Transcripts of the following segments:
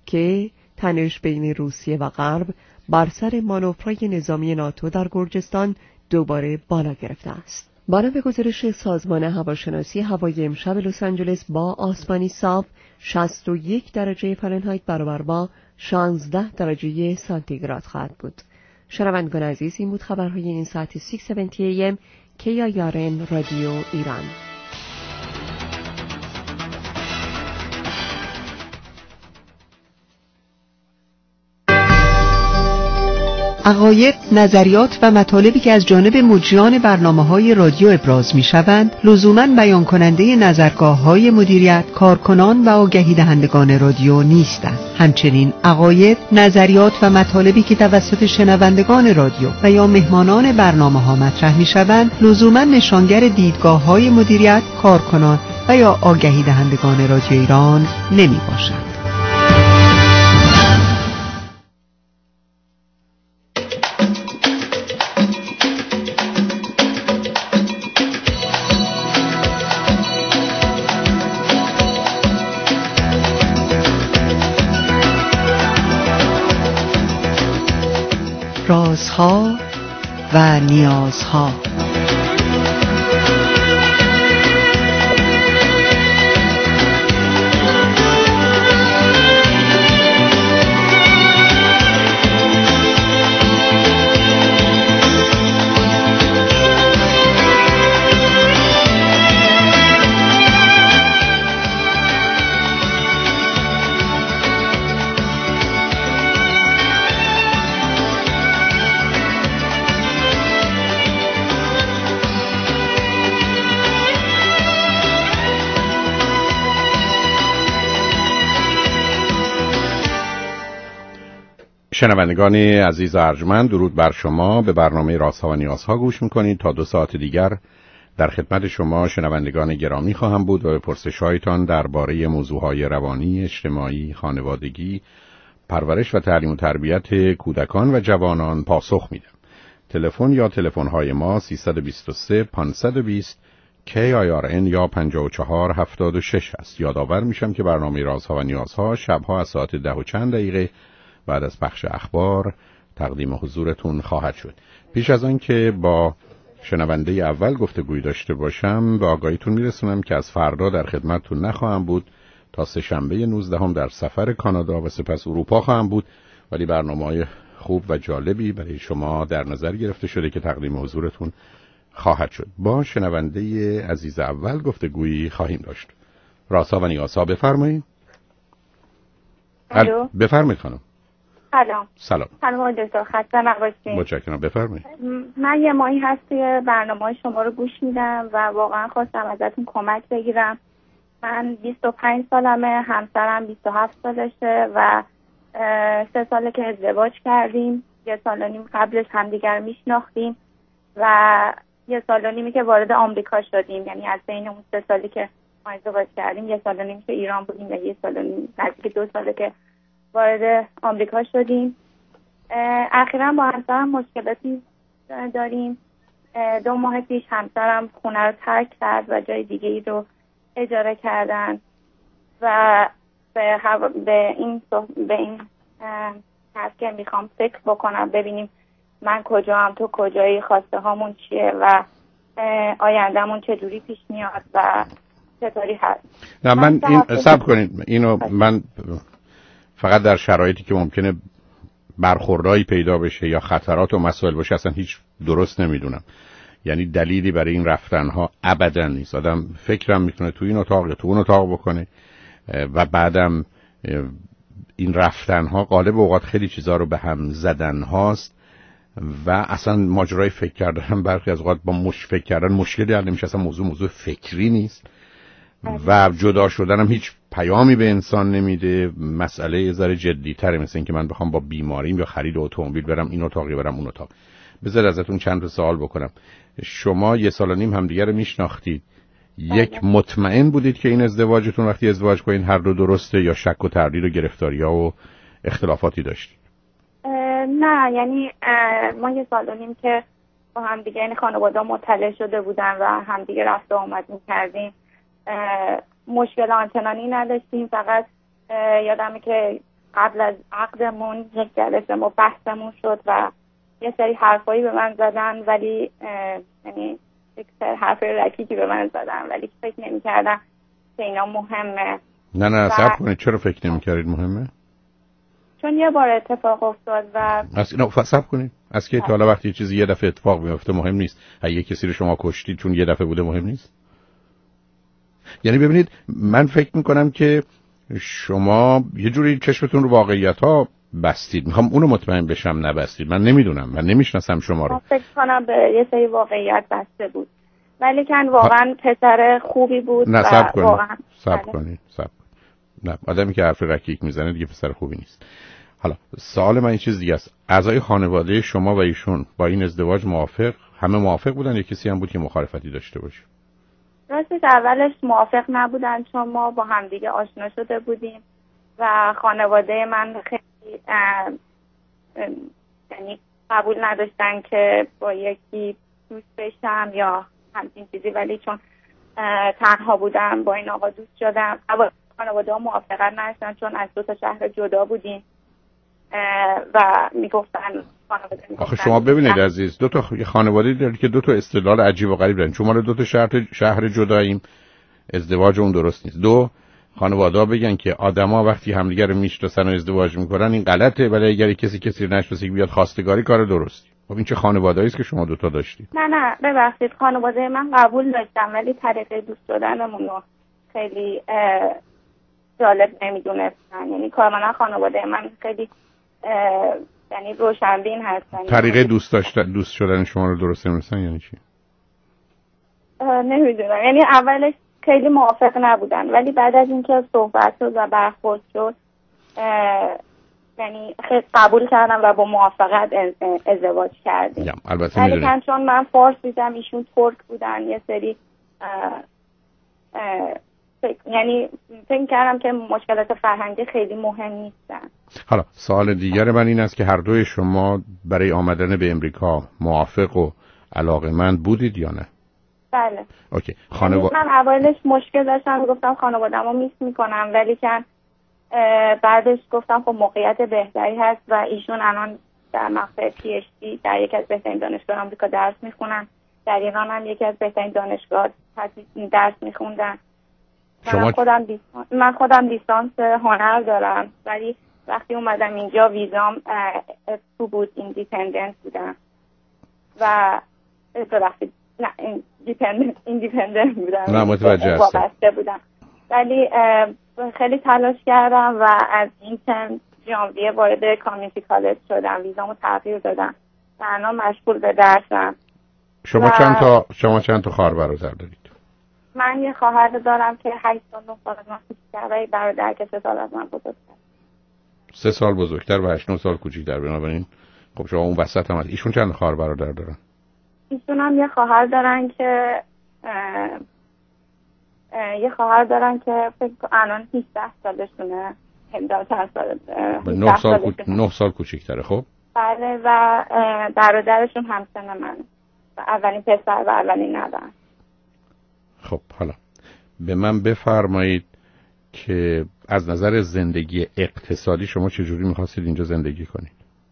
که تنش بین روسیه و غرب بر سر مانورهای نظامی ناتو در گرجستان دوباره بالا گرفته است. بنا به گزارش سازمان هواشناسی، هوای امشب لس آنجلس با آسمانی صاف 61 درجه فارنهایت برابر با 16 درجه سانتیگراد خواهد بود. شنوندگان عزیز، این بود خبرهای این ساعت 670 AM KIRN رادیو ایران. عقاید، نظریات و مطالبی که از جانب مجریان برنامه‌های رادیو ابراز می‌شوند، لزوماً بیان کننده نظرگاه‌های مدیریت، کارکنان و آگهی دهندگان رادیو نیستند. همچنین عقاید، نظریات و مطالبی که توسط شنوندگان رادیو و یا مهمانان برنامه‌ها مطرح می‌شوند، لزوماً نشانگر دیدگاه‌های مدیریت، کارکنان و یا آگهی دهندگان رادیو ایران نمی‌باشند. رازها و نیازها. شنوندگان عزیز ارجمند، درود بر شما. به برنامه رازها و نیازها گوش میکنید. تا 2 ساعت دیگر در خدمت شما شنوندگان گرامی خواهم بود و به پرسش‌هایتان درباره موضوعهای روانی، اجتماعی، خانوادگی، پرورش و تعلیم و تربیت کودکان و جوانان پاسخ میدم. تلفن یا تلفن‌های ما 323 520 KIRN یا 5476 است. یادآور میشم که برنامه رازها و نیازها شبها از ساعت 10 و چند دقیقه بعد از پخش اخبار تقدیم حضورتون خواهد شد. پیش از آن که با شنونده اول گفتگوی داشته باشم، به آگاهیتون میرسونم که از فردا در خدمتتون نخواهم بود. تا سه‌شنبه 19 در سفر کانادا و سپس اروپا خواهم بود، ولی برنامه‌های خوب و جالبی برای شما در نظر گرفته شده که تقدیم حضورتون خواهد شد. با شنونده عزیز اول گفتگویی خواهیم داشت. رازها و نیازها، بفرمایید. الو، بفرمایید خانم. سلام دکتر، خسته نباشید. متشکرم، بفرمایید. من یه ماهی هست که برنامه شما رو گوش میدم و واقعا خواستم ازتون کمک بگیرم. من 25 سالمه، همسرم 27 سالشه و 3 ساله که ازدواج کردیم. 1 سال و نیم قبلش همدیگر میشناختیم و 1 سال و نیمی که وارد آمریکا شدیم. یعنی از بین اون 3 سالی که ما ازدواج کردیم 1 سال و نیم که ایران بودیم و 1 سال و نیم نزدیک 2 ساله که وارد آمریکا شدیم. اخیراً با همسرم مشکلاتی داریم. 2 ماه پیش همسرم خونه رو ترک کرد و جای دیگه ای رو اجاره کردن و به این حرف که میخوام فکر بکنم ببینیم من کجا هم تو کجایی، خواسته هامون چیه و آیندهمون چجوری پیش میاد و چطوری هست. نه من این صبر کنید، اینو من فقط در شرایطی که ممکنه برخوردایی پیدا بشه یا خطرات و مسائل باشه اصلا هیچ درست نمیدونم. یعنی دلیلی برای این رفتنها ابدا نیست. آدم فکرم میتونه تو این اتاق یا تو اون اتاق بکنه و بعدم این رفتنها غالب اوقات خیلی چیزا رو به هم زدن هاست و اصلا ماجرای فکر کردن برخی از اوقات با فکر کردن مشکلی حل نمیشه. اصلا موضوع فکری نیست و جدا شدن هم هیچ پیامی به انسان نمیده. مسئله یه ذره جدی‌تره، مثل این که من بخوام با بیماریم یا خرید اتومبیل برم این اتاق یا برم اون اتاق. بذار ازتون چند تا سوال بکنم. شما 1 سال و نیم همدیگه رو میشناختید. یک، مطمئن بودید که این ازدواجتون وقتی ازدواج کنین هر دو درسته یا شک و تردید و گرفتاری‌ها و اختلافاتی داشتید؟ نه، یعنی ما 1 سال و نیم که با همدیگه این خانواده مطلع شده بودن و همدیگه رفت و آمد می‌کردیم، مشکل آنچنانی نداشتیم. فقط یادمه که قبل از عقدمون یک جلسه ما بحثمون شد و یه سری حرفایی به من زدن، ولی یعنی یک سری حرفای رکیکی به من زدن، ولی فکر نمی‌کردم که اینا مهمه. نه صبر کنید، چرا فکر نمی‌کردید مهمه؟ چون یه بار اتفاق افتاد و صبر کنید. از که تا حالا وقتی چیزی یه دفعه اتفاق میفته مهم نیست. اگه کسی رو شما کشتید چون یه دفعه بوده مهم نیست. یعنی ببینید، من فکر میکنم که شما یه جوری چشمتون رو واقعیت‌ها بستید. میخوام اونو مطمئن بشم نبستید. من نمیدونم، من نمیشناسم شما رو. فکر کنم به یه سری واقعیت بسته بود، ولی کن واقعا پسر خوبی بود. نه صبر و کنید. نه، آدمی که حرف رکیک میزنه دیگه پسر خوبی نیست. حالا سوال من این چیز دیگه است. اعضای خانواده شما و ایشون با این ازدواج همه موافق بودن یا کسی هم بود که مخالفتی داشته باشه؟ راستش اولش موافق نبودن، چون ما با همدیگه آشنا شده بودیم و خانواده من خیلی یعنی قبول نداشتن که با یکی دوست بشم یا همچین چیزی، ولی چون تنها بودم با این آقا دوست شدم. خانواده ها موافقت نداشتن چون از 2 شهر جدا بودیم و میگفتن آخه شما ببینید عزیز، 2 خانواده دارید که 2 استدلال عجیب و غریب دارن. شما رو 2 شهر جداییم، ازدواج اون درست نیست. 2 خانواده‌ها بگن که آدما وقتی همدیگه رو میشناسن و ازدواج میکنن این غلطه، ولی اگر کسی رو نشناسه بیاد خواستگاری کار درستی. خب این چه خانواده‌ای است که شما 2 داشتید؟ نه ببخشید، خانواده من قبول داشتن ولی طریق دوست شدنمون رو خیلی جالب نمیدونستن. یعنی کاملا خانواده من خیلی یعنی روشنبین هستن. طریقه دوست شدن شما رو درست نمی‌دونن یعنی چی؟ نمیدونم. یعنی اولش خیلی موافق نبودن، ولی بعد از اینکه صحبت شد و برخورد شد یعنی خیلی قبول کردم و با موافقت ازدواج کردیم. البته میدونم چون من فارس دیدم، ایشون ترک بودن، یه سری یعنی فکر کردم که مشکلات فرهنگی خیلی مهم نیستن. حالا سوال دیگر من این است که هر دوی شما برای آمدن به امریکا موافق و علاقه‌مند بودید یا نه؟ بله. اوکی. من اولش مشکل داشتم، گفتم خانواده‌مو میس میکنم، ولی که بعدش گفتم خب موقعیت بهتری هست و ایشون الان در مقطع PhD در یکی از بهترین دانشگاه آمریکا درس میخونن. در ایران هم یکی از بهترین دانشگاه درس میخوندن. من خودم لیسانس هنر دارم، ولی وقتی اومدم اینجا ویزام تو بود، ایندیپندنت بودم و ایندیپندنت بودم. نه متوجه بودم، ولی خیلی تلاش کردم و از این ترم ژانویه وارد کامیونیتی کالج شدم، ویزامو تغییر دادم و الان مشغول به درسم. شما چند تا خواهر برادر دارید؟ من یه خواهر دارم که 8 سال 9 سال از من کوچیک‌تره و یه برادر که 3 سال از من بزرگتر. 3 سال بزرگتر و 8 9 سال کوچیک‌تر. بنابراین خب شما اون وسط هم هست. ایشون چند خواهر برادر دارن؟ ایشون هم یه خواهر دارن که فکر الان 18 سالشونه. 9 سال کوچیک‌تره. خب بله، و برادرشون همسن منه و اولین پسر و اولین نوه‌ام. خب حالا به من بفرمایید که از نظر زندگی اقتصادی شما چجوری می‌خواستید اینجا زندگی کنید؟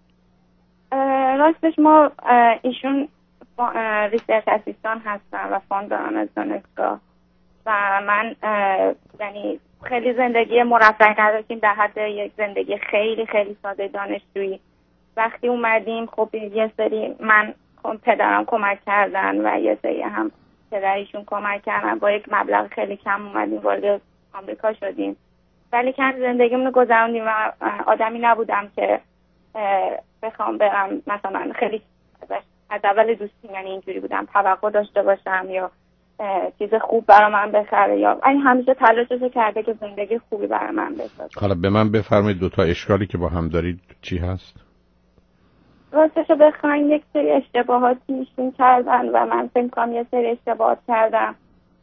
راستش ما ایشون ریسرچ اسیستان هستن و فاند دارن از دانشگاه و من یعنی خیلی زندگی مرفه نداشتیم، در حد یک زندگی خیلی خیلی ساده دانشجویی. وقتی اومدیم خب یه سری من پدرم کمک کردن و یه سری هم پدرشون کمک کردن، با یک مبلغ خیلی کم اومدیم وارد آمریکا شدیم، ولی که زندگیمون رو گذروندیم و آدمی نبودم که بخوام برم مثلا خیلی از اول دوستی، یعنی اینجوری بودم توقع داشته باشم یا چیز خوب برای من بخره، یا این همیشه تلاشش کرده که زندگی خوبی برای من بسازه. حالا به من بفرمایید 2 تا اشکالی که با هم دارید چی هست؟ راستشو بخواین یک سری اشتباهاتی ایشون کردن و من فکر کنم یه سری اشتباهات کردم.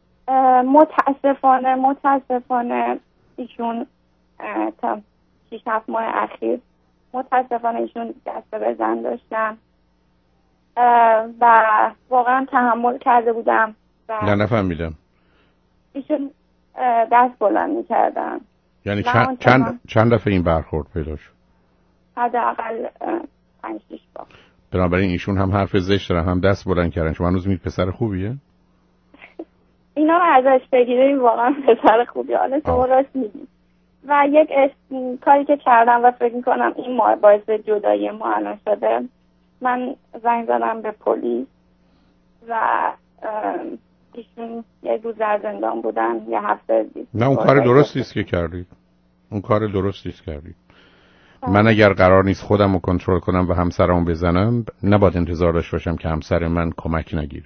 متاسفانه ایشون تا 6-7 ماه اخیر متاسفانه ایشون دست به زن داشتن و واقعا تحمل کرده بودم. نه نفهمیدم. ایشون دست بلند می‌کردن یعنی چند دفعه این برخورد پیدا شد؟ حداقل 5-6 بار. بنابراین ایشون هم حرف زشت دارن، هم دست بلند کردن. شما هنوز میگید پسر خوبیه؟ اینا رو ازش بگیریم واقعا پسر خوبی. حالا شما راست میگید. و یک کاری که کردم و فکر میکنم این باعث جدایی ما الان شده، من زنگ زدم به پلیس و ایشون یک روز در زندان بودن، یه هفته دید. نه اون کار درستی است که کردید. اون کار درستی است کردید. من اگر قرار نیست خودم رو کنترل کنم و همسرمو بزنم، نباید انتظار داشته باشم که همسر من کمک نگیره.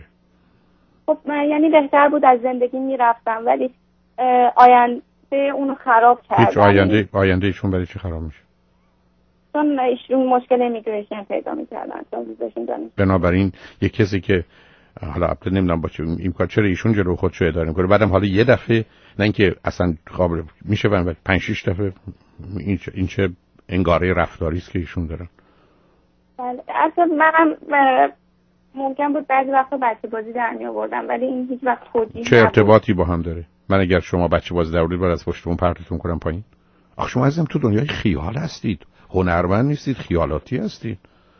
خب یعنی بهتر بود از زندگی میرفتم، ولی آینده اونو خراب کردم. هیچ آینده ایشون برای چی خراب میشه؟ چون ایشون مشکل امیگریشن پیدا میکردن، چون ویزاشون دانش. بنابراین یک کسی که حالا البته نمیدونم با چه این کار چرا ایشون جلو خودشو اداره میکنه، بعدم حالا یه دفعه نه اینکه اصلا قابل میشه و 5-6 دفعه این چه انگاره رفتاری است که ایشون دارن. بله اصلا منم ممکن بود بعضی وقتا بچه بازی در می آوردم، ولی این هیچ وقت خودی چه ارتباطی با هم داره؟ من اگر شما بچه بازی در آوردید باید از پشتمون پرتتون کنم پایین؟ آخه شما عزیزم تو دنیای خیال هستید، هنرمند نیستید، خیالاتی هستید.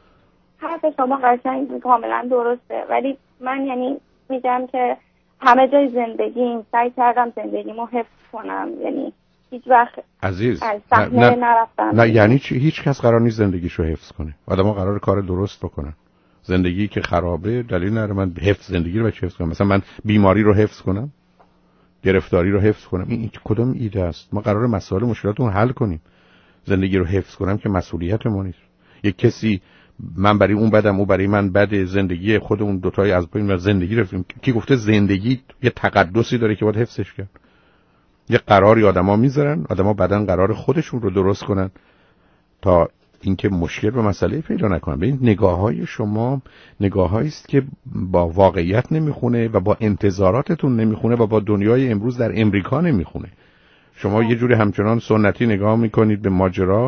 حرف شما قشنگ کاملا درسته، ولی من یعنی میگم که همه جای زندگیم سعی کردم زندگیمو حفظ کنم، یعنی هیچ وقت عزیز از صحنه نرفتم. نه یعنی چی؟ هیچ کس قرار نیست زندگیشو حفظ کنه. آدم‌ها قراره کار درست بکنن. زندگی که خرابه دلیل نداره من حفظ زندگی رو حفظ کنم. مثلا من بیماری رو حفظ کنم، گرفتاری رو حفظ کنم. این کدوم ایده است؟ ما قراره مسائل مشکلاتمون حل کنیم. زندگی رو حفظ کنم که مسئولیت ما نیست. یک کسی من برای اون بدم، او برای من بده، زندگی خودمون دوتایی از بین و زندگی رفتیم. کی گفته زندگی یه تقدسی داره که باید حفظش کرد؟ یه قراری آدما میذارن، آدما بعدن قرار خودشون رو درست کنن تا اینکه مشکل و مسئله پیدا نکنن. ببین نگاه‌های شما نگاه‌هایی است که با واقعیت نمیخونه و با انتظاراتتون نمیخونه و با دنیای امروز در امریکا نمیخونه. شما یه جوری همچنان سنتی نگاه میکنید به ماجرا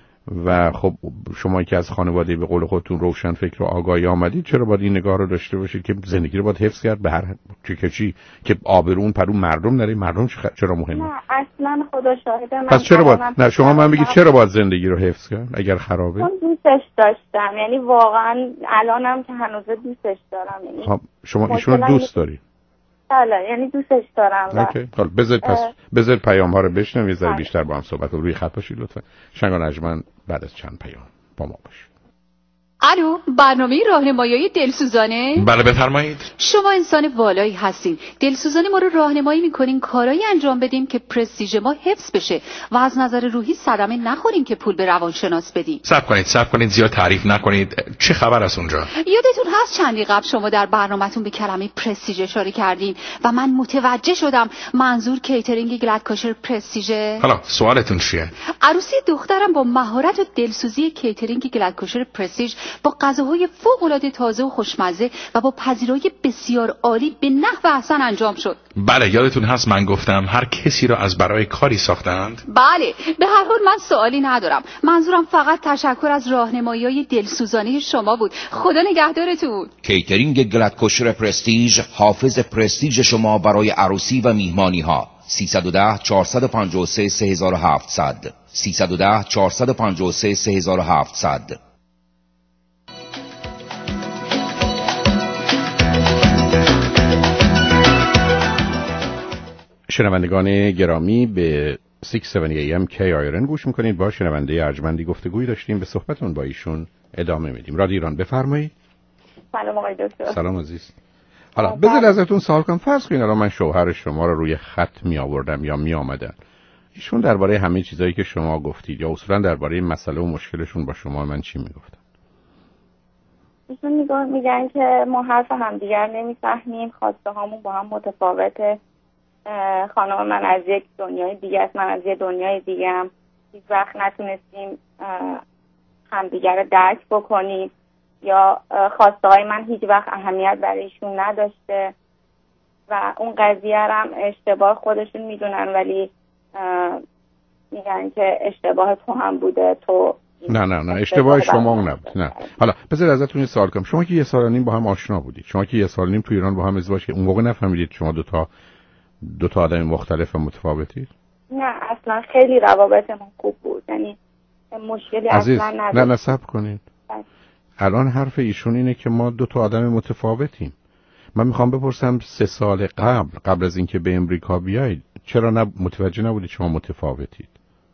و خب شما که از خانواده به قول خودتون روشن فکر و آگاهی آمدید، چرا باید این نگاه رو داشته باشید که زندگی رو باید حفظ کرد به هر چی که آبرون پرو مردم نره؟ مردم چرا مهمه؟ نه اصلا خدا شاهده. من پس چرا باید نه شما من بگید چرا باید زندگی رو حفظ کرد اگر خرابه؟ من دوستش داشتم، یعنی واقعا الانم که هنوز دوستش دارم. یعنی خب شما ایشون رو دوست دارید؟ بله یعنی دوستش دارم. اوکی خب بذار پیام ها رو بشنویم، یه ذره بیشتر با هم صحبت کنیم. روی خط باشید لطفا. شنگان نجمن بعد از چند پیام با ما باشید. الو، برنامه راهنمایی دلسوزانه؟ بله بفرمایید. شما انسان والایی هستین. دلسوزانه ما رو راهنمایی میکنین کارایی انجام بدیم که پرستیژ ما حفظ بشه و از نظر روحی صدمه نخوریم که پول به روانشناس بدیم. صبر کنید زیاد تعریف نکنید. چه خبر از اونجا؟ یادتون هست چندی قبل شما در برنامه‌تون به کلمه پرستیژ اشاره کردین و من متوجه شدم منظور کیترینگ گلدکاشر پرستیژ. حالا سوالتون چیه؟ عروسی دخترم با مهارت و دلسوزی کیترینگ گلدکاشر پرستیژ با غذاهای فوق‌العاده تازه و خوشمزه و با پذیرایی بسیار عالی به نحو احسن انجام شد. بله یادتون هست من گفتم هر کسی را از برای کاری ساختند؟ بله به هر حال من سوالی ندارم. منظورم فقط تشکر از راهنمایی‌های دلسوزانه شما بود. خدا نگهدارتون. کیترینگ گلدکاشر پرستیژ، حافظ پرستیژ شما برای عروسی و میهمانی‌ها. 310 453 3700 310 453 3700. شنوندگان گرامی به 670 AM KIRN گوش میکنید. با شنونده ارجمندی گفتگویی داشتیم، به صحبتون با ایشون ادامه میدیم. رادیو ایران بفرمایید. سلام آقای دکتر. سلام عزیز. حالا بذارید ازتون سوال کنم. فرض کنید الان من شوهر شما رو روی خط می آوردم یا می آمدن، ایشون درباره همه چیزایی که شما گفتید یا اصولا درباره مسئله و مشکلشون با شما من چی میگفتن؟ ایشون میگن که ما حرف همدیگر نمیفهمیم، خواسته هامون با هم متفاوته. خانم من از یک دنیای دیگه است، من از یک دنیای دیگه هم. هیچ وقت نتونستیم همدیگر رو درک بکنیم یا خواسته های من هیچ وقت اهمیت برای ایشون نداشته و اون قضیه هم اشتباه خودشون میدونن، ولی میگن که اشتباه تو هم بوده. تو نه اشتباه شما نبود. نه حالا بذار ازتون یه سوال کنم. شما که 1.5 سال با هم آشنا بودید، شما که 1.5 سال تو ایران با هم ازدواج کردید، اون موقع نفهمیدید شما دو تا آدم مختلف و متفاوتید؟ نه اصلا خیلی روابطمون خوب بود، یعنی مشکلی عزیز، اصلا نداشت. نه صبر کنید. الان حرف ایشون اینه که ما دو تا آدم متفاوتیم. من میخوام بپرسم 3 سال قبل از اینکه به امریکا بیایید چرا متوجه نبودید شما متفاوتید؟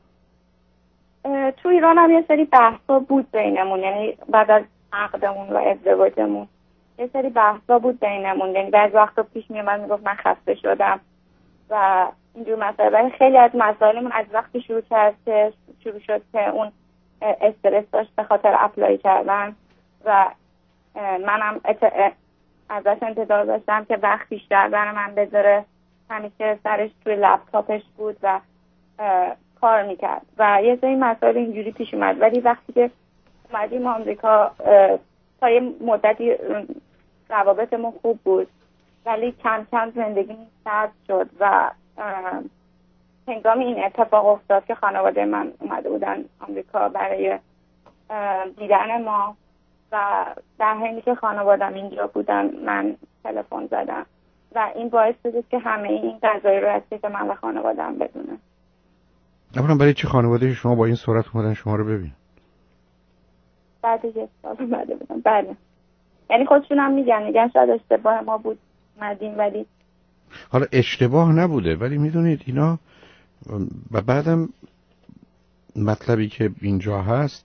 تو ایران هم یه سری بحثا بود بینمون، یعنی بعد از عقدمون و ازدواجمون یه سری بحثا بود بینمون، یعنی بعضی وقتا پیش میومد میگفت من خسته شدم و اینجور مسائل. ولی خیلی از مسائلمون از وقتی شروع شد که اون استرس داشت به خاطر اپلای کردن و منم ازش انتظار داشتم که وقت بیشتر برای من بذاره، همیشه سرش توی لپتاپش بود و کار میکرد و یه سری مسائل اینجوری پیش اومد. ولی وقتی که اومدیم آمریکا تا یه مدتی روابطمون خوب بود، ولی کم کم زندگی سرد شد و هنگام این اتفاق افتاد که خانواده من اومده بودن آمریکا برای دیدن ما و در حینی که خانوادم اینجا بودن من تلفن زدم و این باعث شد که همه این قضایی رو هستی که من و خانوادم بدونم. اولا برای چی خانواده شما با این صورت اومدن شما رو ببین؟ بعد 1 سال اومده بودم. بله، یعنی خودشون هم میگن شاید اشتباه ما بود اومدیم، ولی حالا اشتباه نبوده، ولی میدونید اینا و بعدم مطلبی که اینجا هست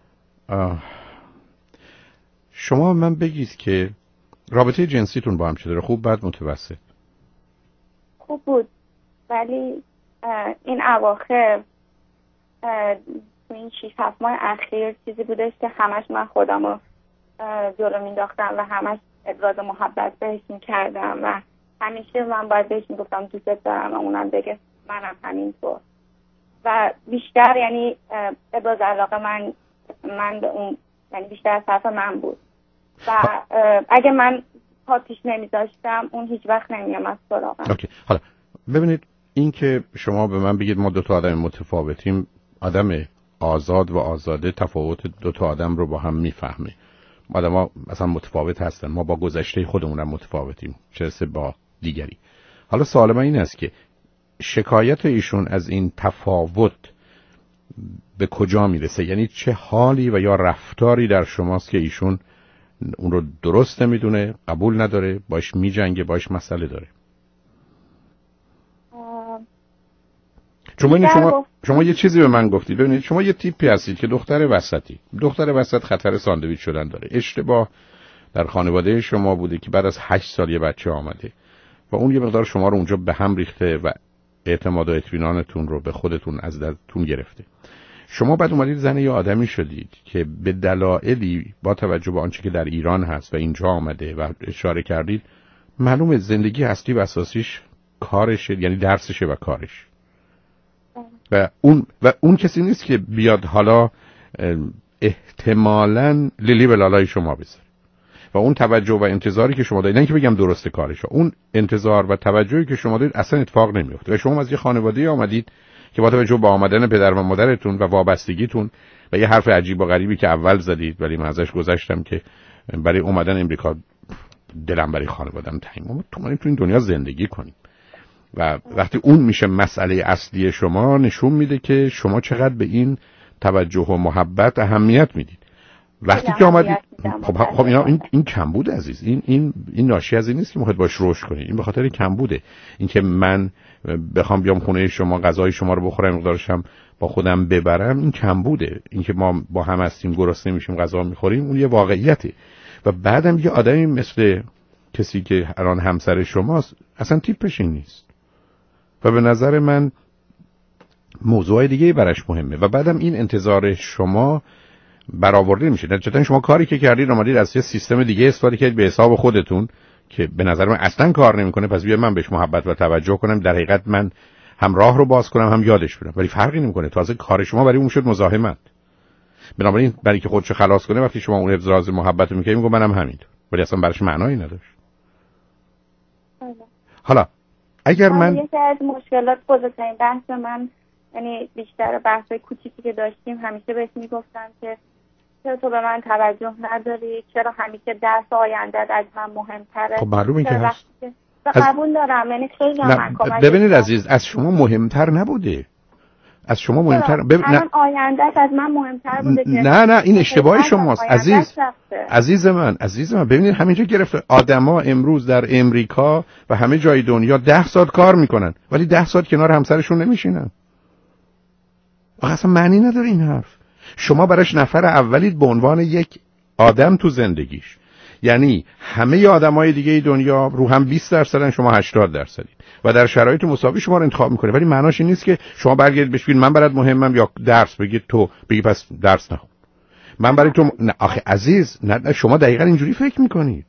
شما من بگید که رابطه جنسیتون با هم چطوره؟ خوب بد متوسط؟ خوب بود، ولی این اواخر تو این 6-7 ماه اخیر چیزی بودش که همش من خودم رو جلو مینداختم و همش ابراز محبت بهش میکردم و همیشه من باید بهش میگفتم دوستت دارم و اونم بگه منم همینطور و بیشتر یعنی ابراز علاقه من به اون یعنی بیشتر از طرف من بود و اگه من پا پیش نمیذاشتم اون هیچ وقت نمیامد سراغم. اوکی. حالا ببینید این که شما به من بگید ما 2 تا آدم متفاوتیم، آدم آزاد و آزاده تفاوت 2 تا آدم رو با هم میفهمه. آدم‌ها مثلا متفاوت هستن، ما با گذشته خودمونم متفاوتیم چه با دیگری. حالا سوال من این است که شکایت ایشون از این تفاوت به کجا میرسه؟ یعنی چه حالی و یا رفتاری در شماست که ایشون اون رو درست نمیدونه، قبول نداره، باش میجنگه، باش مسئله داره؟ شما یه چیزی به من گفتید. ببینید شما یه تیپی هستید که دختر وسط خطر ساندویچ شدن داره. اشتباه در خانواده شما بوده که بعد از 8 سال یه بچه آمده و اون یه مقدار شما رو اونجا به هم ریخته و اعتماد و اطمینانتون رو به خودتون از دستتون گرفته. شما بعد اومدید زن یه آدمی شدید که به دلایلی با توجه به آنچه که در ایران هست و اینجا آمده و اشاره کردید معلومه زندگی اصلی و اساسیش کارشه، یعنی درسشه و کارش و اون کسی نیست که بیاد حالا احتمالاً لیلی به لالای شما بذاره و اون توجه و انتظاری که شما دارید، نه که بگم درسته کارش، اون انتظار و توجهی که شما دارید اصلا اتفاق نمیفته و شما از یه خانواده آمدید که با توجه به آمدن پدر و مادرتون و وابستگیتون و یه حرف عجیب و غریبی که اول زدید ولی من ازش گذشتم که برای اومدن امریکا دلم برای خانواده‌ام تنگ بود، تو این دنیا زندگی کنیم و وقتی اون میشه مسئله اصلی شما نشون میده که شما چقدر به این توجه و محبت اهمیت میدید. وقتی که آمدید خب اینا این کمبود عزیز، این ناشی از این نیست که میخواید باش رشد کنید، این به خاطر کمبوده. این که من بخوام بیام خونه شما غذای شما رو بخورم مقدارشم با خودم ببرم این کمبوده. این که ما با هم هستیم گرسنه میشیم غذا میخوریم اون یه واقعیته و بعدم یه آدمی مثل کسی که الان همسر شماست اصلا تیپش این نیست و به نظر من موضوع دیگه براش مهمه و بعدم این انتظار شما برآورده نمیشه. نتیجتا شما کاری که کردید اومدید از یه سیستم دیگه استفاده کردید به حساب خودتون که به نظر من اصلا کار نمیکنه، پس بیا من بهش محبت و توجه کنم، در حقیقت من هم راه رو باز کنم هم یادش بدم، ولی فرقی نمیکنه. تازه کار شما برای اون شد مزاحمت. بنابراین برای که خودشو خلاص کنه وقتی شما اون ابراز محبت رو میکنید میگه منم همینطور، ولی اصلا براش معنایی نداشت. حالا اگر من یکی از مشکلات بزرگترین بحث من یعنی بیشتر بحث‌های کوچیکی که داشتیم همیشه بهش میگفتم که چرا تو به من توجه نداری، چرا همیشه درس آینده‌ت از من مهمتره. خب معلومه که هست. و قبول دارم، یعنی خیلی من کمک. ببینید عزیز، از شما مهمتر نبوده، از شما مهمتر الان آیندهش از من مهمتر بوده. نه این اشتباه شماست عزیز من ببینید همینجا گرفته. آدما امروز در امریکا و همه جای دنیا 10 ساعت کار میکنن ولی 10 ساعت کنار همسرشون نمیشینن. اصلا معنی نداره این حرف. شما براش نفر اولید به عنوان یک آدم تو زندگیش، یعنی همه آدمای دیگه دنیا رو هم 20%، شما 80%. و در شرایط مساوی شما رو انتخاب میکنه، ولی معناش این نیست که شما برگردید بهش بگید من برات مهمم یا درس بگید تو بگی پس درس نخون. من برای تو نه آخه عزیز، نه شما دقیقاً اینجوری فکر میکنید.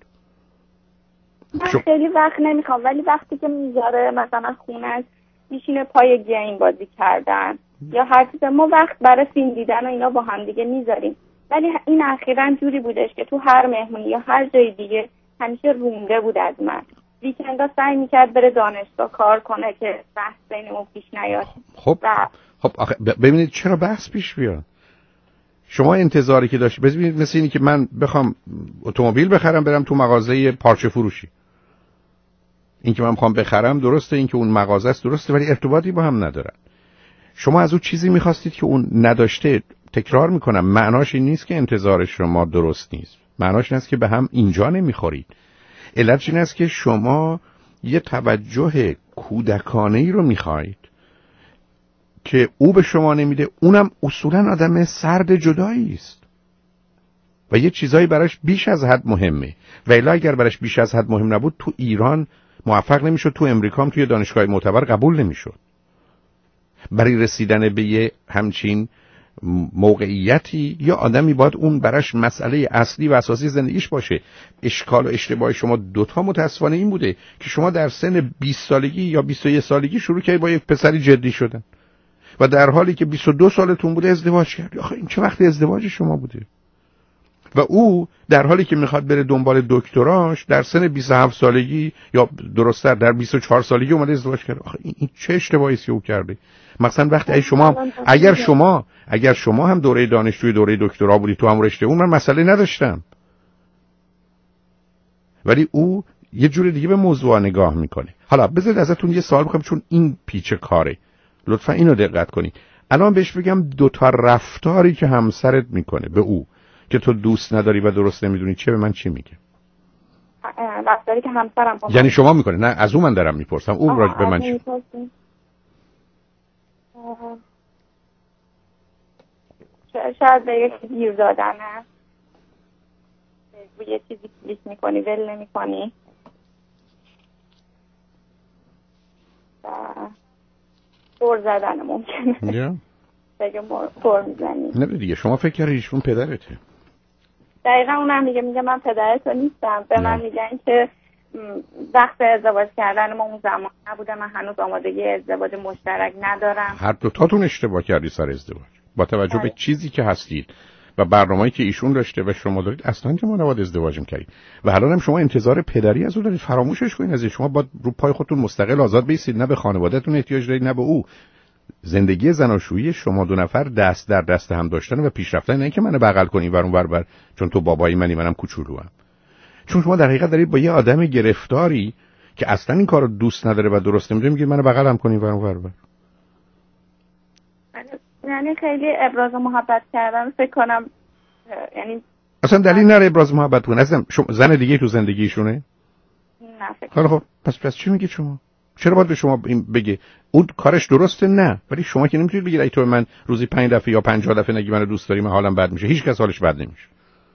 من خیلی وقت نمیخوام، ولی وقتی که میذاره مثلا خونش میشینه پای گیم بازی کردن یا هر چیز، ما وقت برای فیلم دیدن و اینا با هم دیگه میذاریم. ولی این اخیراً جوری بودش که تو هر مهمونی یا هر جای دیگه همیشه رونده بود از من. ویکندا سعی میکرد بره دانشگاه کار کنه که بحث بینمون پیش نیاد. خب آخه ببینید چرا بحث پیش بیاد؟ شما انتظاری که داشت ببینید مثل اینی که من بخوام اتومبیل بخرم برم تو مغازه پارچه فروشی. این که من میخوام بخرم درسته، این که اون مغازه است درسته، ولی ارتباطی با هم ندارن. شما از اون چیزی میخواستید که اون نداشته. تکرار میکنم، معناش این نیست که انتظار شما درست نیست، معناش این است که به هم اینجا نمیخورید. علتش این است که شما یه توجه کودکانه‌ای رو میخواید که او به شما نمیده. اونم اصولا آدم سرد جدایی است و یه چیزایی براش بیش از حد مهمه، و الا اگر براش بیش از حد مهم نبود تو ایران موفق نمیشد، تو امریکا هم توی دانشگاه معتبر قبول نمیشد. برای رسیدن به یه همچین موقعیتی یا آدمی باید اون براش مسئله اصلی و اساسی زندگیش باشه. اشکال و اشتباه شما دوتا متاسفانه این بوده که شما در سن 20 سالگی یا 21 سالگی شروع کردید با یک پسری جدی شدن و در حالی که 22 سالتون بوده ازدواج کردید. آخه این چه وقت ازدواج شما بوده؟ و او در حالی که میخواد بره دنبال دکتراش در سن 27 سالگی یا درست‌تر در 24 سالگی اومده ازدواج کرده. آخه این چه اشتباهی او کرده؟ مثلا وقتی اگر شما هم دوره دانشجوی دوره دکترا بودی تو هم رشته اون، من مسئله نداشتم، ولی او یه جور دیگه به موضوع نگاه میکنه. حالا بذارید ازتون یه سوال بکنم، چون این پیچ کاره، لطفا اینو دقت کنید. الان بهش بگم دوتا رفتاری که همسرت میکنه به او که تو دوست نداری و درست نمیدونی چه، به من چی میگه؟ رفتاری که همسرم با یعنی شما میکنه؟ نه از اون من دارم میپرسم، اون راجع به من چی؟ شاید به یکی گیر دادنه، یه چیزی کلیک میکنی ول نمیکنی و دور زدن ممکنه بگه دور میزنی. نه دیگه شما فکر کردی ایشون پدرته؟ دقیقا اونم میگه من پدرتو نیستم. به من میگن که وقت ازدواج کردن ما اون زمان نبوده، من هنوز آمادگی ازدواج مشترک ندارم. هر دوتاتون اشتباه کردی سر ازدواج با توجه به چیزی که هستید و برنامه‌ای که ایشون داشته و شما دارید. اصلا که ما نباید ازدواج می‌کردید و الان هم شما انتظار پدری از اون دارید. فراموشش کنید. از شما باید رو پای خودتون مستقل آزاد بیستید، نه به خانواده‌تون احتیاج دارید نه به او. زندگی زناشویی شما دو نفر دست در دست هم داشتن و پیشرفتن، نه اینکه منو بغل کنی ور اون ور چون تو بابایی منم کوچولوام. چون شما در حقیقت دارید با یه آدم گرفتاری که اصلا این کارو دوست نداره و درست نمی‌دونه میگید منو بغلم کنی ور اون ور. یعنی خیلی ابراز محبت کردن فکر کنم، یعنی اصلا دلیل نره ابراز محبت کنه. اصلا زن دیگه تو زندگیشونه؟ نه فکر. خب پس چی میگید شما؟ چرا باید به شما این بگه اون کارش درسته؟ نه، ولی شما که نمیتونید بگید ای تو من روزی 5 دفعه یا 50 دفعه نگی منو دوست داری من حالم بد میشه. هیچ کس حالش بد نمیشه.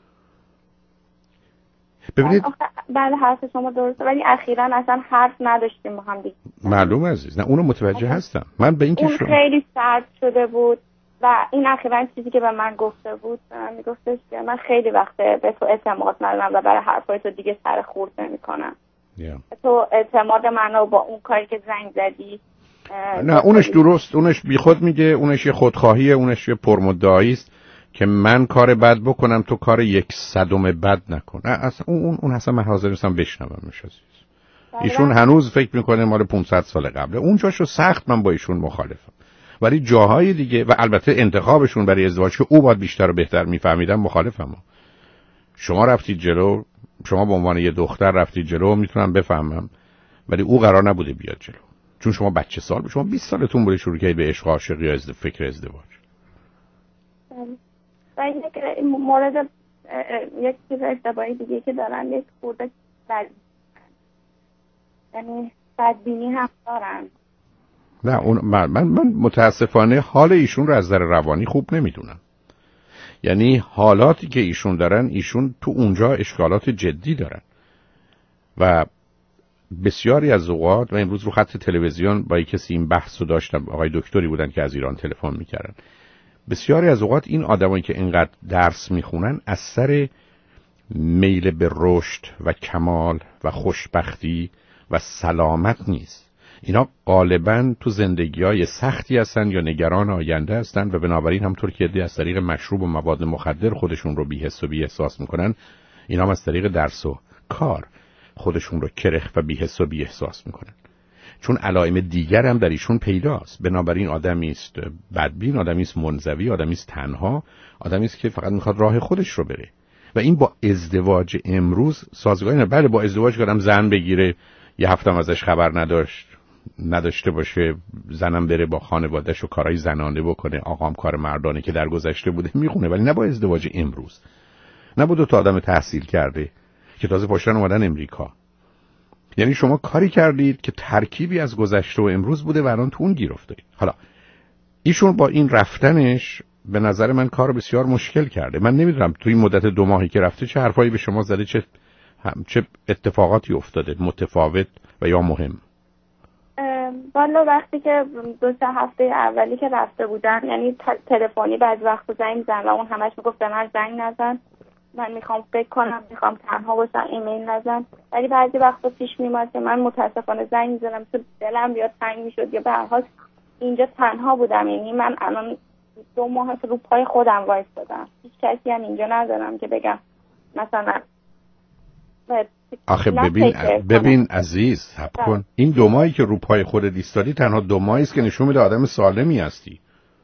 ببینید بله حرف شما درسته، ولی اخیراً اصلا حرف نداشتیم با هم دیگه. معلومه عزیز، نه اونو متوجه هستم. من به این که اون خیلی سرد شده بود و این اخیراً چیزی که به من گفته بود، میگفتش که من خیلی وقت به تو اعتماد ندارم و برای حرفای تو دیگه سر خورد نمی‌کنم. تو اعتماد منو با اون کاری که زنگ زدی. نه اونش درست، اونش بیخود میگه، اونش یه خودخواهیه، اونش یه پرمدعایی است که من کار بد بکنم تو کار 1/100 بد نکن. اصلا اون اصلا من حاضر نیستم بشنومش عزیز. ایشون هنوز فکر میکنه مال 500 سال قبله. اون جاشو سخت من با ایشون مخالفم، ولی جاهای دیگه و البته انتخابشون برای ازدواج که او باید بیشتر و بهتر میفهمیدم مخالفم. شما رفتید جلو، شما به عنوان یه دختر رفتید جلو، میتونم بفهمم، ولی او قرار نبوده بیاد جلو، چون شما بچه سال، شما 20 سالتون بوده شروع کردید به عشق و عاشقی یا فکر ازدواج. و یک مورد یک چیز اشتباهی دیگه که دارن، یک خورده یعنی بدبینی هم دارن. نه اون من متاسفانه حال ایشون رو از نظر روانی خوب نمیدونم. یعنی حالاتی که ایشون دارن، ایشون تو اونجا اشکالات جدی دارن و بسیاری از اوقات، و امروز رو خط تلویزیون با کسی این بحث رو داشتم، آقای دکتری بودن که از ایران تلفن میکردن، بسیاری از اوقات این آدمایی که اینقدر درس میخونن از سر میل به رشد و کمال و خوشبختی و سلامت نیست. اینا غالباً تو زندگی‌های سختی هستن یا نگران آینده هستن و بنابراین همونطور که از طریق مشروب و مواد مخدر خودشون رو بی‌حس و بی‌احساس میکنن، اینا هم از طریق درس و کار خودشون رو کرخ و بی‌حس و بی‌احساس میکنن، چون علائم دیگر هم در ایشون پیداست. بنابراین آدمی است بدبین، آدمی است منزوی، آدمی است تنها، آدمی است که فقط میخواد راه خودش رو بره و این با ازدواج امروز سازگاری نه. بله با ازدواج کردم زن بگیره، یه هفتم ازش خبر نداشته باشه، زنم بره با خانواده‌اش و کارهای زنانه بکنه، آقام کار مردانه که در گذشته بوده میخونه، ولی نه با ازدواج امروز. نه با دو تا آدم تحصیل کرده که تازه پاشتن اومدن امریکا. یعنی شما کاری کردید که ترکیبی از گذشته و امروز بوده و الان تو اون گیر افتادید. حالا ایشون با این رفتنش به نظر من کار بسیار مشکل کرده. من نمیدونم تو این مدت 2 ماهی که رفته چه حرفایی به شما زده، چه اتفاقاتی افتاده متفاوت و یا مهم. والا وقتی که 2-3 هفته اولی که رفته بودن، یعنی تلفنی بعضی وقت زنگ زن و اون همش میگفت به من زنگ نزن، من میخوام فکر کنم، میخوام تنها باشم، ایمیل نزن. ولی بعضی وقتا پیش میومد که من متاسفانه زنگ میزنم تو دلم یا تنگ میشد یا به هر حال اینجا تنها بودم. یعنی من الان 2 ماه رو پای خودم وایسادم، هیچ کسی هم اینجا ندارم که بگم مثلا. آخه ببین عزیز، صبر کن. این 2 ماهی که رو پای خودت ایستادی تنها 2 ماهی است که نشون میده آدم سالمی هستی.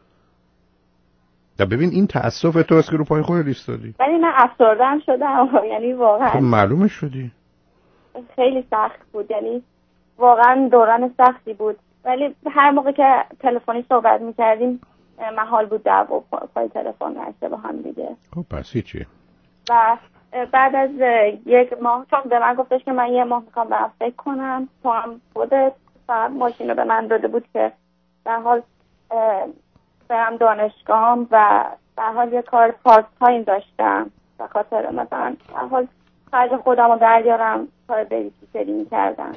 ببین این تأسف تو است که رو پای خودت ایستادی. ولی من افسرده‌ام شدم، یعنی واقعا خب معلومه شدی. خیلی سخت بود، یعنی واقعا دوران سختی بود. ولی هر موقع که تلفنی صحبت می‌کردیم محال بود دعوا پای تلفن نشه با هم دیگه. خب پس چی؟ و بعد از 1 ماه، چون به من گفتش که من 1 ماه میخوام برام فکر کنم، تو هم خودت فقط ماشین رو به من داده بود که در حال برم دانشگاهم و در حال یه کار پارت تایم داشتم به خاطر مثلا در حال خرج خودم رو دریارم، کار بیبی‌سیتری میکردم.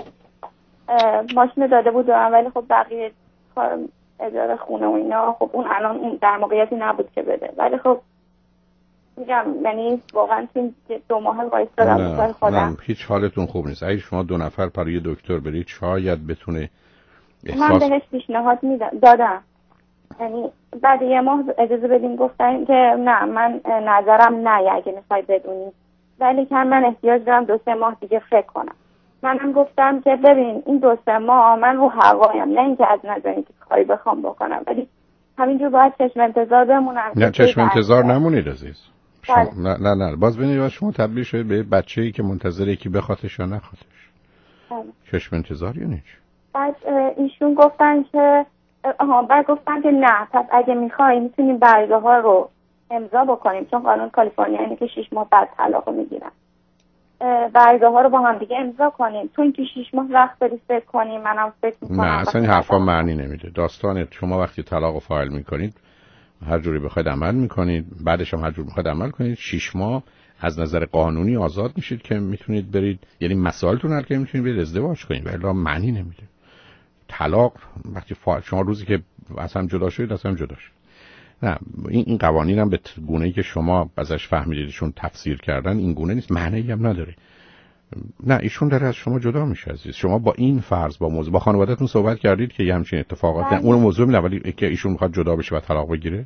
ماشین داده بود دارم، ولی خب بقیه کار اجاره خونه و اینا، خب اون الان اون در موقعیتی نبود که بده. ولی خب میگم یعنی واقعا این 2 ماه وایسادم برای خودم. نه هیچ حالتون خوب نیست. اگه شما 2 نفر برای دکتر برید شاید بتونه احساس. من بهش پیشنهاد دادم، یعنی بعد 1 ماه اجازه بدیم، گفتن که نه من نظرم نه اگه میخوای بدونی، ولی که من احتیاج دارم 2-3 ماه دیگه فکر کنم. منم گفتم که ببین این 2-3 ماه من رو هوایم، نه اینکه از نظری که کاری بخوام بکنم، ولی همینجور باید چشم انتظار بمونم. نه چشم انتظار نمونید عزیز. نه باز ببینید شما تبدیل شدید به بچه‌ای که منتظره کی بخوادش یا نخوادش. چشم انتظار یعنی چی؟ بعد ایشون گفتن که بعد گفتن که نه، پس اگه میخوای میتونیم برگه‌ها رو امضا بکنیم، چون قانون کالیفرنیا اینه که 6 ماه بعد طلاق میگیرن. برگه‌ها رو با هم دیگه امضا کنیم، تو اینکه 6 ماه وقت داری فکر کنیم، منم فکر میکنم. نه اصلا این حرفا معنی نمیده. داستان شما وقتی طلاق رو فایل میکنید هر جوری بخواید عمل میکنید، بعدش هم هر جوری بخواید عمل کنید، 6 ماه از نظر قانونی آزاد میشید که میتونید برید، یعنی مسائلتون حل کنید، میتونید برید ازدواج کنید. ولی معنی نمیده. طلاق وقتی شما روزی که اصلا جدا شدید اصلا جدا شد. نه این قوانین هم به گونه‌ای که شما ازش فهمیدیدشون تفسیر کردن این گونه نیست، معنی هم نداره. نه ایشون داره از شما جدا میشه عزیز. شما با این فرض با موضوع با خانواده‌تون صحبت کردید که یه همچین اتفاقات نه اون موضوع میاد، ولی که ایشون میخواد جدا بشه و طلاق بگیره؟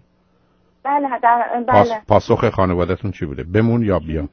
بله. پاسخ خانواده‌تون چی بوده؟ بمون یا بیا؟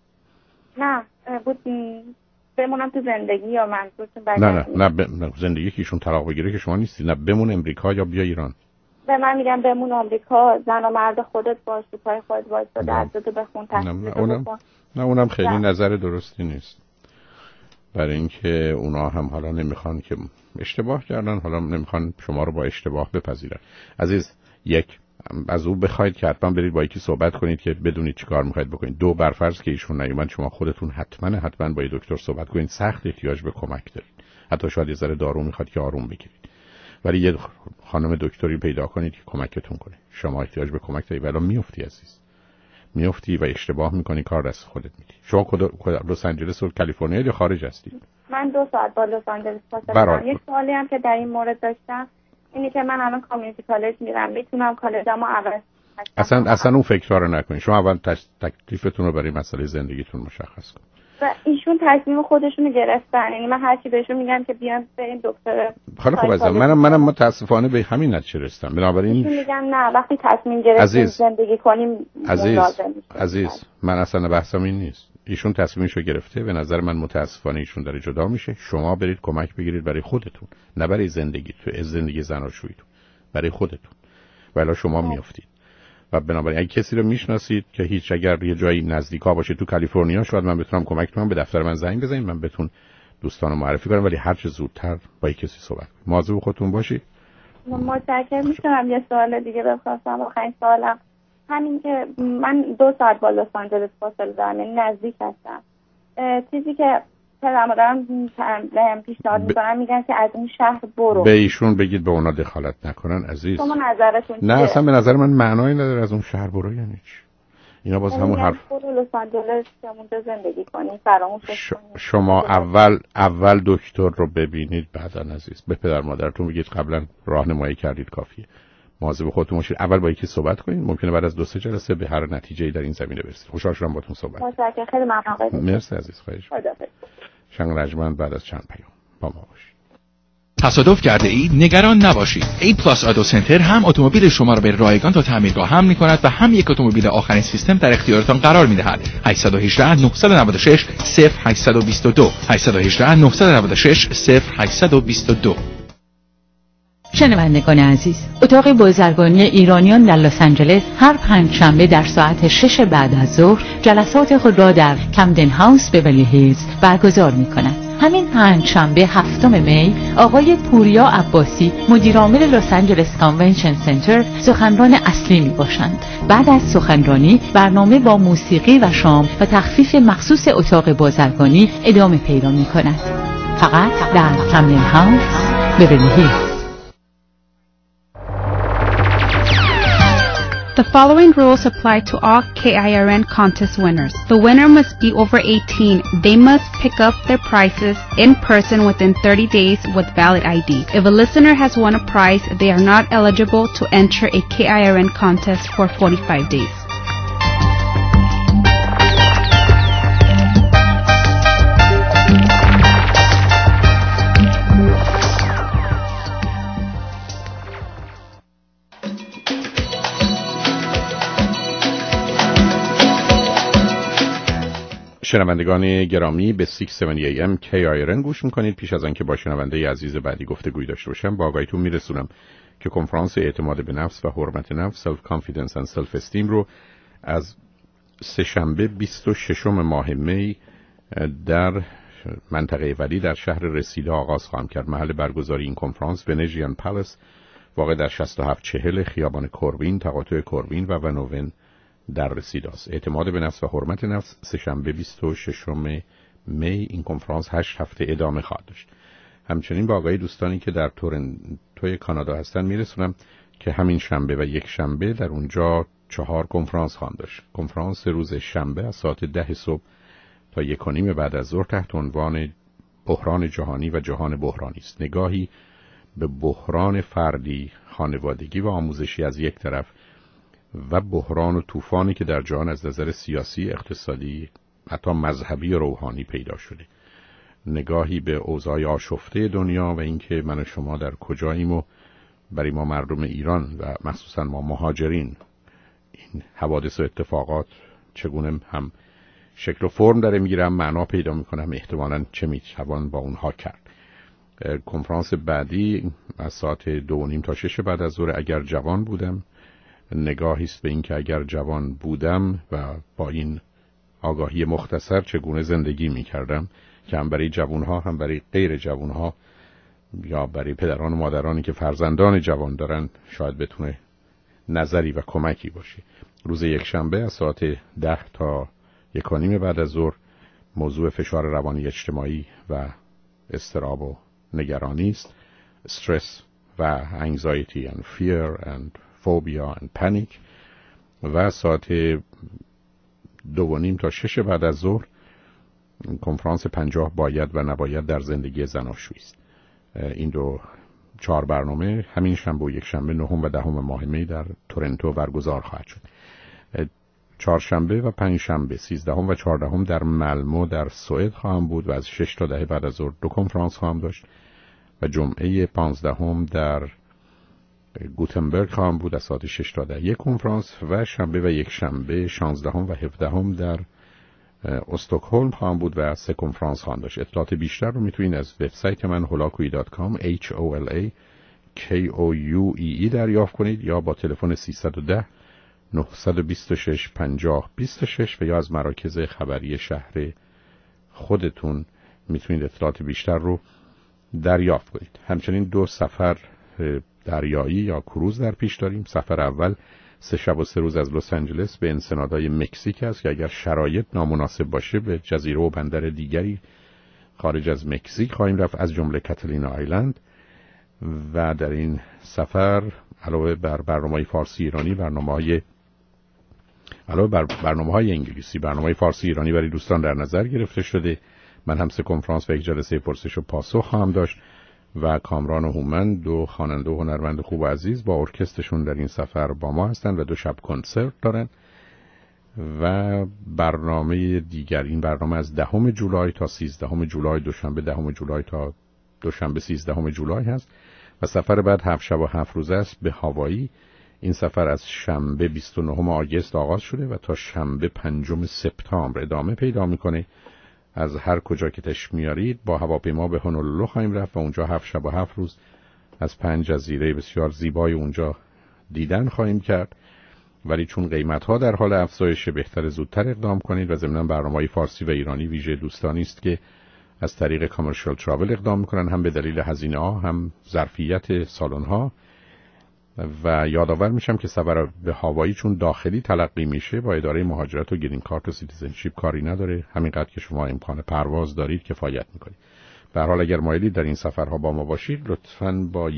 نه بود بمونم تو زندگی یا منظورتون نه زندگی که ایشون طلاق بگیره که شما نیستی. نه بمون امریکا یا بیا ایران؟ به من میگم بمون آمریکا، زن و مرد خودت باش، تو پای خودت وایسا، درستو بخون، تحصیلتو بکن. نه اونم خیلی نظر درستی نیست. برای اینکه اونا هم حالا نمیخوان که اشتباه کردن، حالا نمیخوان شما رو با اشتباه بپذیرن. عزیز، یک، از او بخواید که حتما برید با یکی صحبت کنید که بدونید چیکار میخواید بکنید. دو، برفرض که ایشون نیومد، شما خودتون حتما با دکتر صحبت کنید. سخت احتیاج به کمک دارید، حتی شاید یه ذره دارو میخواد که آروم بگیرید، ولی یه خانم دکتری پیدا کنید که کمکتون کنه. شما احتیاج به کمک دارید، ولی میافتی عزیز، میافتی و اشتباه میکنی، کار دست خودت میدی. شما کجا، لس آنجلس و کالیفرنیا یا خارج هستید؟ من 2 ساعت با لس آنجلس فاصله دارم. یک سوالی هم که در این مورد داشتم اینی که من الان کامیونیتی کالج میرم، میتونم کالجمو عوض؟ اصلا اون فکرها رو نکنید. شما اول تکلیفتون رو برای مسئله زندگیتون مشخص کنید. و ایشون تصمیم خودشونو گرفتن، یعنی من هرچی بهشون میگم که بیان بریم دکتر. حالا خب عزیزم، منم متاسفانه به همین نتیجه رسیدم. بنابراین میگم نه، وقتی تصمیم گرفتیم زندگی کنیم عزیز، من اصلا بحثم این نیست. ایشون تصمیمشو گرفته، به نظر من متاسفانه ایشون داره جدا میشه. شما برید کمک بگیرید برای خودتون، نه برای زندگی زناشوییتون، برای خودتون. ولی شما میافتید. و بنابراین اگه کسی رو میشناسید که هیچ، اگر یه جایی نزدیکا باشه تو کالیفرنیا، شاید من بتونم کمک کنم. به دفتر من زنگ بزنید، من بهتون دوستانو معرفی کنم، ولی هر چه زودتر با کسی صحبت کنید. مواظب خودتون باشید. متشکرم. میتونم یه سوال دیگه بپرسم؟ آخرین سوالم همین که من 2 ساعت با لس آنجلس فاصله دارم، یعنی نزدیک هستم. چیزی که پدرمادرم بهم پیشنهاد میکنن، میگن که از این شهر برو. به ایشون بگید به اونا دخالت نکنن عزیز. شما نظرتون چیه؟ نه اصلا به نظر من معنایی نداره از اون شهر برو. یعنی چی؟ اینا باز همون حرف. برو لس آنجلس که اونجا زندگی کنی، فراموشش کنی. شما اول دکتر رو ببینید، بعدا عزیز به پدر مادرتون بگید قبلا راهنمایی کردید، کافیه. مواظب خودتون باشید. اول با یکی صحبت کنید، ممکنه بعد از 2-3 جلسه به هر نتیجه‌ای در این زمینه برسید. خوشحال شدم باهاتون صحبت کردم. متشکرم، خیلی ممنون. مرسی عزیز، خواهش می‌کنم. شنگ رجمند بعد از چند پیام با ما باشید. تصادف کرده اید؟ نگران نباشید. A Plus Auto Center هم اتومبیل شما را به رایگان تا تعمیرگاه حمل می‌کند و هم یک اتومبیل آخرین سیستم در اختیارتان قرار می‌دهد. 818 996 0822 818 996 0822. شنوندگان عزیز، اتاق بازرگانی ایرانیان در لس آنجلس هر پنجشنبه در ساعت 6 بعد از ظهر جلسات خود را در کمدن هاوس بیولی هیلز برگزار می‌کند. همین پنجشنبه 7 می آقای پوریا عباسی مدیرعامل لس آنجلس کانونشن سنتر سخنران اصلی میباشند. بعد از سخنرانی برنامه با موسیقی و شام و تخفیف مخصوص اتاق بازرگانی ادامه پیدا می‌کند. فقط در کمدن هاوس بیولی هیلز. The following rules apply to all KIRN contest winners. The winner must be over 18. They must pick up their prizes in person within 30 days with valid ID. If a listener has won a prize, they are not eligible to enter a KIRN contest for 45 days. شنوندگان گرامی، به 670 AM KIRN گوش میکنید. پیش از آنکه با شنونده عزیز بعدی گفتگویی داشته باشم، با آگاهیتون میرسونم که کنفرانس اعتماد به نفس و حرمت نفس Self Confidence and Self Esteem رو از سه‌شنبه 26 ماه می در منطقه ولی در شهر رسیده آغاز خواهم کرد. محل برگزاری این کنفرانس ونژیان پالاس واقع در 6740 خیابان کوروین، تقاطع کوروین و ونوون در رسیده است. اعتماد به نفس و حرمت نفس، سه‌شنبه 26 می. این کنفرانس 8 هفته ادامه خواهد داشت. همچنین با آقای دوستانی که در تورنتوی کانادا هستن میرسونم که همین شنبه و یک شنبه در اونجا 4 کنفرانس خواهم داشت. کنفرانس روز شنبه از ساعت 10 صبح تا 1:30 بعد از ظهر تحت عنوان بحران جهانی و جهان بحرانی است. نگاهی به بحران فردی، خانوادگی و آموزشی از یک طرف و بحران و طوفانی که در جهان از نظر سیاسی، اقتصادی، حتی مذهبی و روحانی پیدا شده. نگاهی به اوضاع آشفته دنیا و اینکه من و شما در کجاییم و برای ما مردم ایران و مخصوصا ما مهاجرین این حوادث و اتفاقات چگونه هم شکل و فرم داره میگیره، هم معنا پیدا میکنه، هم احتمالاً چه میتوان با اونها کرد. کنفرانس بعدی از ساعت 2:30 تا 6 بعد از ظهر اگر جوان بودم، نگاهی است به این که اگر جوان بودم و با این آگاهی مختصر چگونه زندگی میکردم که هم برای جوانها هم برای غیر جوانها یا برای پدران و مادرانی که فرزندان جوان دارن شاید بتونه نظری و کمکی باشه. روز یکشنبه از ساعت 10 تا 1:30 بعد از ظهر موضوع فشار روانی اجتماعی و اضطراب و نگرانی است. Stress و anxiety and fear and phobia and panic. و ساعت 2:30 تا 6 بعد از ظهر کنفرانس 50 باید و نباید در زندگی زناشویی است. این 4 برنامه همین شنبه و یکشنبه 9 و 10 ماه می در تورنتو برگزار خواهد شد. چهارشنبه و پنجشنبه 13 و 14 در ملمو در سوئد خواهم بود و از 6 تا 10 بعد از ظهر 2 کنفرانس خواهم داشت و جمعه 15 در گوتنبرگ خواهم بود از ساعت 6 تا 10 یک کنفرانس و شنبه و یکشنبه 16 و 17 در استکهلم خواهم بود و 3 کنفرانس خواهم داشت. اطلاعات بیشتر رو میتونید از وبسایت من holakui.com HOLAKOUEE دریافت کنید یا با تلفن 310 926 50 26 و یا از مراکز خبری شهر خودتون میتونید اطلاعات بیشتر رو دریافت کنید. همچنین 2 سفر دریایی یا کروز در پیش داریم. سفر اول 3 شب و 3 روز از لس آنجلس به انسنادای مکزیک است که اگر شرایط نامناسب باشه به جزیره و بندر دیگری خارج از مکزیک خواهیم رفت از جمله کاتالینا آیلند. و در این سفر علاوه بر برنامه‌های فارسی ایرانی علاوه بر برنامه‌های انگلیسی برنامه‌های فارسی ایرانی برای دوستان در نظر گرفته شده. من هم 3 کنفرانس و 1 جلسه پرسش و پاسخ خواهم داشت و کامران و هومن 2 خواننده و هنرمند خوب و عزیز با ارکسترشون در این سفر با ما هستند و 2 شب کنسرت دارن. و برنامه دیگر این برنامه از 10 جولای تا 13 جولای دوشنبه 10 جولای تا دوشنبه 13 جولای هست و سفر بعد 7 شب و 7 روز است به هاوایی. این سفر از شنبه 29 آگوست آغاز شده و تا شنبه 5 سپتامبر ادامه پیدا میکنه. از هر کجا که تشریف میارید با هواپیما به هونولولو خواهیم رفت و اونجا 7 شب و 7 روز از 5 جزیره بسیار زیبای اونجا دیدن خواهیم کرد. ولی چون قیمت‌ها در حال افزایش بهتر زودتر اقدام کنید و ضمناً برنامه‌های فارسی و ایرانی ویژه دوستانی است که از طریق کامرشال تراول اقدام میکنن، هم به دلیل هزینه‌ها هم ظرفیت سالن‌ها. و یادآور میشم که سفر به هاوایی چون داخلی تلقی میشه با اداره مهاجرت و گرین کارت و سیتیزنشیپ کاری نداره. همینقدر که شما امکان پرواز دارید کفایت میکنه. به هر حال اگر مایلید در این سفرها با ما باشید لطفاً با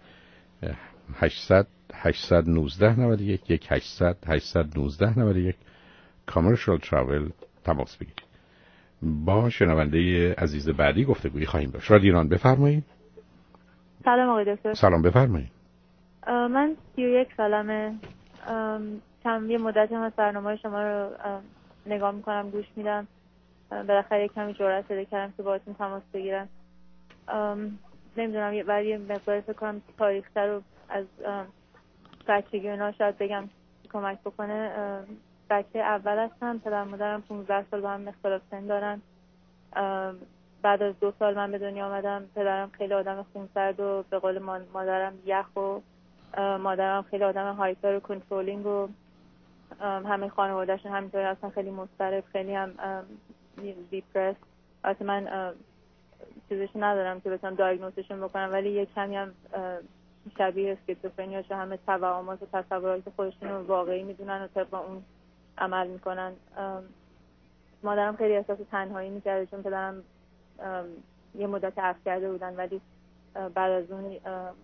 1-800-819-91 کامرشال تراول تماس بگیرید. با شنونده عزیز بعدی گفتگویی خواهیم داشت. رادیو ایران بفرمایید. سلام آقای دکتر. سلام بفرمایید. من 31 سالمه. یه مدتی هم از برنامه شما رو نگاه میکنم، گوش میدم. بالاخره کمی جرأت پیدا کردم که باهاتون تماس بگیرم. نمیدونم بعد یه مقدار فکر کنم تاریخ‌تر رو از بچگی اونا شاید بگم کمک بکنه. بچه اول هستم. پدر مادرم 15 سال با هم اختلاف سن دارن. بعد از 2 سال من به دنیا آمدم. پدرم خیلی آدم خونسرد و به قول مادرم یخ و مادرم خیلی آدم هایپر و کنترلینگ و همه خانواده‌شون همینطوری هستن، خیلی مضطرب، خیلی هم دیپرس. البته من چیزش ندارم که بتونم دایگنوزشون بکنم ولی یک کمی هم شبیه اسکیزوفرنیا، چون همه توهمات و تصورات خودشون رو واقعی میدونن و طبق اون عمل میکنن. مادرم خیلی احساس تنهایی میکرده چون پدرم یه مدت عفو کرده بودن ولی بعد از اون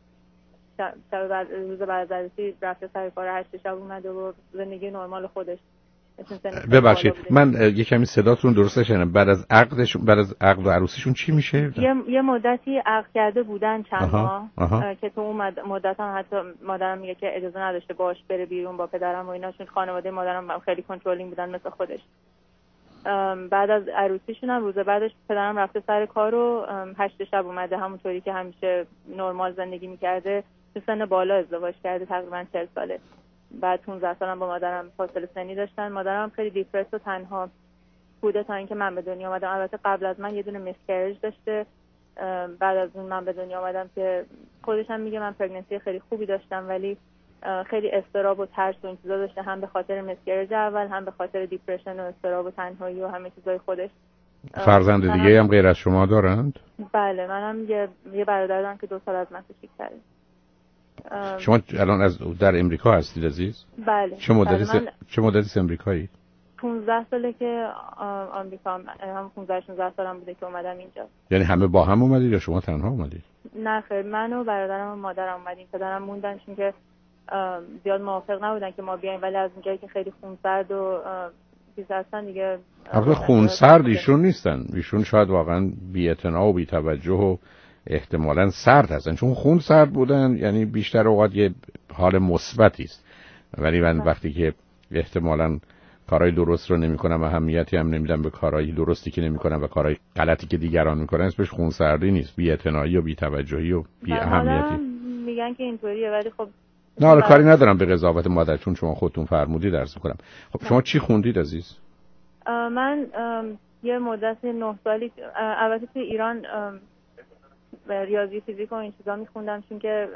روز بعد از عروسی رفته سر کار 8 شب اومده و زندگی نرمال خودش. ببخشید من یه کمی صداتون درست نشنیدم. بعد از عقد و عروسیشون چی میشه؟ یه مدتی عقد کرده بودن چند ماه که تو اون مدت هم حتی مادرم میگه که اجازه نداشته باش بره بیرون با پدرم و اینا، چون خانواده مادرم خیلی کنترلینگ بودن مثل خودش. بعد از عروسیشون هم روز بعدش پدرم رفته سر کار و 8 شب اومده، همونطوری که همیشه نرمال زندگی میکرده. تو سن بالا ازدواج کرده، تقریبا 40 ساله. بعد 15 سالم با مادرم فاصله سنی داشتن. مادرم خیلی دیپرس و تنها بوده تا اینکه من به دنیا اومدم. البته قبل از من یه دونه میسکرج داشته. بعد از اون من به دنیا اومدم که خودش هم میگه من پرگننسی خیلی خوبی داشتم ولی خیلی اضطراب و ترس و این چیزا داشته، هم به خاطر میسکرج اول هم به خاطر دیپرشن و اضطراب و تنهایی و همه چیزای خودش. فرزند دیگه هم غیر از شما دارند؟ بله، منم یه برادر دارم که 2 سال از من کوچیک‌تره. شما الان در امریکا هستید عزیز؟ بله. چه مدتی امریکایی؟ 15 ساله که آمریکا، هم 15-16 سالم بوده که اومدم اینجا. یعنی همه با هم اومدید یا شما تنها اومدید؟ نه خیر، من و برادرم و مادرم اومدیم. پدرم موندن چون که زیاد موافق نبودن که ما بیایم، ولی از اونجایی که خیلی خونسرد و چیز هستن دیگه. البته خونسرد ایشون نیستن، ایشون شاید واقعا بی‌اعتنا و بی‌توجه و احتمالاً سرد هستن، چون خون سرد بودن یعنی بیشتر اوقات یه حال مثبتی است. ولی من وقتی که احتمالاً کارهای درست رو نمی‌کنم و اهمیتی هم نمیدم به کارهای درستی که نمی‌کنم و کارهای غلطی که دیگران می‌کنن، اسمش خونسردی نیست، بی‌اعتنایی و بی‌توجهی و بی‌اهمیتی. میگن که اینطوریه ولی خب نه، حالا کاری ندارم به قضاوت مادر، چون شما خودتون فرمودید درس می‌کنم. خب شما چی خوندید عزیز؟ من یه مدت 9 سالی البته توی ایران ریاضی، فیزیک و این چیزا می‌خوندم، چون که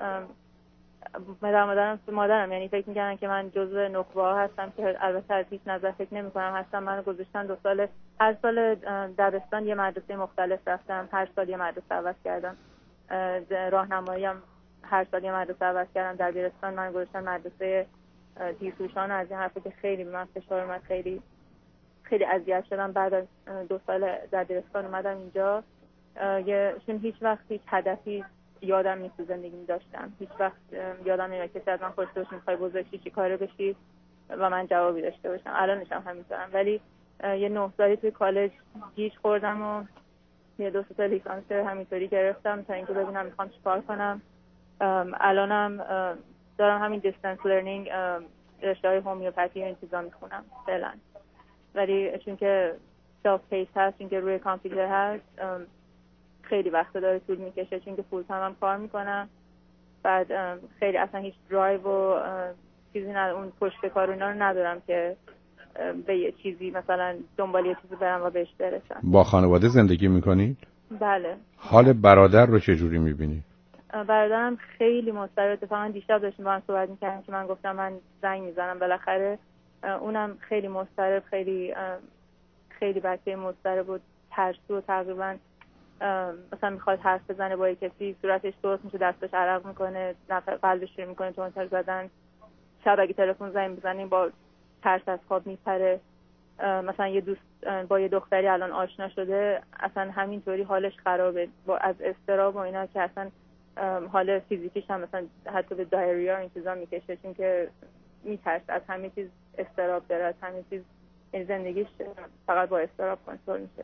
مادرم یعنی فکر می‌کردن که من جزو نخبه‌ها هستم، که البته از هیچ نظر فکر نمی‌کنم هستم. منو گذاشتن 2 سال، هر سال دبستان یه مدرسه مختلف رفتم، هر سال یه مدرسه عوض کردم. راهنمایی هم هر سال یه مدرسه عوض کردم. در دبستان من گذاشتن مدرسه تیرسوشان، از این حرفا که خیلی به من فشار اومد، خیلی خیلی اذیت شدم. بعد از 2 سال در دبستان اومدم اینجا، چون هیچ وقت هیچ هدفی یادم نیست تو زندگیم داشتم. هیچ وقت یادم نمیاد کسی از من پرسیده باشه میخوای بزرگ چی کاره بشی و من جوابی داشته باشم. الانش هم همینطورم، ولی یه 9 سالی توی کالج گیج خوردم و یه 2 تا لیسانس همینطوری گرفتم تا اینکه ببینم میخوام چیکار کنم. الانم دارم همین دیستنس لرنینگ، رشته‌های هومیوپاتی و این چیزا میخونم فعلا، ولی چون که سلف پیس هست، چون که روی کامپیوتر هست، خیلی وقت داره طول میکشه، چون که فول تایم هم کار میکنم. بعد خیلی اصلا هیچ درایو و چیزی ندارم، اون پشت کار و اینا رو ندارم که به یه چیزی مثلا دنبال یه چیزی برم و بهش برسم. با خانواده زندگی میکنید؟ بله. حال برادر رو چجوری میبینید؟ برادرم خیلی مضطرب. اتفاقا دیشب داشتیم با هم صحبت میکردیم که من گفتم من زنگ میزنم بالاخره. اونم خیلی مضطرب، خیلی بچه مضطرب بود، ترسو و تقریبا مثلا میخواد حرف بزنه با کسی صورتش درست میشه، دستش عرق میکنه، قلبش شروع میکنه تونتر زدن. شب اگه تلفن زنگ بزنیم با ترس از خواب میپره. مثلا یه دوست با یه دختری الان آشنا شده، اصلا همینطوری حالش خرابه با از اضطراب و اینا، که اصلا حال فیزیکیش هم مثلا حتی به دایریا این چیزا میکشه، چون که میترسه از همه چیز، اضطراب داره از همه چیز، زندگیش فقط با اضطراب کنترل میشه.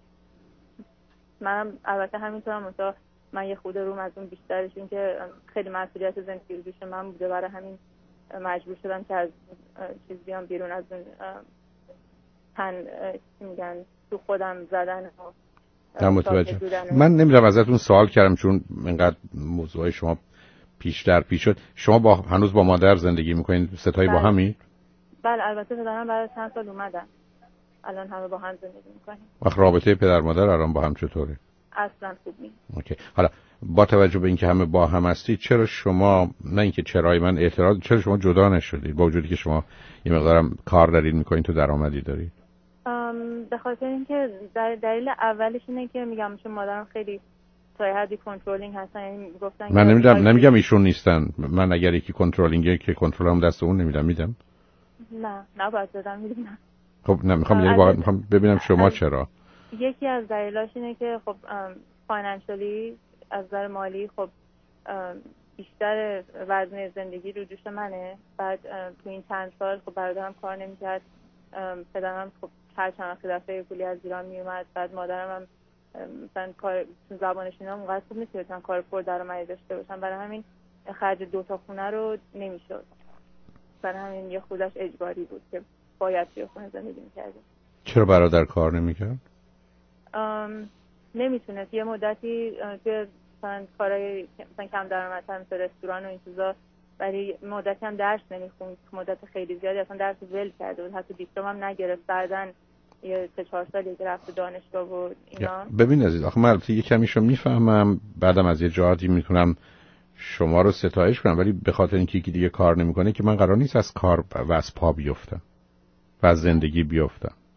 منم البته همینطورم، من یه خود روم از اون بیشترش، این که خیلی مسئولیت زندگی رو دوش من بوده، برای همین مجبور شدم که از چیز بیام بیرون، از اون میگن تو خودم زدن و متوجه. من نمیدونم ازتون سوال کردم چون اینقدر موضوع شما پیش شد. شما هنوز با مادر زندگی میکنید؟ ستایی با همید؟ بله، البته پدرم بعد از چند سال اومدن، الان همه با هم زندگی میکنیم. وقت رابطه پدر مادر الان با هم چطوره؟ اصلا خوب نیست. اوکی. حالا با توجه به اینکه همه با هم هستید، چرا شما، نه اینکه چرای من اعتراض، چرا شما جدا نشدید با وجودی که شما یه مقدارم کار دارید میکنید، تو درآمدی دارید؟ به خاطر اینکه دلیل اولش اینه که میگم چون مادرم خیلی تا حدی کنترلینگ هستن، یعنی گفتن من نمیگم ایشون نیستن، من اگر یکی کنترلینگه که کنترلم دست اون نمیدم، میدم. نه باید بدم، میدونم. خب نمیخوام، یعنی واقعا میخوام ببینم شما چرا. یکی از دلایلش اینه که خب فاینانشلی، از نظر مالی خب بیشتر وزن زندگی رو دوش منه. بعد تو این چند سال خب برادرم کار نمی‌کرد، پدرم خب هر چند وقت دفعه پولی از ایران میومد. بعد مادرم هم مثلا کار زبانش اینا اونقدر خوب نیست که مثلا کار پردرآمدی داشته باشن، برای همین خرج 2 تا خونه رو نمیشد. برای همین یه خودش اجباری بود که باید توی خونه زندگی می‌کردیم. چرا برادر کار نمی‌کرد؟ نمیتونست. یه مدتی توی مثلا کارهای مثلا کم درآمدتر مثل رستوران و این چیزا، ولی مدتی هم درس نمیخوند، مدت خیلی زیادی اصلا درس ول کرده بود، حتی دیپلم هم نگرفت. بعدن یه 3-4 سالی که رفت دانشگاه و اینا. ببین عزیز، آخه من البته یه کمیشو میفهمم، بعدم از یه جهاتی میتونم شما رو ستایش کنم، ولی به خاطر اینکه یکی دیگه کار نمیکنه که من قرار نیست از کار و از پا بیفتم و از زندگی بیفتم.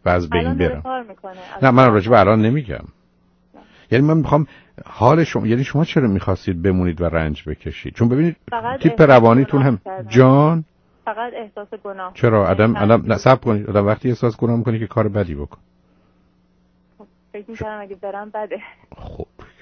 بعض به این برم. میکنه. نه من راجع به الان نمیگم. یعنی من میخوام حال شما، یعنی شما چرا میخواستید بمونید و رنج بکشید؟ چون ببینید تیپ روانیتون هم جان فقط احساس گناه. چرا آدم نصب کنید، آدم وقتی احساس گناه میکنه که کار بدی بکن. فکر می‌کردم اگه برم بده. خب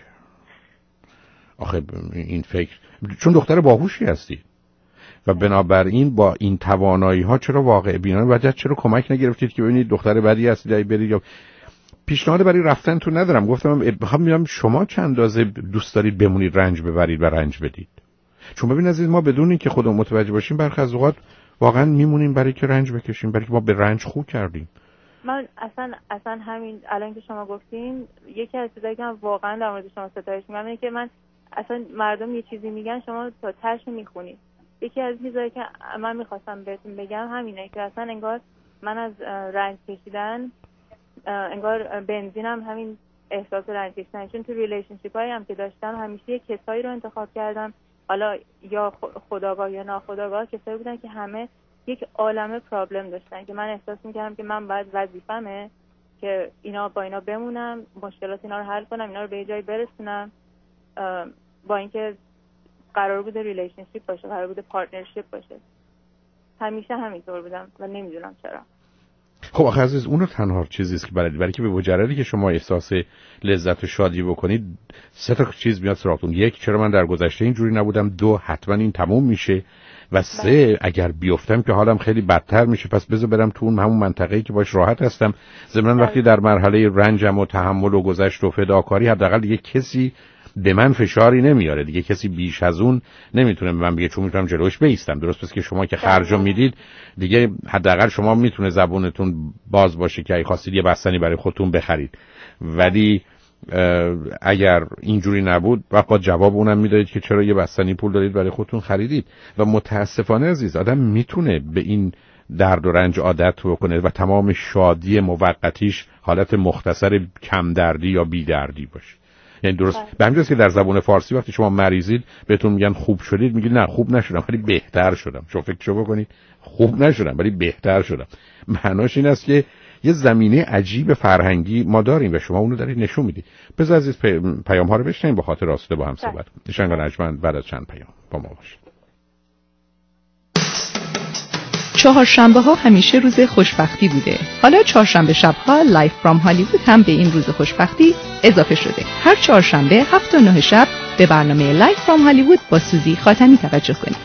آخه این فکر، چون دختر باهوشی هستی و بنابراین با این توانایی ها چرا واقع بینانه وجد چرا کمک نگرفتید که ببینید دختر بدی هستید ای برید؟ یا پیشنهاد برای رفتن تو ندارم، گفتم میخوام ببینم شما چند اندازه دوست دارید بمونید رنج ببرید و رنج بدید. چون ببین عزیز، ما بدون اینکه خودمون متوجه باشیم برخی از اوقات واقعا میمونیم برای که رنج بکشیم، برای که ما به رنج خو کردیم. من اصلا همین الان که شما گفتین یکی از چیزایی که من واقعا در مورد شما ستایش می‌کنم اینه که من اصلا مردم یه چیزی میگن شما تا تهش میخونید. یکی از چیزایی که من میخواستم بهتون بگم همینه که اصلا انگار من از رنج کشیدن انگار بنزینم همین احساس رنج کشیدن، چون تو ریلیشنشیپ هایی هم که داشتم همیشه یک کسایی رو انتخاب کردم، حالا یا خودآگاه یا ناخودآگاه، کسایی بودن که همه یک عالمه پرابلم داشتن که من احساس میکردم که من باید وظیفمه که با اینا بمونم، مشکلات اینا رو حل کنم، اینا رو به جای برسونم، با اینکه قرار بوده ریلیشنشیپ باشه، قرار بوده پارتنرشیپ باشه. همیشه همینطور بودم و نمیدونم چرا. خب آخه عزیز اون رو تنها چیزی است که بلدید، برای که به مجردی که شما احساس لذت و شادی بکنید سه تا چیز میاد سراغتون. یک، چرا من در گذشته اینجوری نبودم. دو، حتما این تموم میشه. و سه، اگر بیفتم که حالم خیلی بدتر میشه، پس بذار برم تو اون همون منطقه‌ای که باش راحت هستم. ضمن وقتی در مرحله رنجم و تحمل و گذشت و فداکاری، حداقل دیگه کسی به من فشاری نمیاره، دیگه کسی بیش از اون نمیتونه به من بگه چون میتونم جلوش بایستم. درست پس که شما که خرجو میدید دیگه حداقل شما میتونه زبونتون باز باشه که اگه خواستید یه بستنی برای خودتون بخرید. ولی اگر اینجوری نبود وقت جواب اونم میدادید که چرا یه بستنی پول دارید برای خودتون خریدید. و متاسفانه عزیز آدم میتونه به این درد و رنج عادت بکنه و تمام شادی موقتیش حالت مختصر کم دردی یا بی دردی باشه. یعنی درست به همین جاست که در زبان فارسی وقتی شما مریضید بهتون میگن خوب شدید، میگید نه خوب نشدم ولی بهتر شدم. شما فکرشو بکنید، خوب نشدم ولی بهتر شدم. معناش این است که یه زمینه عجیب فرهنگی ما داریم و شما اونو دارید نشون میدید. بذار عزیز پیام ها رو بشنویم، با خاطر آسوده با هم صحبت کنیم. نشنگ نجمن بعد از چند پیام با ما باشید. چهارشنبه ها همیشه روز خوشبختی بوده. حالا چهارشنبه شبها لایف فرام هالیوود هم به این روز خوشبختی اضافه شده. هر چهارشنبه 7 تا 9 شب به برنامه لایف فرام هالیوود با سوزی خاتمی توجه کنید.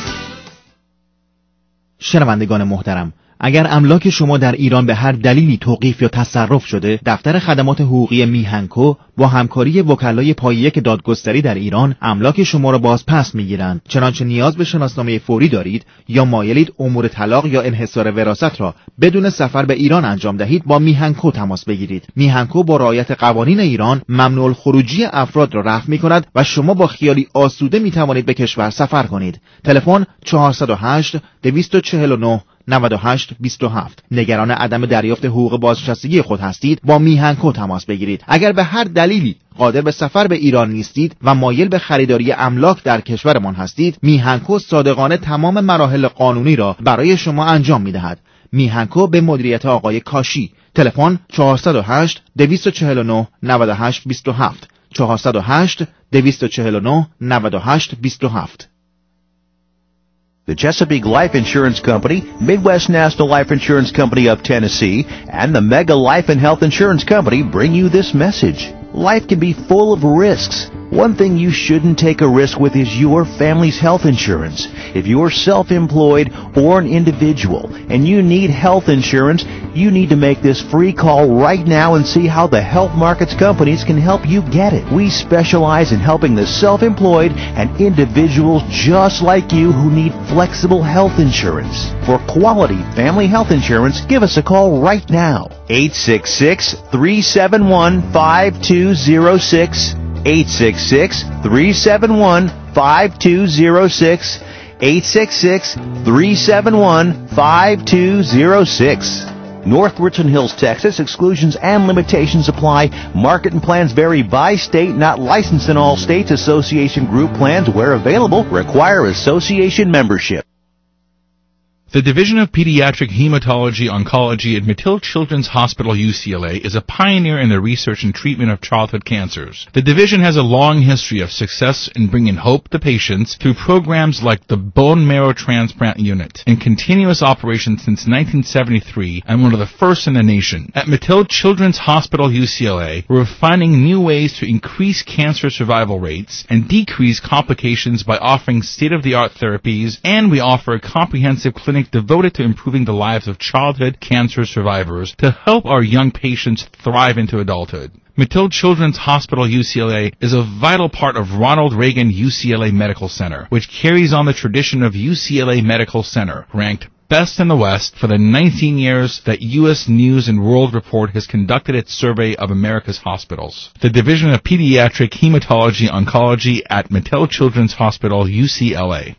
شنوندگان محترم، اگر املاک شما در ایران به هر دلیلی توقیف یا تصرف شده، دفتر خدمات حقوقی میهنکو با همکاری وکلای پایه که دادگستری در ایران املاک شما را باز پس میگیرند. چنانچه نیاز به شناسنامه فوری دارید یا مایلید امور طلاق یا انحصار وراثت را بدون سفر به ایران انجام دهید، با میهنکو تماس بگیرید. میهنکو با رعایت قوانین ایران ممنوع الخروجی افراد را رفع می‌کند و شما با خیالی آسوده می‌توانید به کشور سفر کنید. تلفن 408 249 9827. نگران عدم دریافت حقوق بازنشستگی خود هستید، با میهنکو تماس بگیرید. اگر به هر دلیلی قادر به سفر به ایران نیستید و مایل به خریداری املاک در کشورمان هستید، میهنکو صادقانه تمام مراحل قانونی را برای شما انجام می‌دهد. میهنکو به مدیریت آقای کاشی. تلفن 408 249 9827. 408 249 9827. The Chesapeake Life Insurance Company, Midwest National Life Insurance Company of Tennessee, and the Mega Life and Health Insurance Company bring you this message. Life can be full of risks. One thing you shouldn't take a risk with is your family's health insurance. If you're self-employed or an individual and you need health insurance, you need to make this free call right now and see how the health markets companies can help you get it. We specialize in helping the self-employed and individuals just like you who need flexible health insurance. For quality family health insurance, give us a call right now. 866-371-5206. 866-371-5206. 866-371-5206. North Richland Hills, Texas. Exclusions and limitations apply. Market and plans vary by state. Not licensed in all states. Association group plans, where available, require association membership. The Division of Pediatric Hematology Oncology at Mattil Children's Hospital UCLA is a pioneer in the research and treatment of childhood cancers. The division has a long history of success in bringing hope to patients through programs like the Bone Marrow Transplant Unit, in continuous operation since 1973 and one of the first in the nation. At Mattil Children's Hospital UCLA, we're finding new ways to increase cancer survival rates and decrease complications by offering state-of-the-art therapies, and we offer a comprehensive clinic devoted to improving the lives of childhood cancer survivors to help our young patients thrive into adulthood. Mattil Children's Hospital UCLA is a vital part of Ronald Reagan UCLA Medical Center, which carries on the tradition of UCLA Medical Center, ranked best in the West for the 19 years that U.S. News and World Report has conducted its survey of America's hospitals. The Division of Pediatric Hematology Oncology at Mattil Children's Hospital UCLA.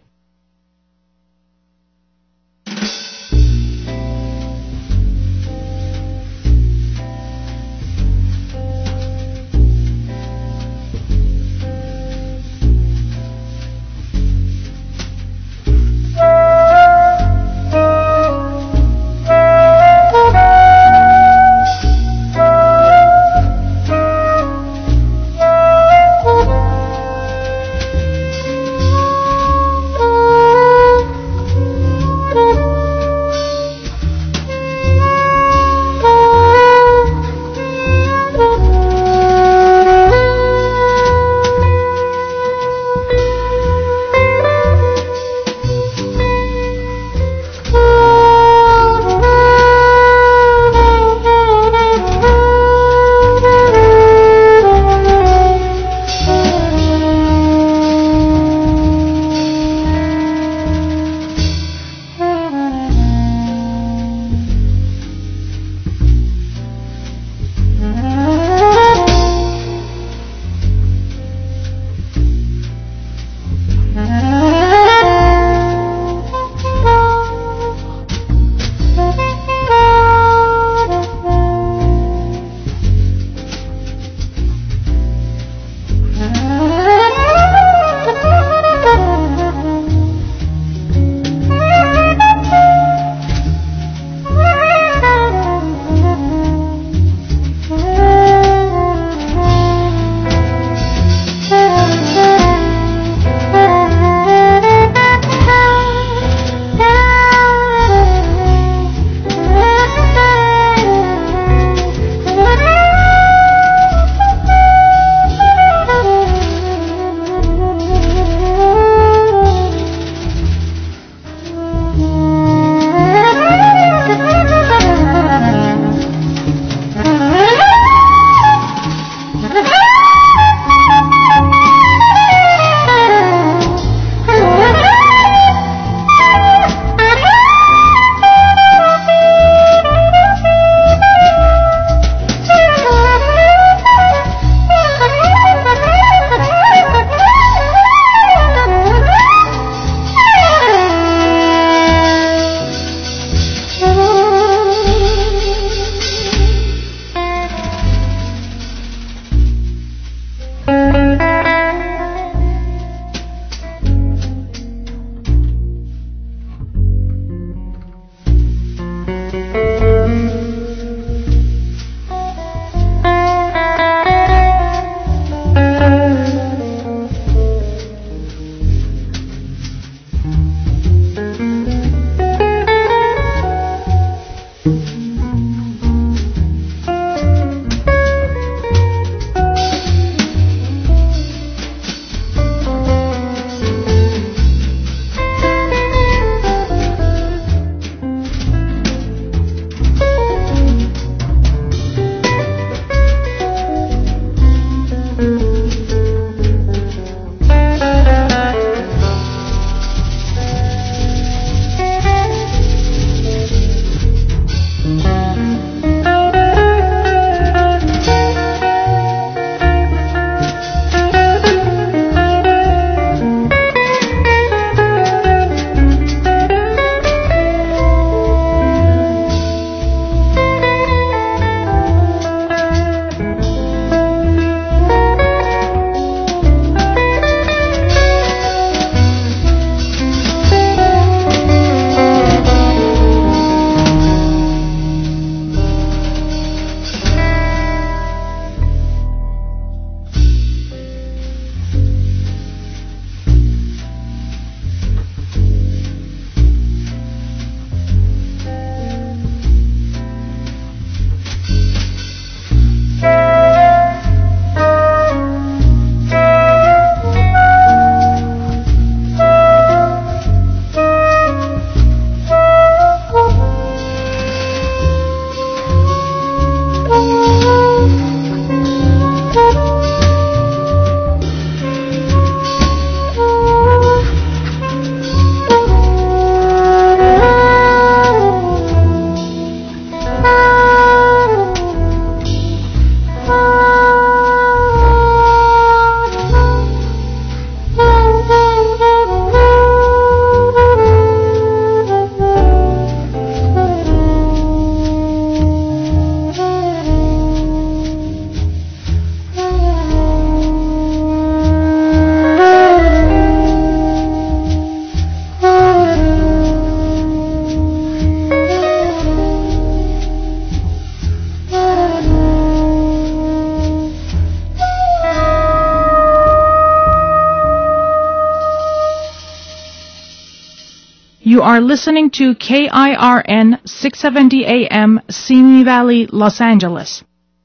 You are listening to KIRN 670 AM, Simi Valley, Los Angeles.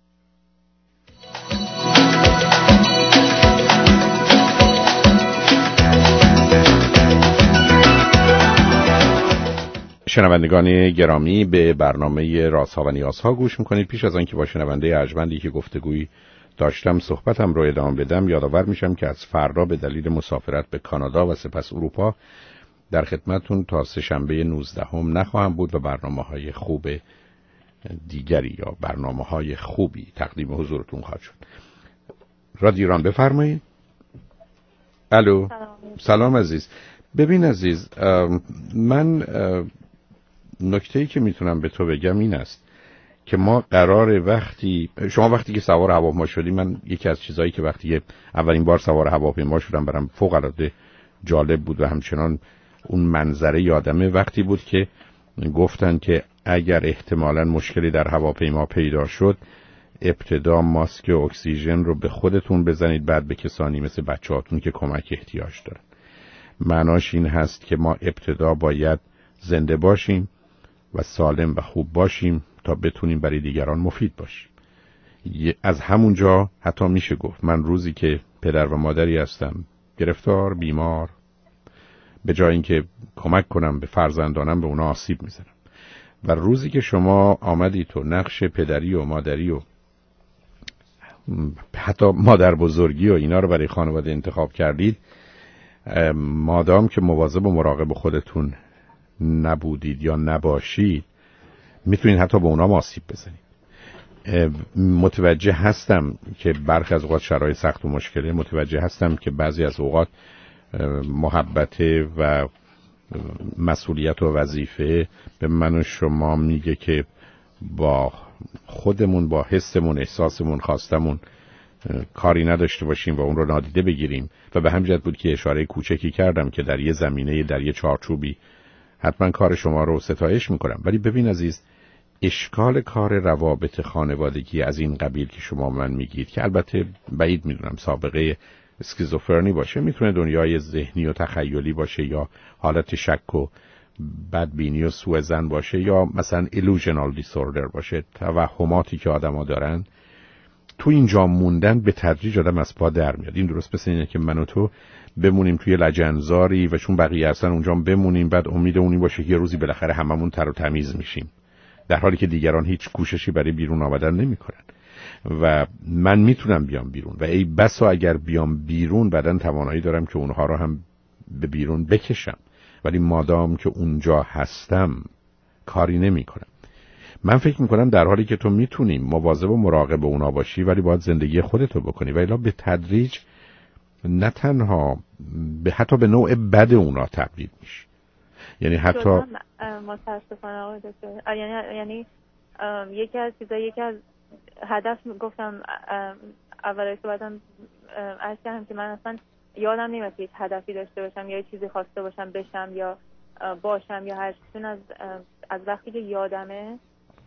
شنوندگان گرامی، به برنامه رازها و نیازها گوش میکنید. پیش از آنکه با شنونده ارجمندی که گفتگویی داشتم صحبتم رو ادامه بدم، یادآور میشم که از فردا به دلیل مسافرت به کانادا و سپس اروپا در خدمتتون تا سه‌شنبه 19 نخواهم بود و برنامه‌های خوب دیگری یا برنامه‌های خوبی تقدیم حضورتون خواهد شد. رادیو ایران بفرمایید. الو. سلام عزیز. ببین عزیز، من نکته‌ای که میتونم به تو بگم این است که ما قراره شما وقتی که سوار هواپیما شدی، من یکی از چیزایی که وقتی اولین بار سوار هواپیما شدم برام فوق‌العاده جالب بود و همچنان اون منظره یادمه، وقتی بود که گفتن که اگر احتمالاً مشکلی در هواپیما پیدا شد ابتدا ماسک اکسیژن رو به خودتون بزنید، بعد به کسانی مثل بچه‌هاتون که کمک احتیاج دارن. معناش این هست که ما ابتدا باید زنده باشیم و سالم و خوب باشیم تا بتونیم برای دیگران مفید باشیم. از همونجا حتی میشه گفت من روزی که پدر و مادری هستم گرفتار بیمار، به جای اینکه کمک کنم به فرزندانم به اونا آسیب میزنم. و روزی که شما آمدی تو نقش پدری و مادری و حتی مادر بزرگی و اینا رو برای خانواده انتخاب کردید، مادام که مواظب و مراقب خودتون نبودید یا نباشید میتونید حتی به اونا آسیب بزنید. متوجه هستم که برخی از اوقات شرایط سخت و مشکله، متوجه هستم که بعضی از اوقات محبت و مسئولیت و وظیفه به من و شما میگه که با خودمون، با حسمون، احساسمون، خواستمون کاری نداشته باشیم و اون رو نادیده بگیریم. و به همین جهت بود که اشاره کوچکی کردم که در یه زمینه، در یه چارچوبی حتما کار شما رو ستایش میکنم. ولی ببین عزیز، اشکال کار روابط خانوادگی از این قبیل که شما من میگید، که البته بعید میدونم سابقه اسکیزوفرنی باشه، میتونه دنیای ذهنی و تخیلی باشه، یا حالت شک و بدبینی و سوء ظن باشه، یا مثلا ایلوژنال دیسوردر باشه، توهماتی که آدما دارن. تو اینجا موندن به تدریج آدم از پا در میاد. این درست مثل اینه که من و تو بمونیم توی لجنزاری و چون بقیه هستن اونجا بمونیم، بعد امید اونی باشه که یه روزی بالاخره هممون تر و تمیز میشیم، در حالی که دیگران هیچ کوششی برای بیرون آمدن نمیکنن. و من میتونم بیام بیرون و ای بسا اگر بیام بیرون بعدن توانایی دارم که اونها رو هم به بیرون بکشم، ولی مادام که اونجا هستم کاری نمیکنم. من فکر میکنم در حالی که تو میتونی مواظب و مراقب اونا باشی، ولی باید زندگی خودتو بکنی و الا به تدریج نه تنها حتی به نوع بد اونا تبدیل میشی. یعنی حتی متاسفانه آقای دکتر، یعنی یکی از هدف گفتم اول صحبتم عرض کردم که من اصلا یادم نمیاد که هدفی داشته باشم یا چیزی خواسته باشم بشم یا باشم یا هر چیزی. از وقتی که یادمه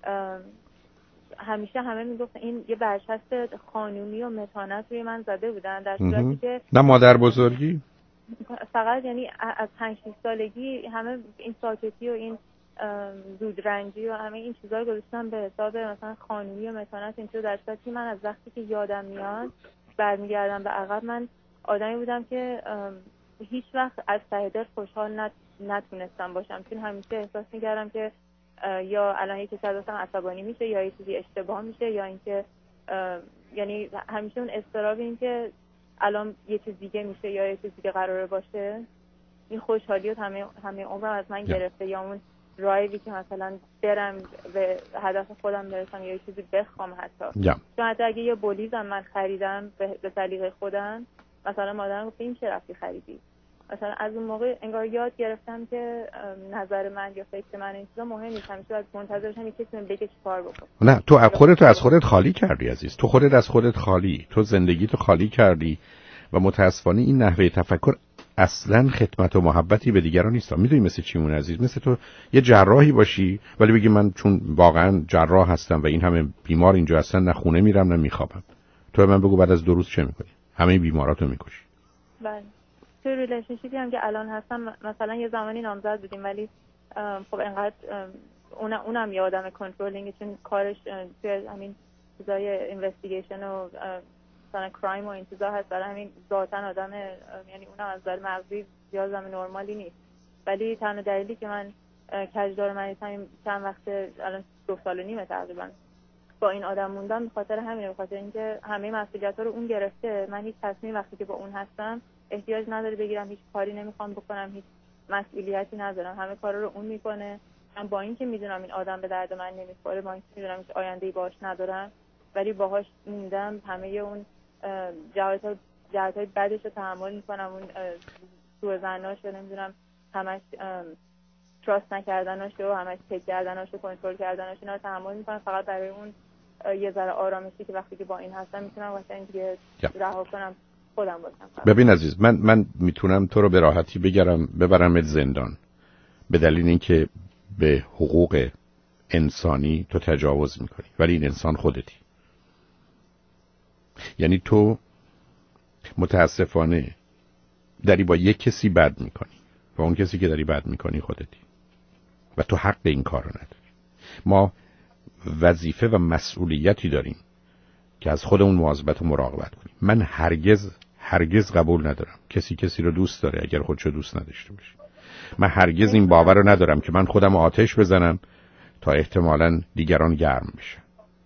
همیشه همه میگفتن این یه برچسب قانونی و متانت روی من زده بودن، در صورتی که نه مادر بزرگی فقط یعنی از 5-6 سالگی همه این ساکتی و این زودرنجی و همه این چیزا رو گذاشتن به حساب مثلا قانونی و متانت. اینطور در صورتی که من از وقتی که یادم میاد برمیگردم به عقب، من آدمی بودم که هیچ وقت از ته دل خوشحال نتونستم باشم، چون همیشه احساس می‌کردم که یا الان یکی ازم عصبانی میشه یا یه چیزی اشتباه میشه، یا اینکه یعنی همیشه اون اضطراب این که الان یه چیز دیگه میشه یا یه چیز دیگه قراره باشه، این خوشحالی رو همه عمرم از من گرفته. یا اون رایوی که مثلا برم به هدف خودم برسم یا یه چیزی بخوام، حتی چون حتی اگه یه بولیزم من خریدم به سلیقه خودم، مثلا مادرم گفت این چه رفتی خریدی، مثلا از اون موقع انگار یاد گرفتم که نظر من یا فکر من این چیزا مهم نیست، همیشه باید منتظر باشم یه کسی بگه چیکار بکنم. نه، تو از خودت خالی کردی عزیز، تو خودت از خودت خالی، تو زندگیتو خالی کردی و متاسفانه این نحوه تفکر اصلا خدمت و محبتی به دیگران نیست. میدونی مثل چی مون عزیز؟ مثل تو یه جراحی باشی ولی بگی من چون واقعا جراح هستم و این همه بیمار اینجا هستن نه خونه میرم نه میخوابم. تو من بگو بعد از 2 روز چه میکنی؟ همه بیماراتو میکشی. بله. تو ریلیشنشیپی هم که الان هستم مثلا یه زمانی نامزد بودیم ولی خب اینقدر اونم یه آدم کنترلینگ، چون کارش توی همین چیزای اینوستیگیشن و مثلا کرایم و این چیزا هست، برای همین ذاتاً آدم، یعنی اونم از نظر مغزی زیاد آدم نرمالی نیست. ولی تنها دلیلی که من کجدار مریض همین چند وقت الان 2 سال و نیمه تقریبا با این آدم موندم به خاطر همینه، به خاطر اینکه همه مسئولیت‌ها رو اون گرفته. من هیچ تصمیمی وقتی که با اون هستم احتیاج نداره بگیرم، هیچ کاری نمیخوام بکنم، هیچ مسئولیتی ندارم، همه کارا رو اون میکنه. من با اینکه میدونم این آدم به درد من نمیخوره، با اینکه میدونم هیچ آینده‌ای باهاش ندارم، ولی باهاش موندم، همه اون جهت‌های بدش رو تحمل میکنم، اون سوء ظناش رو نمیدونم، همش تراست نکردناش و همش تک کردناش و کنترل کردناش، اینا رو تحمل میکنم فقط برای اون یه ذره آرامشی که وقتی که با این هستم میتونم واسه اینکه رها کنم خودم باشم. ببین عزیز، من میتونم تو رو به راحتی ببرمت زندان به دلیل اینکه به حقوق انسانی تو تجاوز میکنی، ولی این انسان خودتی. یعنی تو متاسفانه داری با یک کسی بد میکنی و اون کسی که داری بد میکنی خودتی و تو حق این کار رو نداری. ما وظیفه و مسئولیتی داریم که از خودمون مواظبت و مراقبت کنیم. من هرگز قبول ندارم کسی رو دوست داره اگر خودشو دوست نداشته باشه. من هرگز این باور رو ندارم که من خودم آتش بزنم تا احتمالاً دیگران گرم بشن.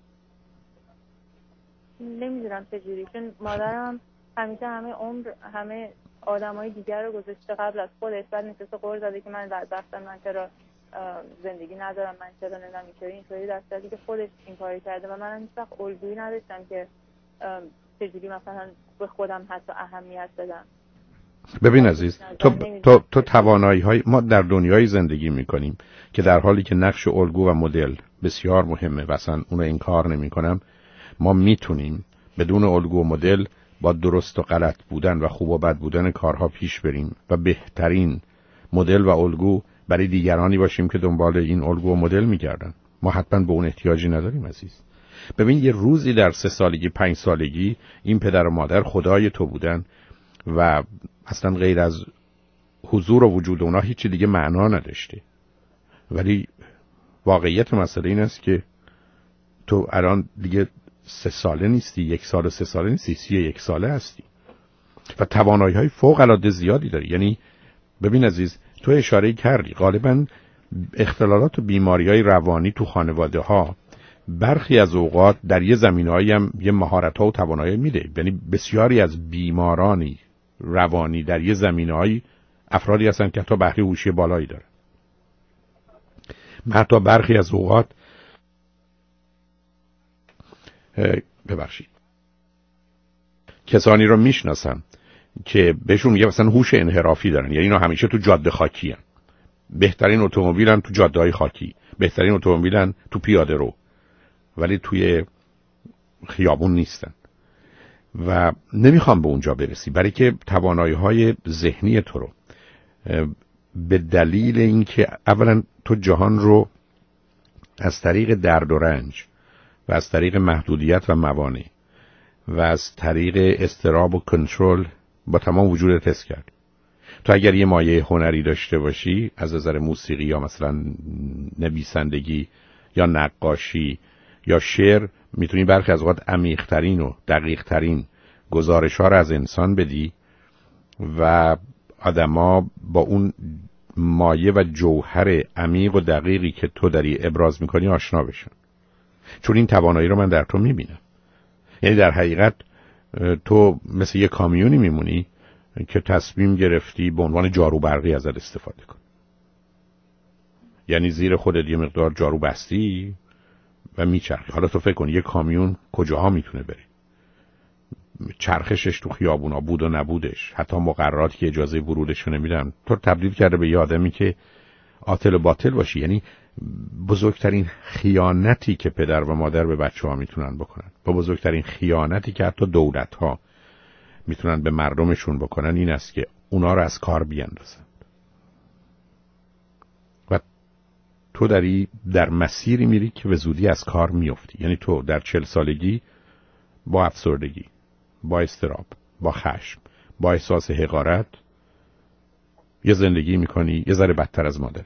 نمیدونم چجوری، چون مادرم همیشه همه آدمای دیگر رو گذاشته قبل از خودش، بعد نشسته قور زده که من بدبختم، من چرا زندگی ندارم، من چرا نمیدونم اینطوری در صورتی که خودش این کاری کرده و من هیچ وقت الگویی نداشتم که چجوری مثلا به خودم حتی اهمیت بدم. ببین عزیز، تو توانایی‌های ما در دنیای زندگی می‌کنیم که در حالی که نقش الگو و مدل بسیار مهمه و اصلا اون رو انکار نمی‌کنم، ما میتونیم بدون الگو و مدل با درست و غلط بودن و خوب و بد بودن کارها پیش بریم و بهترین مدل و الگو برای دیگرانی باشیم که دنبال این الگو و مدل میگردن. ما حتما به اون احتیاجی نداریم عزیز. ببین یه روزی در 3 سالگی 5 سالگی این پدر و مادر خدای تو بودن و اصلا غیر از حضور و وجود اونا هیچی دیگه معنا نداشته، ولی واقعیت مسئله این است که تو الان دیگه 3 ساله نیستی، 1 سال و 3 ساله نیستی، 31 ساله هستی و توانایی‌های فوق‌العاده زیادی داری. یعنی ببین عزیز، تو اشاره کردی غالباً اختلالات و بیماری‌های روانی تو خانواده‌ها برخی از اوقات در یه زمینه‌ای هم یه مهارت‌ها و توانایی میده. یعنی بسیاری از بیمارانی روانی در یه زمینه‌ای افرادی هستن که حتی بهره هوشی بالایی دارن. حتی برخی از اوقات کسانی رو میشناسم که بهشون میگه مثلا هوش انحرافی دارن، یعنی اینا همیشه تو جاده خاکی هن. بهترین اتومبیلن تو جاده‌های خاکی، بهترین اتومبیلن تو پیاده رو، ولی توی خیابون نیستن و نمیخوام به اونجا برسی، برای که توانایی‌های ذهنی تو رو به دلیل اینکه اولا تو جهان رو از طریق درد و رنج و از طریق محدودیت و موانع و از طریق اضطراب و کنترل با تمام وجودت حس کرد. تو اگر یه مایه هنری داشته باشی از نظر موسیقی یا مثلا نویسندگی یا نقاشی یا شعر، میتونی برخی از اوقات عمیق‌ترین و دقیق‌ترین گزارش‌ها رو از انسان بدی و آدما با اون مایه و جوهر عمیق و دقیقی که تو داری ابراز میکنی آشنا بشن. چون این توانایی رو من در تو میبینم. یعنی در حقیقت تو مثل یه کامیونی میمونی که تصمیم گرفتی به عنوان جارو برقی ازت استفاده کن. یعنی زیر خودت یه مقدار جارو بستی و میچرخی. حالا تو فکر کن یه کامیون کجاها میتونه بره؟ چرخشش تو خیابونا بود و نبودش، حتی مقرراتی که اجازه ورودش رو نمیدن، تو تبدیل کرده به یه آدمی که عاطل و باطل باشی. یعنی بزرگترین خیانتی که پدر و مادر به بچه‌ها میتونن بکنن، با بزرگترین خیانتی که حتی دولت‌ها میتونن به مردمشون بکنن این است که اونا رو از کار بیاندازن. و تو در مسیری میری که به زودی از کار میافتی. یعنی تو در 40 سالگی با افسردگی، با اضطراب، با خشم، با احساس حقارت یه زندگی میکنی یه ذره بدتر از مادرت،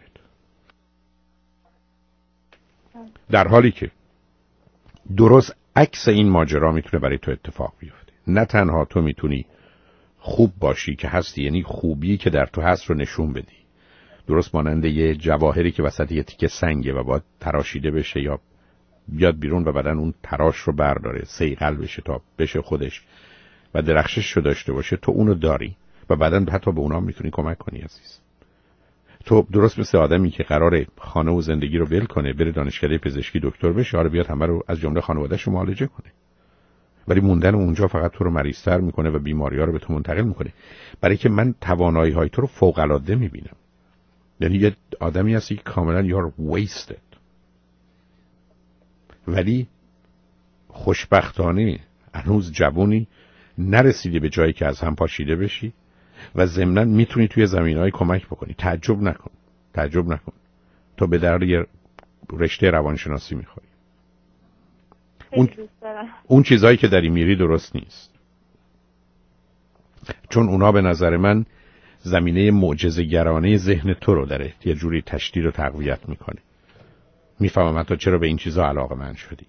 در حالی که درست عکس این ماجرا میتونه برای تو اتفاق بیفته. نه تنها تو میتونی خوب باشی که هستی، یعنی خوبی که در تو هست رو نشون بدی، درست مانند یه جواهری که وسط یه تیکه سنگه و باید تراشیده بشه یا بیاد بیرون و بعدن اون تراش رو برداره صیقل بشه تا بشه خودش و درخشش رو داشته باشه. تو اونو داری و بعدن حتی به اونام میتونی کمک کنی عزیز. تو درست مثل آدمی که قراره خانه و زندگی رو ول کنه بره دانشکده پزشکی دکتر بشه، آره بیاد همه رو از جمله خانواده‌اش رو معالجه کنه، ولی موندن اونجا فقط تو رو مریض‌تر میکنه و بیماری‌ها رو به تو منتقل میکنه. برای که من توانایی‌های تو رو فوق‌العاده میبینم، یعنی یه آدمی هستی که کاملا you're wasted، ولی خوشبختانه هنوز جوونی، نرسیدی به جایی که از هم پاشیده بشی و ضمناً میتونی توی زمینه‌های کمک بکنی. تعجب نکن تو به درد یه رشته روانشناسی میخوری. اون چیزایی که داری میری درست نیست، چون اونا به نظر من زمینه معجزه‌گرانه ذهن تو رو داره یه جوری تشدید و تقویت میکنه. میفهمم تو چرا به این چیزا علاقه‌مند شدی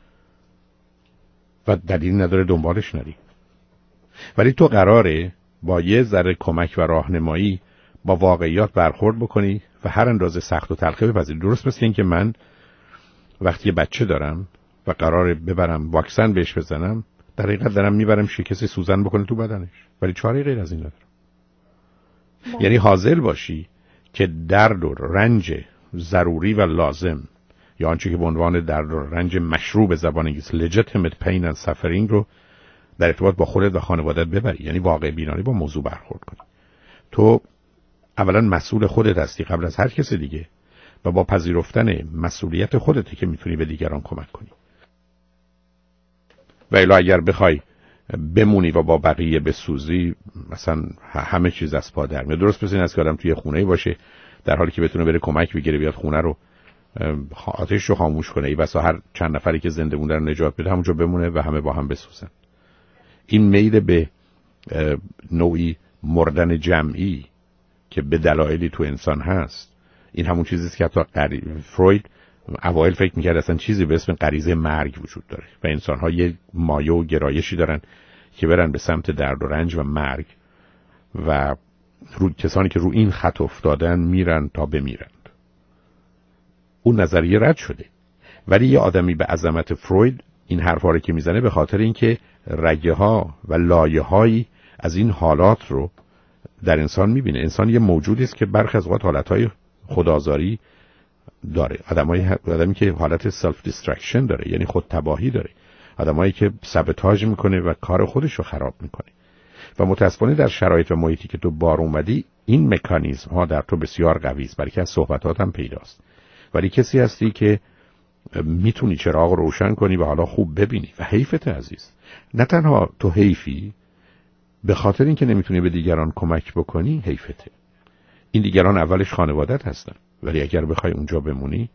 و دلیل نداره دنبالش نری، ولی تو قراره با یه ذره کمک و راهنمایی با واقعیات برخورد بکنی و هر اندازه سخت و تلخی بپذیری. درست مثل این که من وقتی یه بچه دارم و قراره ببرم واکسن بهش بزنم، در حقیقت دارم میبرم کسی سوزن بکنه تو بدنش، ولی چاره غیر از این ندارم. یعنی حاضر باشی که درد و رنج ضروری و لازم یا آنچه که به عنوان درد و رنج مشروع به زبان انگلیسی legitimate pain and suffering رو در ارتباط با خودت و خانوادت ببری، یعنی واقع بینانه با موضوع برخورد کنی. تو اولا مسئول خودت هستی قبل از هر کس دیگه و با پذیرفتن مسئولیت خودته که میتونی به دیگران کمک کنی. و الا اگر بخوای بمونی و با بقیه بسوزی، مثلا همه چیز از پا در میاد. درست مثل این است که آدم توی خونه باشه در حالی که بتونه بره کمک بگیره بیاد خونه رو آتش رو خاموش کنه، ای بسا هر چند نفری که زنده موندن رو نجات بده همونجا بمونه و همه با هم بسوزن. این میل به نوعی مردن جمعی که به دلایلی تو انسان هست، این همون چیزیست که حتی فروید اوایل فکر میکرد اصلا چیزی به اسم غریزه مرگ وجود داره و انسان‌ها یه مایه و گرایشی دارن که برن به سمت درد و رنج و مرگ و کسانی که رو این خط افتادن میرن تا بمیرند. اون نظریه رد شده، ولی یه آدمی به عظمت فروید این حرفا رو که میزنه به خاطر اینکه رگه ها و لایه هایی از این حالات رو در انسان میبینه. انسان یه موجودی است که برخی از اوقات حالتهای خودآزاری داره، آدمی که حالت سلف دیسترکشن داره، یعنی خود تباهی داره، آدمایی که سابوتاژ میکنه و کار خودش رو خراب میکنه. و متاسفانه در شرایط و محیطی که تو بار اومدی این مکانیزم ها در تو بسیار قوی است، بلکه از صحبتات هم پیداست. ولی کسی هستی که میتونی چراغ روشن کنی و حالا خوب ببینی و حیفت عزیز. نه تنها تو حیفی به خاطر اینکه نمیتونی به دیگران کمک بکنی، حیفته. این دیگران اولش خانوادت هستن، ولی اگر بخوای اونجا بمونی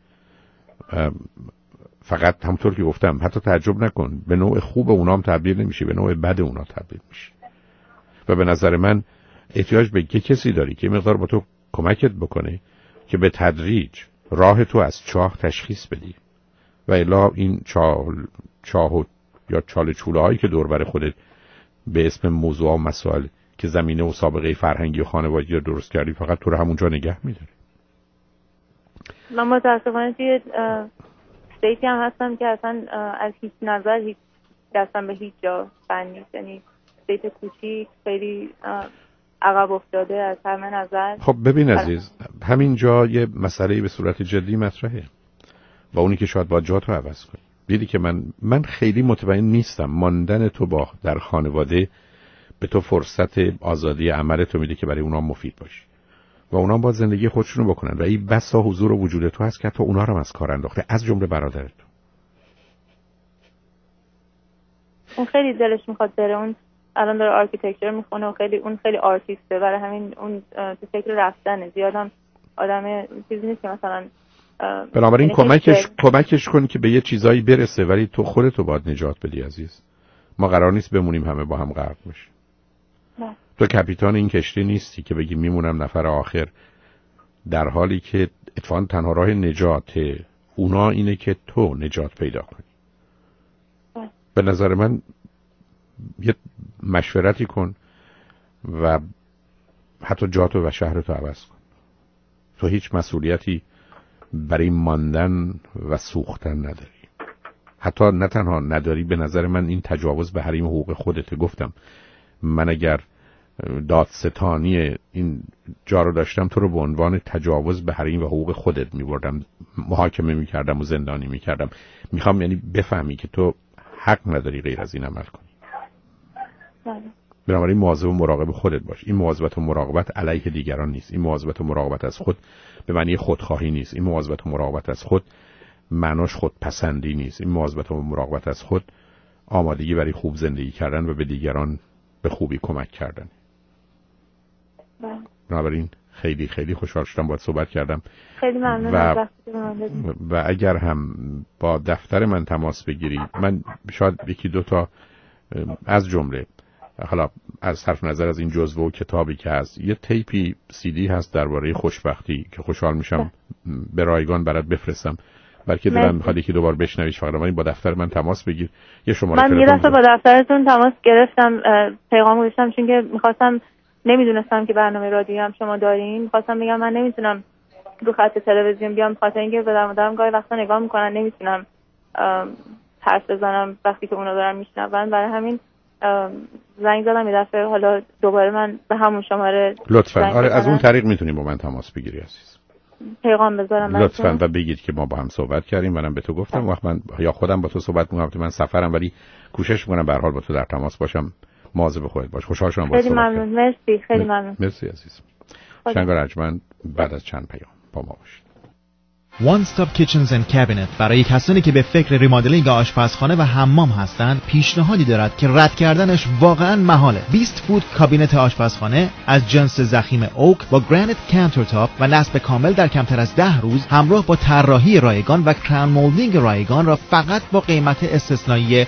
فقط همونطور که گفتم حتی تعجب نکن به نوع خوب اونام تبدیل نمیشی، به نوع بد اونا تبدیل میشی. و به نظر من احتیاج به کسی داری که مقدار با تو کمکت بکنه که به تدریج راه تو از چاه تشخیص بدی و الا این چاه یا چاله چوله هایی که دور بر خودت به اسم موضوع و مسائل که زمینه و سابقه فرهنگی و خانوادگی رو درست کردی فقط تو رو همونجا نگه میداره. من متاسفانه توی استیتی هم هستم که اصلا از هیچ نظر هیچ دستم به هیچ جا بند نیست، یعنی استیت کوچیک خیلی عقب افتاده از همه نظر. خب ببین عزیز، همینجا یه مسئله به صورت جدی مطرحه و اونی که شاید با جاتو عوض کنی. دیدی که من خیلی مطمئن نیستم ماندن تو با در خانواده به تو فرصت آزادی عمل تو میده که برای اونا مفید باشی و اونا باید زندگی خودشونو بکنن و این بسا حضور و وجود تو هست که تو اونا رو از کار انداخته، از جمله برادرت. اون خیلی دلش میخواد بره، اون الان داره آرکیتکچر میخونه و اون خیلی آرتیسته، برای همین اون تو فکر رفتنه. زیادم آدم چیزی نیست که مثلا بنابراین کمکش کن که به یه چیزایی برسه، ولی تو خودتو باید نجات بدی عزیز. ما قرار نیست بمونیم همه با هم غرق بشیم. تو کاپیتان این کشتی نیستی که بگی میمونم نفر آخر، در حالی که اتفاقا تنها راه نجات اونا اینه که تو نجات پیدا کنی. به نظر من یه مشورتی کن و حتی جاتو و شهرتو عوض کن. تو هیچ مسئولیتی برای ماندن و سوختن نداری. حتی نه تنها نداری، به نظر من این تجاوز به حریم حقوق خودت. گفتم من اگر دادستانی این جا رو داشتم تو رو به عنوان تجاوز به حریم و حقوق خودت می‌بردم، محاکمه می‌کردم و زندانی می‌کردم. میخوام یعنی بفهمی که تو حق نداری غیر از این عمل کنی. بنابراین مواظب و مراقب خودت باش. این مواظبت و مراقبت علیه دیگران نیست. این مواظبت و مراقبت از خود به معنی خودخواهی نیست. این مواظبت و مراقبت از خود معناش خودپسندی نیست. این مواظبت و مراقبت از خود آمادگی برای خوب زندگی کردن و به دیگران به خوبی کمک کردن. بنابراین خیلی خیلی خوشحال شدم باهات صحبت کردم. خیلی ممنون و اگر هم با دفتر من تماس بگیری، من شاید یکی دو تا از جمله، حالا از صرف نظر از این جزوه و کتابی که هست، یه تیپی CD هست درباره خوشبختی که خوشحال میشم به رایگان برات بفرستم، بلکه دلم میخواد یکی دوبار بشنویش. فقط با دفتر من تماس بگیر. یه شماره من یه دفعه با دفترتون تماس گرفتم، پیغام گذاشتم چون که میخواستم، نمیدونستم که برنامه رادیویی هم شما دارین. میخواستم بگم من نمیتونم رو خط تلویزیون بیام، بخاطر اینکه پدر مادرم گاهی وقتا نگاه میکنن، نمیتونم حرف بزنم وقتی که اونا دارن میشنون. برای همین زنگ زدم یه دفعه. حالا دوباره من به همون شماره لطفاً از اون طریق میتونیم با من تماس بگیری عزیز. پیغام بذارم لطفاً و بگید که ما با هم صحبت کردیم، منم به تو گفتم. وقت من یا خودم با تو صحبت می‌کنم، من سفرم ولی کوشش می‌کنم به هر حال با تو در تماس باشم. مواظب خودت باش. خوشحال شدم با تو. خیلی ممنون. مرسی. خیلی ممنون. مرسی عزیز. شنگار ارجمند بعد از چند پیام با ما باشید. One Stop Kitchens and Cabinet برای کسانی که به فکر ریمادلینگ آشپزخانه و حمام هستند پیشنهادی دارد که رد کردنش واقعا محاله. 20 فوت کابینت آشپزخانه از جنس ضخیم اوک با گرانیت کانترتاپ و نصب کامل در کمتر از 10 روز همراه با طراحی رایگان و کراون مولدینگ رایگان را فقط با قیمت استثنایی $5,999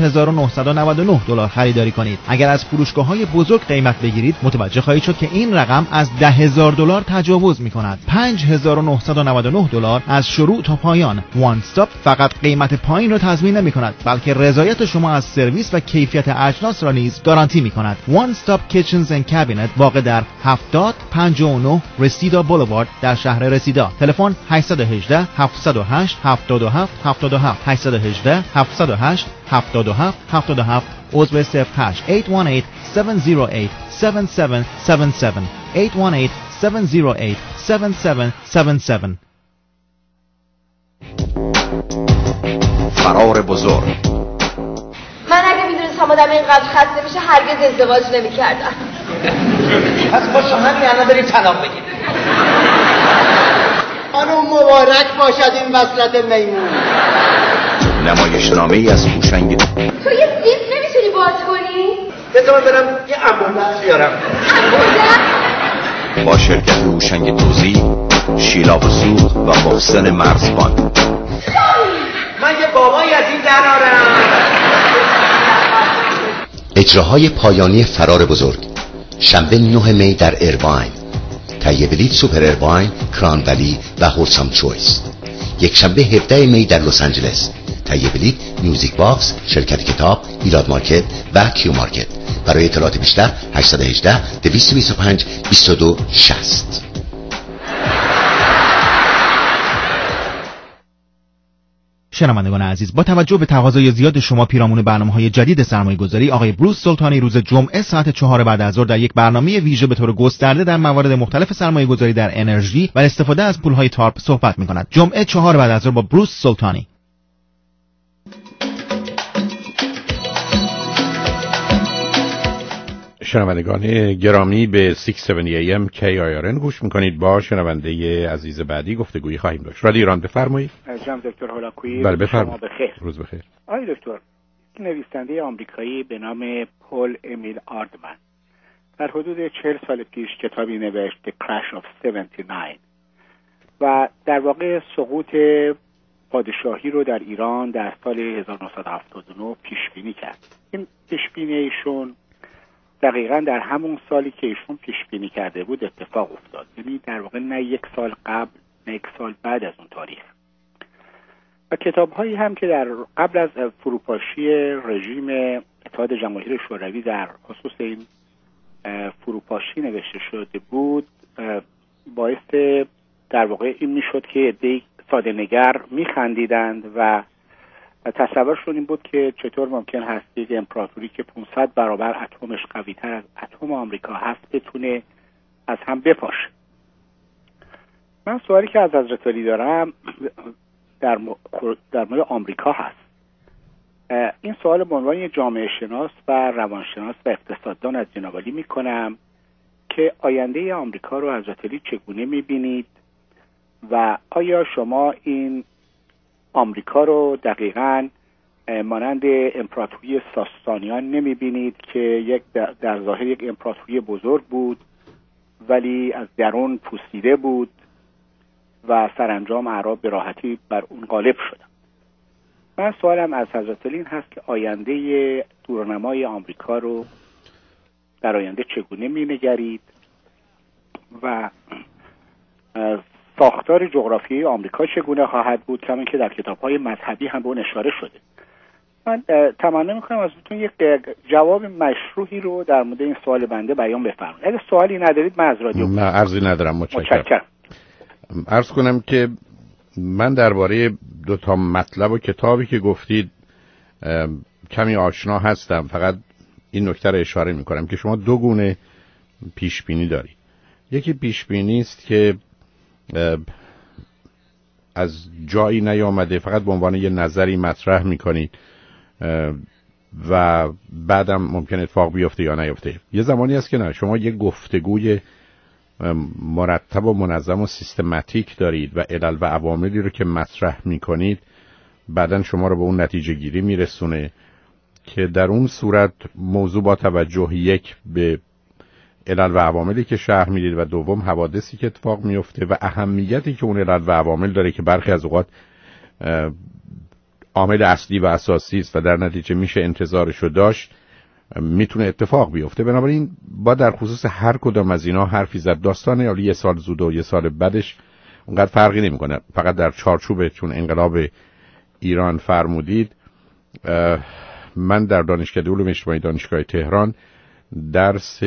خریداری کنید. اگر از فروشگاه‌های بزرگ قیمت بگیرید متوجه خواهید شد که این رقم از $10,000 تجاوز می‌کند. $5,999 از شروع تا پایان. وان استاپ فقط قیمت پایین را تضمین نمی کند بلکه رضایت شما از سرویس و کیفیت اجناس را نیز گارانتی می کند. وان استاپ کیچنز اند کابینت واقع در 7059 رسیدا بولوارد در شهر رسیدا. تلفن 818 708 77 77 818 708 77 77 عضو 08 818 708 7777 818 708 7777. فرار بزرگ. من اگه میدونستم آدم اینقدر خسته میشه هرگز ازدواج نمی‌کردم. پس با همین الان بریم طلاق بگیریم. خانم مبارک باشد این وصلت میمون. نمایشنامه‌ای از هوشنگ. تو یه زیپ نمیتونی باز کنی؟ بذار برم یه امبولانس بیارم. با شرکت هوشنگ توزیع، شیلا وسوق و محسن مرزبان. من یه بابایی از این درارم. اجراهای پایانی فرار بزرگ شنبه 9 می در ایرواین، تهیه بلیط سوپر ایرواین، کران ولی و هولسام چویس. یک شنبه 17 می در لس آنجلس، تهیه بلیط میوزیک باکس، شرکت کتاب، ایراد مارکت و کیو مارکت. برای اطلاعات بیشتر 818 225 2260. شنوندگان عزیز، با توجه به تقاضای زیاد شما پیرامون برنامه‌های جدید سرمایه‌گذاری، آقای بروس سلطانی روز جمعه ساعت 4 بعد از ظهر در یک برنامه ویژه به طور گسترده در موارد مختلف سرمایه‌گذاری در انرژی و استفاده از پول‌های تارپ صحبت می‌کند. جمعه 4 بعد از ظهر با بروس سلطانی. شنوندگان گرامی به 670 AM KIRN گوش میکنید. با شنونده عزیز بعدی گفتگویی خواهیم داشت. رادیو ایران بفرمایید. جناب دکتر هولاکویی. بله بفرمایید. روز بخیر. آقای دکتر، نویسنده آمریکایی به نام پل امیل آردمن در حدود 40 سال پیش کتابی نوشت The Crash of 79 و در واقع سقوط پادشاهی رو در ایران در سال 1979 پیش بینی کرد. این پیش بینی ایشون دقیقا در همون سالی که ایشون پیش بینی کرده بود اتفاق افتاد. یعنی در واقع نه یک سال قبل نه یک سال بعد از اون تاریخ. و کتاب‌هایی هم که در قبل از فروپاشی رژیم اتحاد جماهیر شوروی در خصوص این فروپاشی نوشته شده بود، باعث در واقع این میشد که عده‌ای ساده‌نگر میخندیدند و تصورشون این بود که چطور ممکن هست یک امپراتوری که 500 برابر اتمش قوی‌تر از اتم آمریکا هست بتونه از هم بپاشه. من سوالی که از حضرت علی دارم در مورد آمریکا هست. این سوال به عنوان یک جامعه شناس و روانشناس و اقتصاددان از جناب علی میکنم که آینده آمریکا رو حضرت علی چگونه میبینید و آیا شما این آمریکا رو دقیقاً مانند امپراتوری ساسانیان نمیبینید که یک در ظاهر یک امپراتوری بزرگ بود ولی از درون پوسیده بود و سرانجام اعراب به راحتی بر اون غالب شدن؟ من سوالم از حضرت علی این هست که آینده دورنمای آمریکا رو در آینده چگونه می‌نگرید و ساختار جغرافیایی آمریکا چگونه خواهد بود، کما که در کتاب‌های مذهبی هم به اون اشاره شده. من تمنا می‌کنم ازتون یک جواب مشروحی رو در مورد این سوال بنده بیان بفرمایید. اگه سوالی ندارید من از رادیو من عرضی ندارم. متشکرم. عرض کنم که من درباره دو تا مطلب و کتابی که گفتید کمی آشنا هستم، فقط این نکته رو اشاره می‌کنم که شما دو گونه پیشبینی دارید. یکی پیشبینی است که از جایی نیامده، فقط به عنوان یه نظری مطرح میکنید و بعدم ممکن اتفاق بیفته یا نیفته. یه زمانی هست که نه، شما یه گفتگوی مرتب و منظم و سیستماتیک دارید و علل و عواملی رو که مطرح میکنید بعدن شما رو به اون نتیجه گیری میرسونه که در اون صورت موضوع با توجه یک به علل و عواملی که شرح میدید و دوم حوادثی که اتفاق میفته و اهمیتی که اون علل و عوامل داره که برخی از اوقات عامل اصلی و اساسی است و در نتیجه میشه انتظارشو داشت، میتونه اتفاق بیفته. بنابراین با در خصوص هر کدام از اینا حرفی زد. داستان حالا یه سال زود و یه سال بعدش اونقدر فرقی نمیکنه، فقط در چارچوب چون انقلاب ایران فرمودید. من در دانشکده علوم اجتماعی دانشگاه تهران درس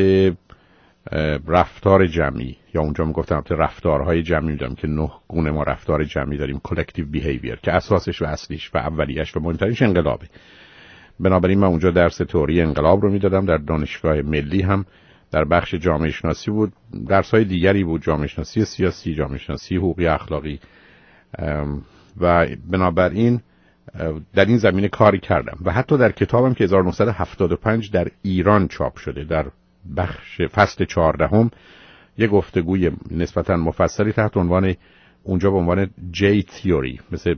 رفتار جمعی یا اونجا میگفتم رفتارهای جمعی میدم که 9 گونه ما رفتار جمعی داریم، collective behavior، که اساسش و اصلیش و اولیش و مهمترینش انقلابه. بنابراین من اونجا درس تئوری انقلاب رو میدادم. در دانشگاه ملی هم در بخش جامعه شناسی بود، درس‌های دیگری بود، جامعه شناسی سیاسی، جامعه شناسی حقوقی اخلاقی و بنابراین در این زمینه کاری کردم و حتی در کتابم که 1975 در ایران چاپ شده در بخش فصل 14 یک گفتگوی نسبتاً مفصلی تحت عنوان اونجا به عنوان جی تیوری، مثل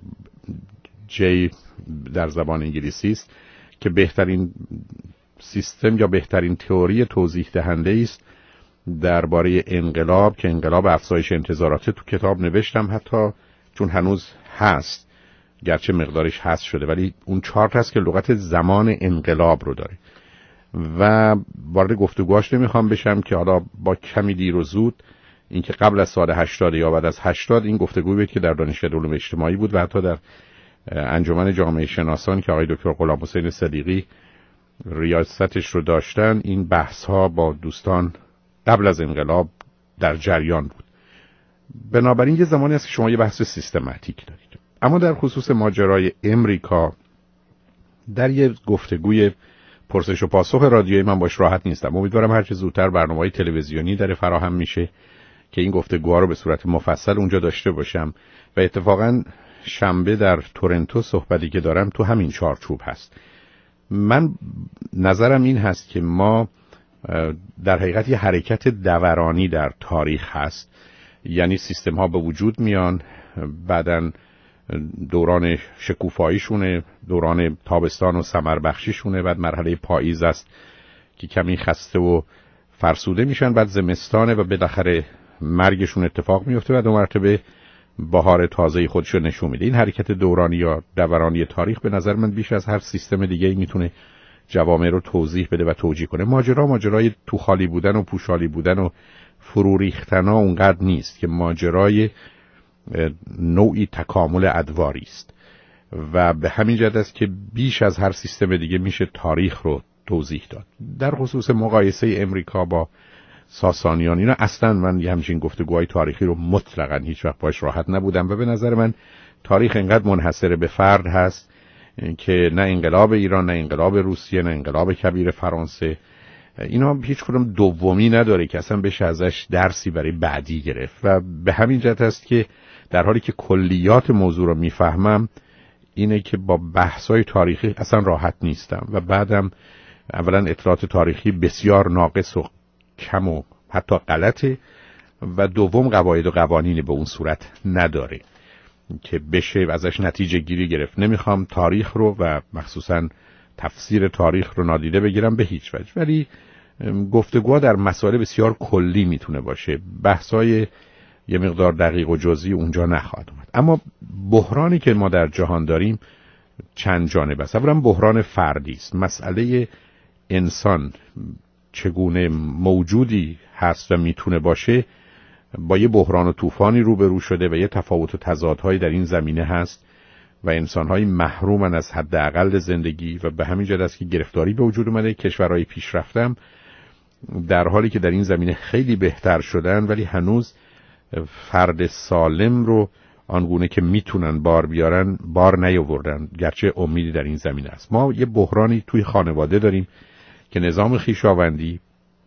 جی در زبان انگلیسی است، که بهترین سیستم یا بهترین تئوری توضیح دهنده است درباره انقلاب، که انقلاب افزایش انتظارات، تو کتاب نوشتم. حتی چون هنوز هست، گرچه مقدارش هست شده، ولی اون چارت هست که لغت زمان انقلاب رو داره و وارد گفتگوهاش نمیخوام بشم که حالا با کمی دیر و زود اینکه قبل از سال 80 یا بعد از 80 این گفتگویی بود که در دانشکده علوم اجتماعی بود و حتی در انجمن جامعه شناسان که آقای دکتر غلام حسین صدیقی ریاستش رو داشتن، این بحث ها با دوستان قبل از انقلاب در جریان بود. بنابراین یه زمانی هست که شما یه بحث سیستماتیک دارید. اما در خصوص ماجرای امریکا در یه گفتگوی پرسش و پاسخ رادیویی من باش راحت نیستم. امیدوارم هرچه زودتر برنامه‌های تلویزیونی در فراهم میشه که این گفتگوها رو به صورت مفصل اونجا داشته باشم و اتفاقاً شنبه در تورنتو صحبتی که دارم تو همین چارچوب هست. من نظرم این هست که ما در حقیقت یه حرکت دورانی در تاریخ هست، یعنی سیستم ها به وجود میان، بعدن دوران شکوفاییشونه، دوران تابستان و ثمر بخشیشونه، بعد مرحله پاییز است که کمی خسته و فرسوده میشن، بعد زمستانه و بالاخره مرگشون اتفاق میفته و دو مرتبه بهار تازه خودشو نشون میده. این حرکت دورانی یا دورانی تاریخ به نظر من بیش از هر سیستم دیگه‌ای میتونه جوامع رو توضیح بده و توجیه کنه. ماجرای تو خالی بودن و پوشالی بودن و فرو ریختنا اونقدر نیست، که ماجرای نوعی تکامل ادواری است و به همین جهت است که بیش از هر سیستم دیگه میشه تاریخ رو توضیح داد. در خصوص مقایسه امریکا با ساسانیان، اینا اصلا من یه همچین گفتگوهای تاریخی رو مطلقاً هیچ وقت باش راحت نبودم و به نظر من تاریخ اینقدر منحصر به فرد هست که نه انقلاب ایران، نه انقلاب روسیه، نه انقلاب کبیر فرانسه، اینا هیچ کدوم دومی نداره که اصلا بشه ازش درسی برای بعدی گرفت. و به همین جهت است که در حالی که کلیات موضوع رو میفهمم، اینه که با بحث‌های تاریخی اصلا راحت نیستم و بعدم اولا اطلاعات تاریخی بسیار ناقص و کم و حتی غلطه و دوم قواعد و قوانین به اون صورت نداره که بشه ازش نتیجه گیری گرفت. نمیخوام تاریخ رو و مخصوصا تفسیر تاریخ رو نادیده بگیرم به هیچ وجه، ولی گفتگوها در مسائل بسیار کلی میتونه باشه، بحث‌های یه مقدار دقیق و جزئی اونجا نخواهد اومد. اما بحرانی که ما در جهان داریم چند جانبه است. اولا بحران فردی است، مسئله انسان چگونه موجودی هست و میتونه باشه با یه بحران و طوفانی روبرو شده و یه تفاوت و تضادهایی در این زمینه هست و انسان‌های محرومن از حداقل زندگی و به همین جهت است که گرفتاری به وجود اومده. کشورهای پیشرفته در حالی که در این زمینه خیلی بهتر شدن ولی هنوز فرد سالم رو آنگونه که میتونن بار بیارن بار نیاوردن، گرچه امیدی در این زمینه است. ما یه بحرانی توی خانواده داریم که نظام خویشاوندی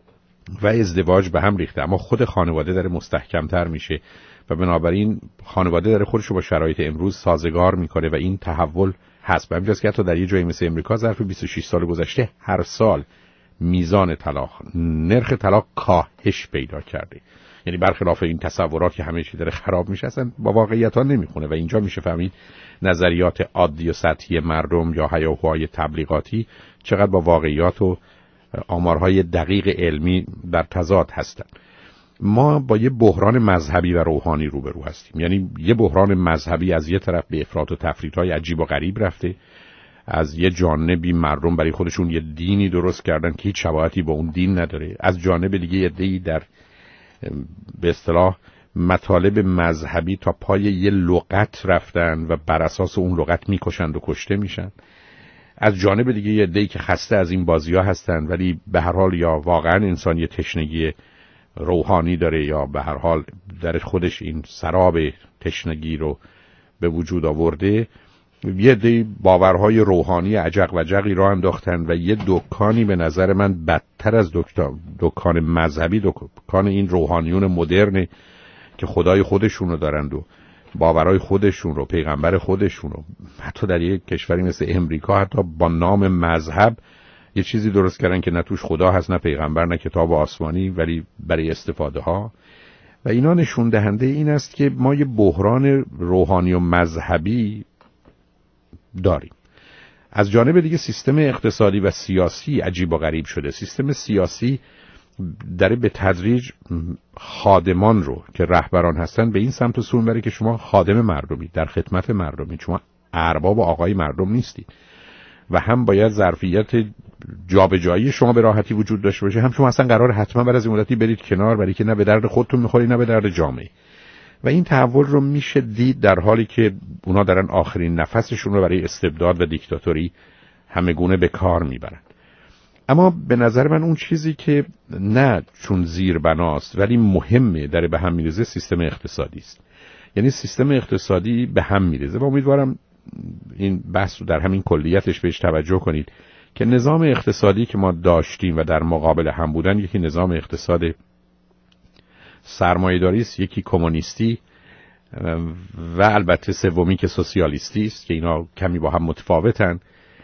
و ازدواج به هم ریخته، اما خود خانواده داره مستحکمتر میشه و بنابراین خانواده داره خودش رو با شرایط امروز سازگار میکنه و این تحول هست. به همین جاست که حتی در یه جایی مثل امریکا ظرف 26 سال گذشته هر سال میزان طلاق، نرخ طلاق کاهش پیدا کرده. یعنی برخلاف این تصورات که همه چی داره خراب میشه، اصلا با واقعیت ها نمیخونه و اینجا میشه فهمید نظریات عادی و سطحی مردم یا هیاهوهای تبلیغاتی چقدر با واقعیات و آمارهای دقیق علمی در تضاد هستن. ما با یه بحران مذهبی و روحانی روبرو هستیم. یعنی یه بحران مذهبی از یه طرف به افراط و تفریط‌های عجیب و غریب رفته، از یه جانبی مردم برای خودشون یه دینی درست کردن که هیچ شباهتی با اون دین نداره، از جانب دیگه یه عده‌ای در به اصطلاح مطالب مذهبی تا پای یه لغت رفتن و بر اساس اون لغت میکشند و کشته میشن. از جانب دیگه یه عده‌ای که خسته از این بازی‌ها هستن ولی به هر حال یا واقعا انسان یه تشنگی روحانی داره یا به هر حال در خودش این سراب تشنگی رو به وجود آورده. یه عده باورهای روحانی عجق و جقی را انداختن و یه دکانی به نظر من بدتر از دکان مذهبی، دکان این روحانیون مدرن که خدای خودشون رو دارند و باورهای خودشون رو، پیغمبر خودشون رو، حتی در یک کشوری مثل امریکا حتی با نام مذهب یه چیزی درست کردن که نه توش خدا هست، نه پیغمبر، نه کتاب آسمانی، ولی برای استفاده ها. و اینا نشون دهنده این است که ما یه بحران روحانی و مذهبی داریم. از جانب دیگه سیستم اقتصادی و سیاسی عجیب و غریب شده. سیستم سیاسی داره به تدریج خادمان رو که رهبران هستن به این سمت و سو میبره که شما خادم مردمی، در خدمت مردمی، شما ارباب و آقای مردم نیستید و هم باید ظرفیت جابجایی شما به راحتی وجود داشته باشه، هم شما اصلا قرار حتما بعد از این مدتی برید کنار، برای که نه به درد خودتون میخوری نه به درد جامعه. و این تحول رو میشه دید در حالی که اونا دارن آخرین نفسشون رو برای استبداد و دیکتاتوری همه گونه به کار میبرن. اما به نظر من اون چیزی که نه چون زیر بناست ولی مهمه داره به هم میریزه سیستم اقتصادی است. یعنی سیستم اقتصادی به هم میریزه و امیدوارم این بحث رو در همین کلیتش بهش توجه کنید که نظام اقتصادی که ما داشتیم و در مقابل هم بودن، یکی نظام اقتصاد سرمایه‌داری است، یکی کمونیستی و البته سومی که سوسیالیستی است که اینا کمی با هم متفاوتن.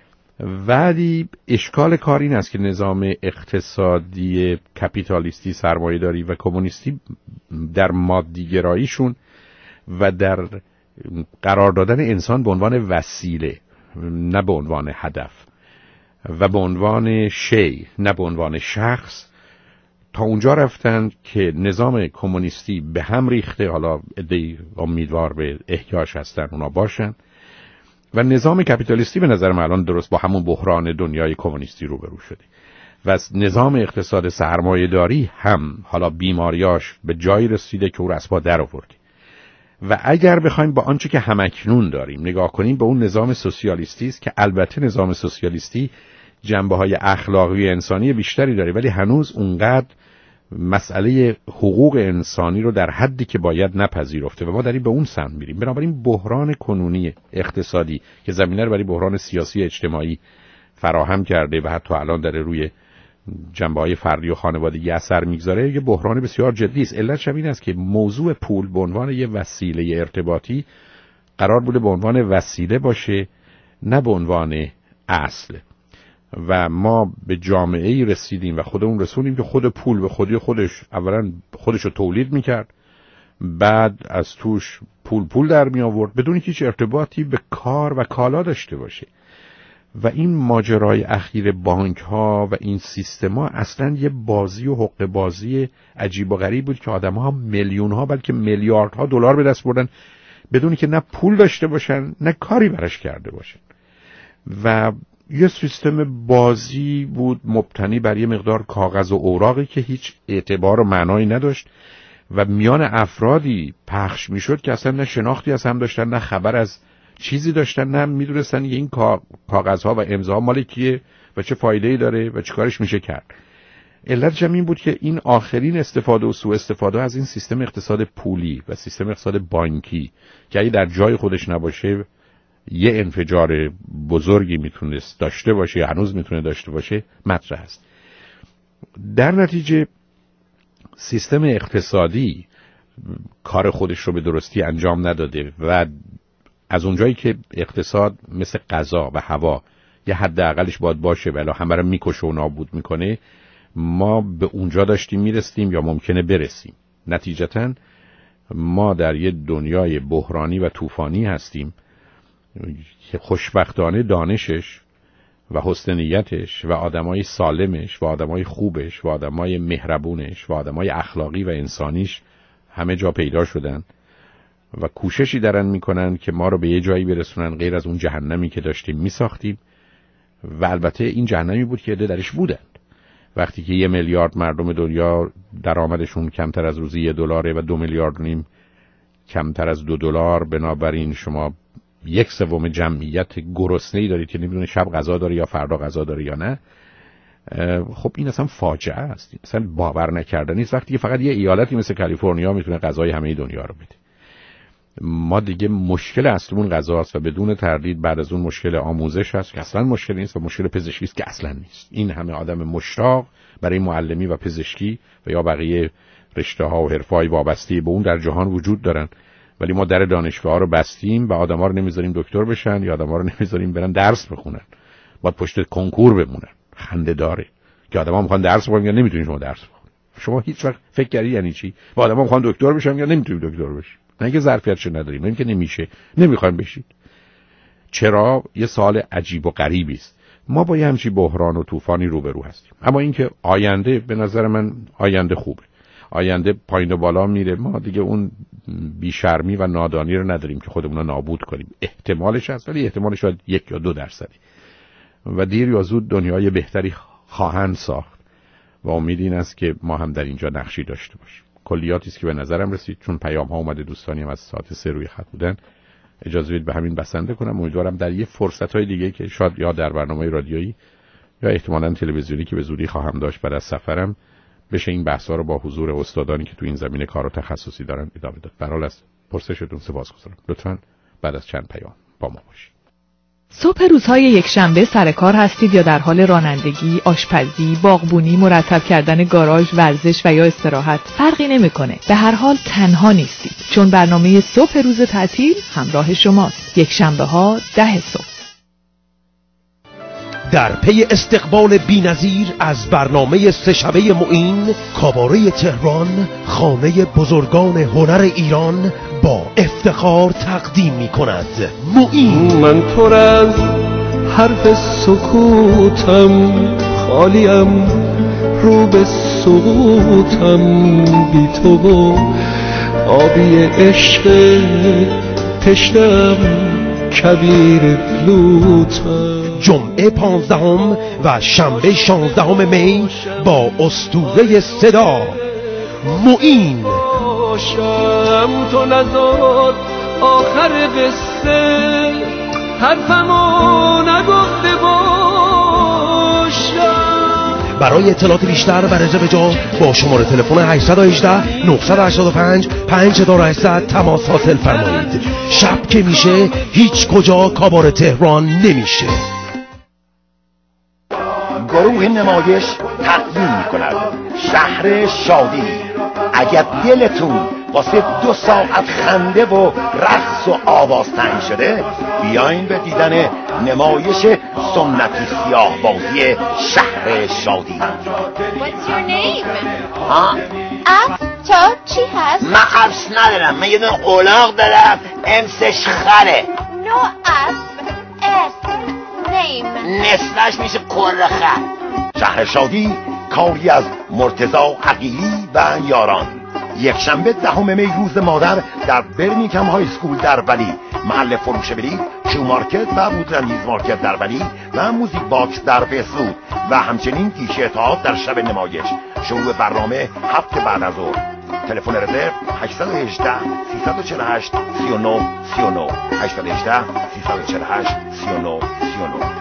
ولی اشکال کار این است که نظام اقتصادی کپیتالیستی، سرمایه‌داری و کمونیستی در مادی‌گراییشون و در قرار دادن انسان به عنوان وسیله نه به عنوان هدف و به عنوان شی نه به عنوان شخص تا اونجا رفتن که نظام کمونیستی به هم ریخته. حالا عده‌ای امیدوار به احیاش هستن، اونا باشن. و نظام کپیتالیستی به نظر من الان درست با همون بحران دنیای کمونیستی روبرو شده و نظام اقتصاد سرمایه‌داری هم حالا بیماریاش به جایی رسیده که او را از پا در آورده. و اگر بخوایم با آنچه که همکنون داریم نگاه کنیم به اون نظام سوسیالیستی است که البته نظام سوسیالیستی جنبه‌های اخلاقی و انسانی بیشتری داره، ولی هنوز اونقدر مسئله حقوق انسانی رو در حدی که باید نپذیرفته و ما داریم به اون سمت میریم. بنابراین بحران کنونی اقتصادی که زمینه رو برای بحران سیاسی اجتماعی فراهم کرده و حتی الان داره روی جنبه‌های فردی و خانوادگی اثر میگذاره، یه بحران بسیار جدی است. علتش این است که موضوع پول به عنوان یه وسیله ارتباطی قرار بوده به عنوان وسیله باشه، نه به عنوان اصل. و ما به جامعه‌ای رسیدیم و خودمون رسونیم که خود پول به خودی خودش اولا خودش رو تولید میکرد، بعد از توش پول در می آورد بدون هیچ ارتباطی به کار و کالا داشته باشه. و این ماجرای اخیر بانک ها و این سیستم ها اصلا یه بازی و حقه بازی عجیب و غریب بود که آدم ها میلیون ها بلکه میلیاردها دلار به دست بردن بدون که نه پول داشته باشن نه کاری براش کرده باشن. و یه سیستم بازی بود مبتنی بر یه مقدار کاغذ و اوراقی که هیچ اعتبار و معنایی نداشت و میان افرادی پخش میشد که اصلا نه شناختی از هم داشتن نه خبر از چیزی داشتن، نه میدونستن این کاغذها و امضاها مال کیه و چه فایده‌ای داره و چه کارش میشه کرد. علتش این بود که این آخرین استفاده و سوء استفاده از این سیستم اقتصاد پولی و سیستم اقتصاد بانکی که اگه در جای خودش نباشه یه انفجار بزرگی میتونست داشته باشه یا هنوز میتونه داشته باشه مطرح است. در نتیجه سیستم اقتصادی کار خودش رو به درستی انجام نداده و از اونجایی که اقتصاد مثل غذا و هوا یه حد اقلش باید باشه ولی همه رو میکشه و نابود میکنه، ما به اونجا داشتیم میرسیم یا ممکنه برسیم. نتیجتاً ما در یه دنیای بحرانی و طوفانی هستیم که خوشبختانه دانشش و حسن نیتش و آدمای سالمش و آدمای خوبش و آدمای مهربونش و آدمای اخلاقی و انسانیش همه جا پیدا شدن و کوششی دارن میکنن که ما رو به یه جایی برسونن غیر از اون جهنمی که داشتیم میساختیم. و البته این جهنمی بود که عده درش بودن. وقتی که 1 میلیارد مردم دنیا درآمدشون کمتر از روزی $1 و 2.5 میلیارد کمتر از $2، بنابراین شما 1/3 جمعیت گرسنه‌ای دارید که نمیدونه شب غذا داره یا فردا غذا داره یا نه. خب این اصلا فاجعه است، اصلا باور نکردنی است وقتی که فقط یه ایالتی مثل کالیفرنیا میتونه غذای همه دنیا رو بده. ما دیگه مشکل اصلیمون غذاست و بدون تردید بعد از اون مشکل آموزش هست که اصلا مشکل نیست و مشکل پزشکی است که اصلا نیست. این همه آدم مشتاق برای معلمی و پزشکی و یا بقیه رشته‌ها و حرفه‌های وابسته به اون در جهان وجود دارن، ولی ما در دانشگاه‌ها رو بستیم و آدم‌ها رو نمیذاریم دکتر بشن یا آدم‌ها رو نمیذاریم برن درس بخونن، باید پشت کنکور بمونن. خنده داره که آدم‌ها میخوان درس بخونن یا نمیتونین شما درس بخونید. شما هیچ وقت فکر کردید یعنی چی؟ با آدم‌ها میخوان دکتر بشن یا نمیتونید دکتر بشید؟ نه اینکه ظرفیتش نداریم، نه اینکه نمیشه، نمیخوایم بشید. چرا؟ یه سوال عجیب و غریبی است. ما با یه همچین بحران و طوفانی روبرو هستیم. اما اینکه آینده به نظر من آینده خوبه. آینده پایین و بالا میره. ما دیگه اون بیشرمی و نادانی رو نداریم که خودمون رو نابود کنیم. احتمالش هست ولی احتمالش شاید 1 یا 2%. و دیر یا زود دنیای بهتری خواهند ساخت و امید این است که ما هم در اینجا نقشی داشته باشیم. کلیاتی است که به نظرم رسید، چون پیام ها اومده دوستانی هم از ساعت 3 روی خط بودن، اجازه بدید به همین بسنده کنم. امیدوارم در یه فرصت های دیگه که شاید یا در برنامه رادیویی یا احتمالاً تلویزیونی که به زودی خواهم داشت بعد از سفرم بشه این بحث‌ها رو با حضور استادانی که تو این زمینه کار و تخصصی دارن ادامه داد. به هر حال از پرسشتون سپاسگزارم. لطفاً بعد از چند پیام با ما باشید. صبح روزهای یکشنبه سر کار هستید یا در حال رانندگی، آشپزی، باغبونی، مرتب کردن گاراژ، ورزش و یا استراحت، فرقی نمیکنه. به هر حال تنها نیستید، چون برنامه صبح روز تعطیل همراه شماست. یکشنبه‌ها 10 صبح. در پی استقبال بی‌نظیر از برنامه 3 شبه معین، کاباره تهران خانه بزرگان هنر ایران با افتخار تقدیم می‌کند. معین. من پر از حرف سکوتم، خالیم رو به سقوطم، بی تو و آبی عشق تشنم کبیر لوتم. جمعه 15 و شنبه 16 می با اسطوره صدا معین. باشم تو نزار آخر قصه حرفمو نگفته باشم. برای اطلاعات بیشتر و رزرو جا با شماره تلفن 818 985 5800 تماس حاصل فرمایید. شب که میشه هیچ کجا کابار تهران نمیشه. گروه نمایش تقدیم میکند شهر شادی. اگر دلتون واسه 2 ساعت خنده و رقص و آواز تنگ شده، بیاین به دیدن نمایش سنتی سیاه بازی شهر شادی. What's your name? ها؟ اف تا چی هست؟ من افش ندارم، من یه دونه اولاغ دارم امسش خره. No اف اس name. نصفش میشه کرخه. شهر شادی کاری از مرتضی عقیلی و یاران. یک شنبه 10 می روز مادر در برمینگهم های اسکول در ولی، محل فروش بلیط شو مارکت و بودرندیز مارکت در ولی و موزیک باکس در بهسود و همچنین تیشرت‌ها در شب نمایش. شروع برنامه هفته بعد از ظهر. تلفن رزرو 818 348 39 39 818 348 39 39.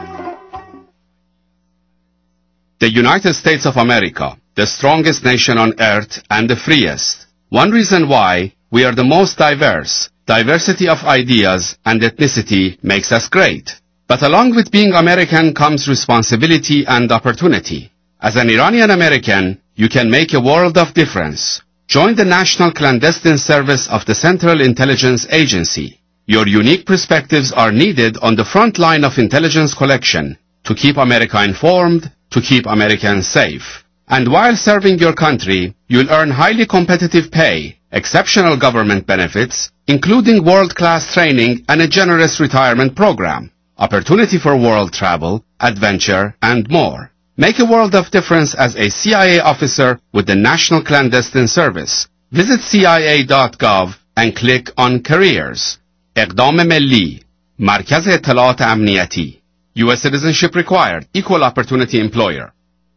The United States of America, the strongest nation on earth and the freest. One reason why we are the most diverse. Diversity of ideas and ethnicity makes us great. But along with being American comes responsibility and opportunity. As an Iranian American, you can make a world of difference. Join the National Clandestine Service of the Central Intelligence Agency. Your unique perspectives are needed on the front line of intelligence collection to keep America informed, to keep Americans safe. And while serving your country, you'll earn highly competitive pay, exceptional government benefits, including world-class training and a generous retirement program, opportunity for world travel, adventure, and more. Make a world of difference as a CIA officer with the National Clandestine Service. Visit CIA.gov and click on Careers. اقدام ملی. مرکز اطلاعات امنیتی. U.S. citizenship required. Equal opportunity employer.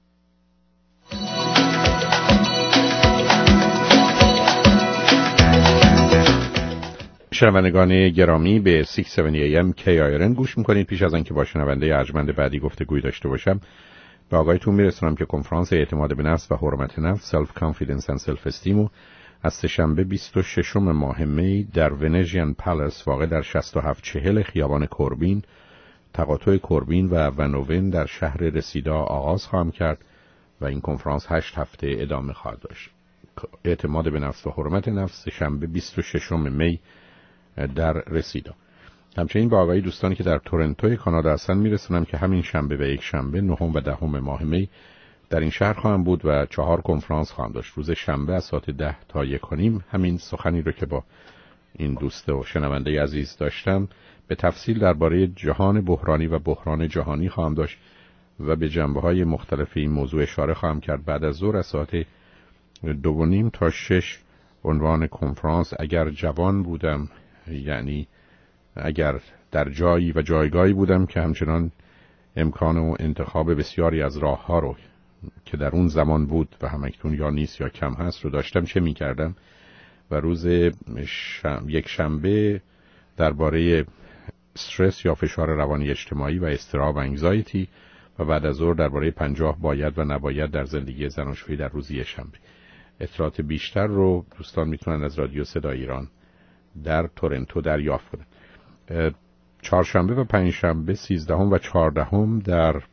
شنوندگان گرامی به 670 AM KIRN گوش میکنید. پیش از آنکه با شنونده ارجمند بعدی گفتگوی داشته باشم، به آگاهیتون میرسونم که کنفرانس اعتماد به نفس و حرمت نفس Self Confidence and Self Esteem از سه‌شنبه 26 ماه می در ونژین پالاس واقع در 6740 خیابان کوربین، تقاطع کوربین و ونوون در شهر رسیدا آغاز خواهم کرد و این کنفرانس 8 هفته ادامه خواهد داشت. اعتماد به نفس و حرمت نفس شنبه 26 می در رسیدا. همچنین با آقای دوستانی که در تورنتو کانادا هستن میرسونم که همین شنبه و یک شنبه 9 و 10 ماه می در این شهر خواهم بود و 4 کنفرانس خواهم داشت. روز شنبه از ساعت 10 تا 1:30 همین سخنی رو که با این دوست و شنونده عزیز داشتم به تفصیل درباره جهان بحرانی و بحران جهانی خواهم داشت و به جنبه‌های مختلف این موضوع اشاره خواهم کرد. بعد از ظهر از ساعت 2:30 تا 6 عنوان کنفرانس اگر جوان بودم، یعنی اگر در جایی و جایگاهی بودم که همچنان امکان و انتخاب بسیاری از راه‌ها رو که در اون زمان بود و همکنون یا نیست یا کم هست رو داشتم، چه می‌کردم. و روز یک شنبه درباره استرس یا فشار روانی اجتماعی و اضطراب و انگزایتی و بعد از ظهر درباره 50 باید و نباید در زندگی زناشویی در روز شنبه. اطلاعات بیشتر رو دوستان میتونن از رادیو صدای ایران در تورنتو دریافت کنند. چهارشنبه و پنجشنبه 13 و 14 در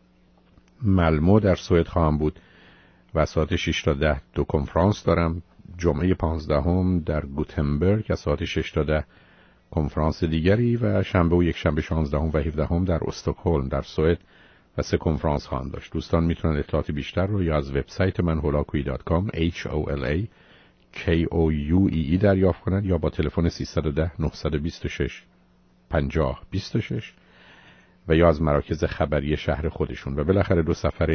ملمو در سوئد خواهم بود و ساعت 6 تا 10 دو کنفرانس دارم. جمعه 15 در گوتنبرگ از ساعت 6 تا 10 کنفرانس دیگری و شنبه و یک شنبه 16 و 17 در استکهلم در سوئد و 3 کنفرانس خواهم داشت. دوستان میتونن اطلاعات بیشتر رو یا از وبسایت من holakoui.com HOLAKOUEE دریافت کنند یا با تلفن 310 926 5026 و یا از مراکز خبری شهر خودشون. و بالاخره 2 سفر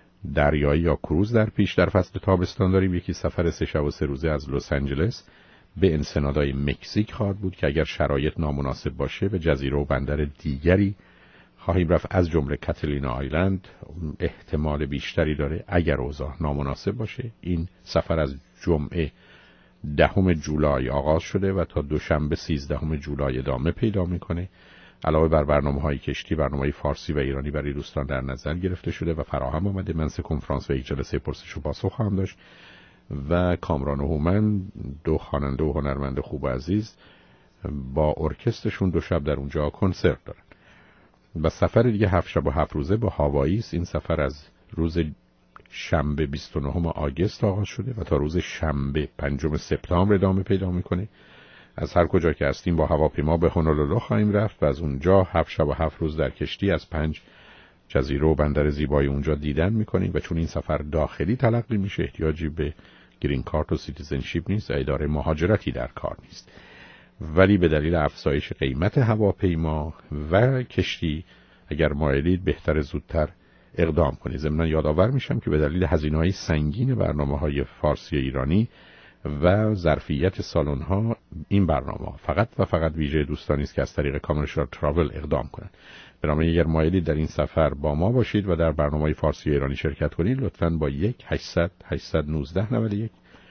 دریایی یا کروز در پیش در فصل تابستان داریم. یکی سفر 3 شب و 3 روزه از لس آنجلس به انسنادهای مکزیک خواهد بود که اگر شرایط نامناسب باشه به جزیره و بندر دیگری خواهیم رفت، از جمله کاتالینا آیلند. احتمال بیشتری داره اگر اوضاع نامناسب باشه. این سفر از جمعه 10 جولای آغاز شده و تا دوشنبه 13 جولای ادامه پیدا میکنه. علاوه بر برنامه‌های کشتی، برنامه‌های فارسی و ایرانی برای دوستان در نظر گرفته شده و فراهم آمده. من 3 کنفرانس و 1 جلسه پرسش و پاسخ خواهم داشت و کامران و هومن، 2 خواننده و هنرمند خوب و عزیز، با ارکسترشون 2 شب در اونجا کنسرت دارن. و سفر دیگه 7 شب و 7 روزه با هاوایی است. این سفر از روز شنبه 29 آگوست آغاز شده و تا روز شنبه 5 سپتامبر ادامه پیدا میکنه. از هر کجا که هستیم با هواپیما به هونولولو خواهیم رفت و از اونجا 7 شب و 7 روز در کشتی از 5 جزیره و بندر زیبای اونجا دیدن میکنیم. و چون این سفر داخلی تلقی میشه احتیاجی به گرین کارت و سیتیزنشیپ نیست و اداره مهاجرتی در کار نیست، ولی به دلیل افزایش قیمت هواپیما و کشتی اگر مایلید بهتر زودتر اقدام کنید. ضمن یادآور میشم که به دلیل هزینه‌های سنگین برنامه‌های فارسی ایرانی و ظرفیت سالن‌ها این برنامه فقط و فقط ویژه دوستانی است که از طریق کامرشال تراول اقدام کنند. بنابراین اگر مایلید در این سفر با ما باشید و در برنامه‌های فارسی ایرانی شرکت کنید، لطفاً با 1-800-819-91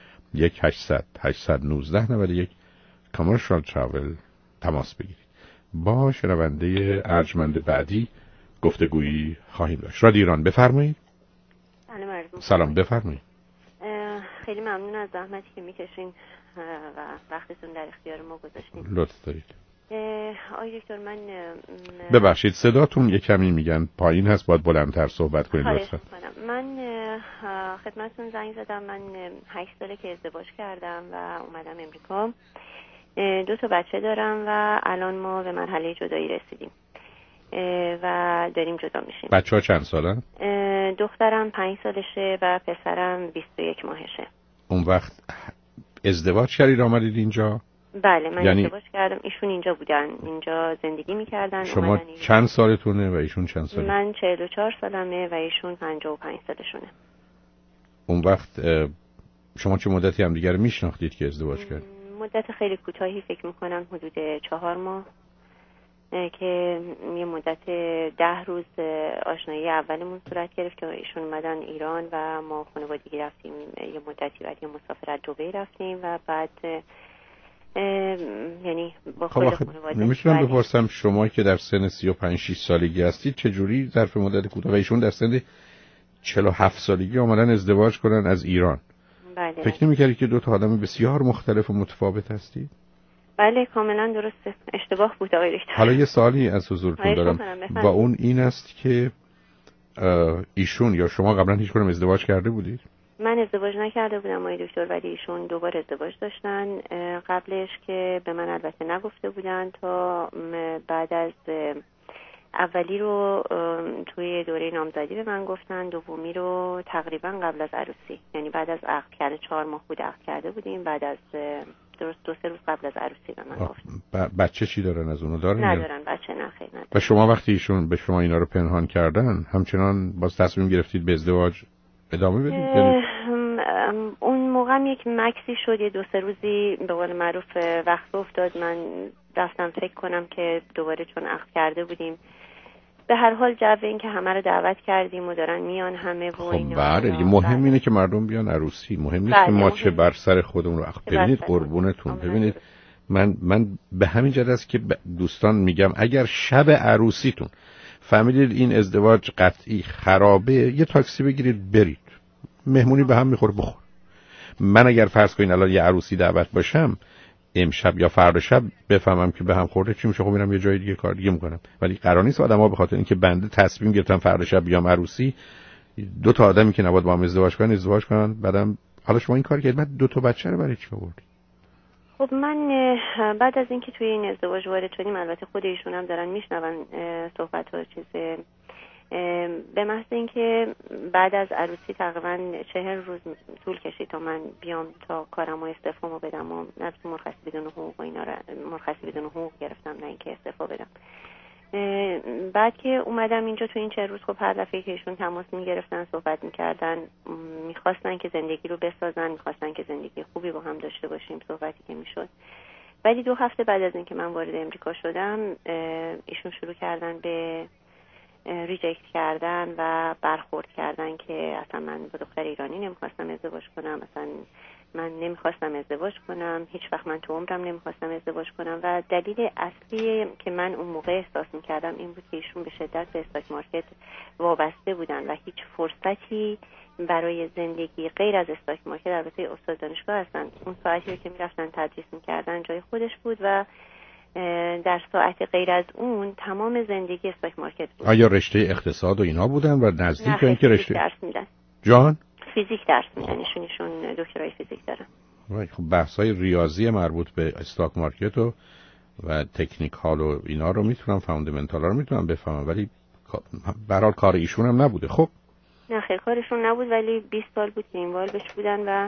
1-800-819-91 کامرشال تراول تماس بگیرید. با شنونده ارجمند بعدی گفتگویی خواهیم داشت. رادیو ایران بفرمایید. سلام بفرمایید. خیلی ممنون از زحمتی که میکشین و وقتتون در اختیار ما گذاشتین. لطف دارید. آقای دکتر من ببخشید صداتون یه کمی میگن پایین هست، باید بلندتر صحبت کنید لطفا. من خدمتتون زنگ زدم. من 8 ساله که ازدواج کردم و اومدم امریکا. 2 تا بچه دارم و الان ما به مرحله جدایی رسیدیم و داریم جدا میشیم. بچه‌ها چند سالن؟ دخترم 5 سالشه و پسرم 21 ماهشه. اون وقت ازدواج کردید آمدید اینجا؟ بله من ازدواج کردم، ایشون اینجا بودن، اینجا زندگی میکردن. شما چند سالتونه و ایشون چند ساله؟ من 44 سالمه و ایشون 55 سالشونه. اون وقت شما چه مدتی هم دیگر میشناختید که ازدواج کردید؟ مدت خیلی کوتاهی، فکر میکنم حدود 4 ماه که یه مدت 10 روز آشنایی اولمون صورت گرفت که ایشون اومدن ایران و ما خانوادگی رفتیم یه مدتی، بعد یه مسافرت دبی رفتیم و بعد یعنی با خود خانواده. نمیتونم بپرسم شما که در سن 35-6 سالگی هستید چجوری ظرف مدت کوتاه و ایشون در سن 47 سالگی آمدن ازدواج کنن از ایران؟ بله. فکر نمی‌کردید که 2 تا آدم بسیار مختلف و متفاوت هستید؟ بله کاملا درسته، اشتباه بود آقای دکتر. حالا یه سوالی از حضورتون دارم و اون این است که ایشون یا شما قبلا هیچ کنم ازدواج کرده بودید؟ من ازدواج نکرده بودم آقای دکتر، ولی ایشون 2 بار ازدواج داشتن. قبلش که به من البته نگفته بودن تا بعد از اولی رو توی دوره نامزدی به من گفتن، دومی رو تقریبا قبل از عروسی، یعنی بعد از عقد کردن 4 ماه بود عقد کرده بودیم، بعد از درست 2-3 روز قبل از عروسی به من گفتن. بچه چی دارن از اونو دارن؟ ندارن بچه، نه خیر ندارن. و شما وقتی ایشون به شما اینا رو پنهان کردن همچنان باز تصمیم گرفتید به ازدواج ادامه بدید؟ اون موقع یک مکسی شد، یه 2-3 روزی به قول معروف وقت افتاد، من رفتم فکر کنم که دوباره چون عقد کرده بودیم به هر حال جو این که همه رو دعوت کردیم و دارن میان همه و اینا. بله دیگه مهم اینه که مردم بیان عروسی، مهم نیست که ما چه بر سر خودمون رو ببینید قربونتون. ببینید من به همین جهت است که دوستان میگم اگر شب عروسیتون فهمیدید این ازدواج قطعی خرابه، یه تاکسی بگیرید برید، مهمونی به هم میخوره بخور. من اگر فرض کنین الان یه عروسی دعوت باشم امشب یا فردا شب بفهمم که به هم خورده چی میشه، خب میرم یه جای دیگه کار دیگه میکنم. ولی قرار نیست آدم‌ها به خاطر اینکه بنده تصمیم گرفتم فردا شب بیام عروسی 2 تا آدمی که نباید با هم ازدواج کنن بعدم حالا شما این کار کردید بعد 2 تا بچه رو برای چی آوردید؟ خب من بعد از اینکه توی این ازدواج وارد شدیم، البته خود ایشون هم دارن میشنون صحبت و چیز، به محض اینکه بعد از عروسی تقریبا 40 روز طول کشید تا من بیام تا کارمو استعفامو بدم و نفس مرخصی بدون حقوق و اینا رو مرخصی بدون حقوق گرفتم، نه اینکه استعفا بدم. بعد که اومدم اینجا تو این 4 روز خب هر دفعه که ایشون تماس میگرفتن صحبت میکردن، میخواستن که زندگی رو بسازن، میخواستن که زندگی خوبی با هم داشته باشیم، صحبتی که میشد. ولی 2 هفته بعد از اینکه من وارد امریکا شدم ایشون شروع کردن به ریجکت کردن و برخورد کردن که اصلا من با دختر ایرانی نمیخواستم ازدواج کنم، اصلا من نمیخواستم ازدواج کنم، هیچ وقت من تو عمرم نمیخواستم ازدواج کنم. و دلیل اصلی که من اون موقع احساس میکردم این بود که ایشون به شدت به استاک مارکت وابسته بودن و هیچ فرصتی برای زندگی غیر از استاک مارکت، البته استاد دانشگاه هستن، اون ساعتی که میرفتن تدریس میکردن جای خودش بود و در ساعت غیر از اون تمام زندگی استاک مارکت بود. آیا رشته اقتصاد و اینا بودن و نزدیک این که رشته درس میدن؟ جان فیزیک درس میدن، ایشون دکترای فیزیک دارن. خب بحث‌های ریاضی مربوط به استاک مارکت و تکنیکال و اینا رو میتونم، فاندامنتال رو میتونم بفهمم، ولی به هر حال کار ایشون هم نبوده. خب نه خیلی کارشون نبود، ولی 20 سال بود که اینوالو بش بودن و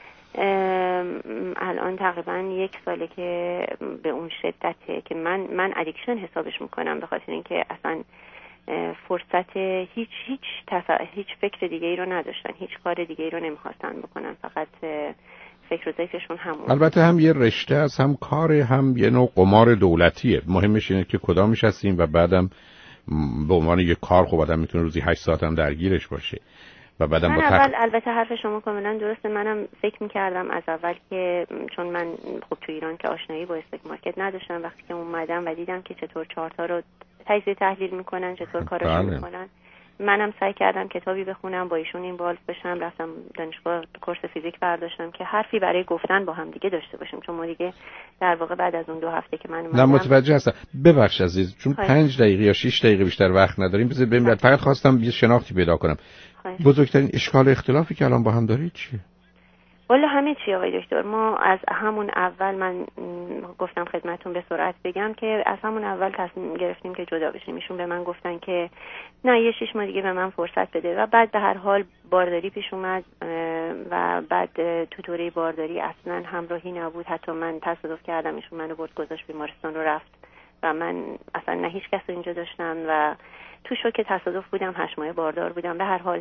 الان تقریبا 1 ساله که به اون شدته که من ادیکشن حسابش میکنم، به خاطر اینکه اصلا فرصت هیچ فکر دیگه ای رو نداشتن، هیچ کار دیگه ای رو نمیخواستن بکنن، فقط فکر و ذکرشون همون. البته هم یه رشته از هم کار، هم یه نوع قمار دولتیه. مهمش اینه که کدامش هستیم و بعدم به عنوان یه کار خب آدم میتونه روزی 8 ساعت هم درگیرش باشه و بعدم البته حرف شما کاملا درسته. منم فکر میکردم از اول که چون من خب تو ایران که آشنایی با استاک مارکت نداشتم، وقتی که اومدم و دیدم که چطور چارتا رو تجزیه تحلیل میکنن، چطور کاراشون میکنن، منم سعی کردم کتابی بخونم، با ایشون اینوالو بشم، رفتم دانشگاه کورس فیزیک برداشتم که حرفی برای گفتن با هم دیگه داشته باشیم، چون ما دیگه در واقع بعد از اون 2 هفته که من اومدم. نه متوجه هستم، ببخش عزیز، چون 5 دقیقه یا 6 دقیقه بیشتر وقت نداریم، بذار بریم. فقط خواستم یه شناختی پیدا کنم. بزرگترین اشکال اختلافی که الان با هم دارید چیه؟ والا همه چی آقای دکتر. ما از همون اول، من گفتم خدمتون به سرعت بگم که از همون اول تصمیم گرفتیم که جدا بشیم. ایشون به من گفتن که نه یه 6 ماه دیگه به من فرصت بده و بعد به هر حال بارداری پیش اومد و بعد تو دوره بارداری اصلا همراهی نبود. حتی من تصادف کردم، ایشون منو برد گذاشت بیمارستان رو رفت و من اصلا نه هیچ کس اینجا داشتم و تو شوک تصادف بودم، 8 ماه باردار بودم به هر حال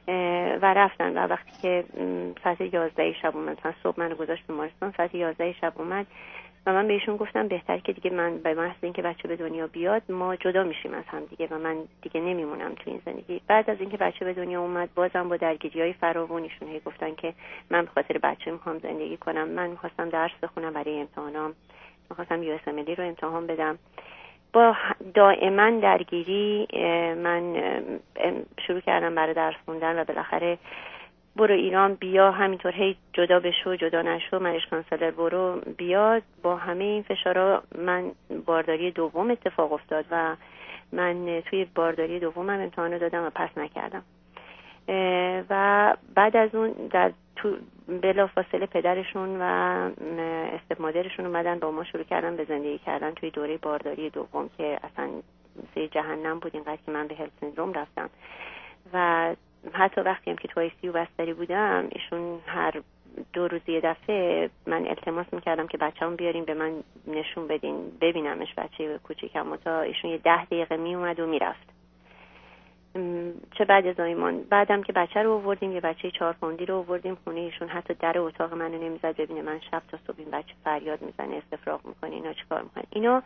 و رفتن. و وقتی که ساعت 11 شب اومد، مثلا صبح منو گذاشت بیمارستان، ساعت 11 شب اومد و من بهشون گفتم بهتر که دیگه من به محض اینکه بچه به دنیا بیاد ما جدا میشیم از هم دیگه و من دیگه نمیمونم تو این زندگی. بعد از اینکه بچه به دنیا اومد بازم با درگیری‌های فراوان ایشون گفتن که من به خاطر بچه میخوام زندگی کنم، من می‌خواستم درس بخونم برای امتحانام، می‌خواستم USMLE رو امتحان بدم. با دائما درگیری من شروع کردم برای درس خوندن و بالاخره برو ایران بیا، همینطور هی جدا بشو جدا نشو، منش کانسلر برو بیا. با همه این فشارها من بارداری دوم اتفاق افتاد و من توی بارداری دومم امتحان دادم و پس نکردم و بعد از اون در بلافاصله پدرشون و استپمادرشون اومدن با ما شروع کردن به زندگی کردن توی دوره بارداری دوم که اصلا مثل جهنم بود، اینقدر که من به هلت سیندروم رفتم و حتی وقتی هم که تو ICU بستری بودم ایشون هر 2 روز یه دفعه من التماس میکردم که بچه‌مو بیارین به من نشون بدین ببینمش، بچه کوچیکم، تا ایشون یه 10 دقیقه میومد و میرفت. چه بعد از ایمان بعدم که بچه رو آوردیم، یه بچه 4 پوندی رو آوردیم خونه ایشون، حتی در اتاق منو نمیزد ببینه من شب تا صبح این بچه فریاد میزنه، استفراغ میکنه، اینا چیکار میکنه. اینا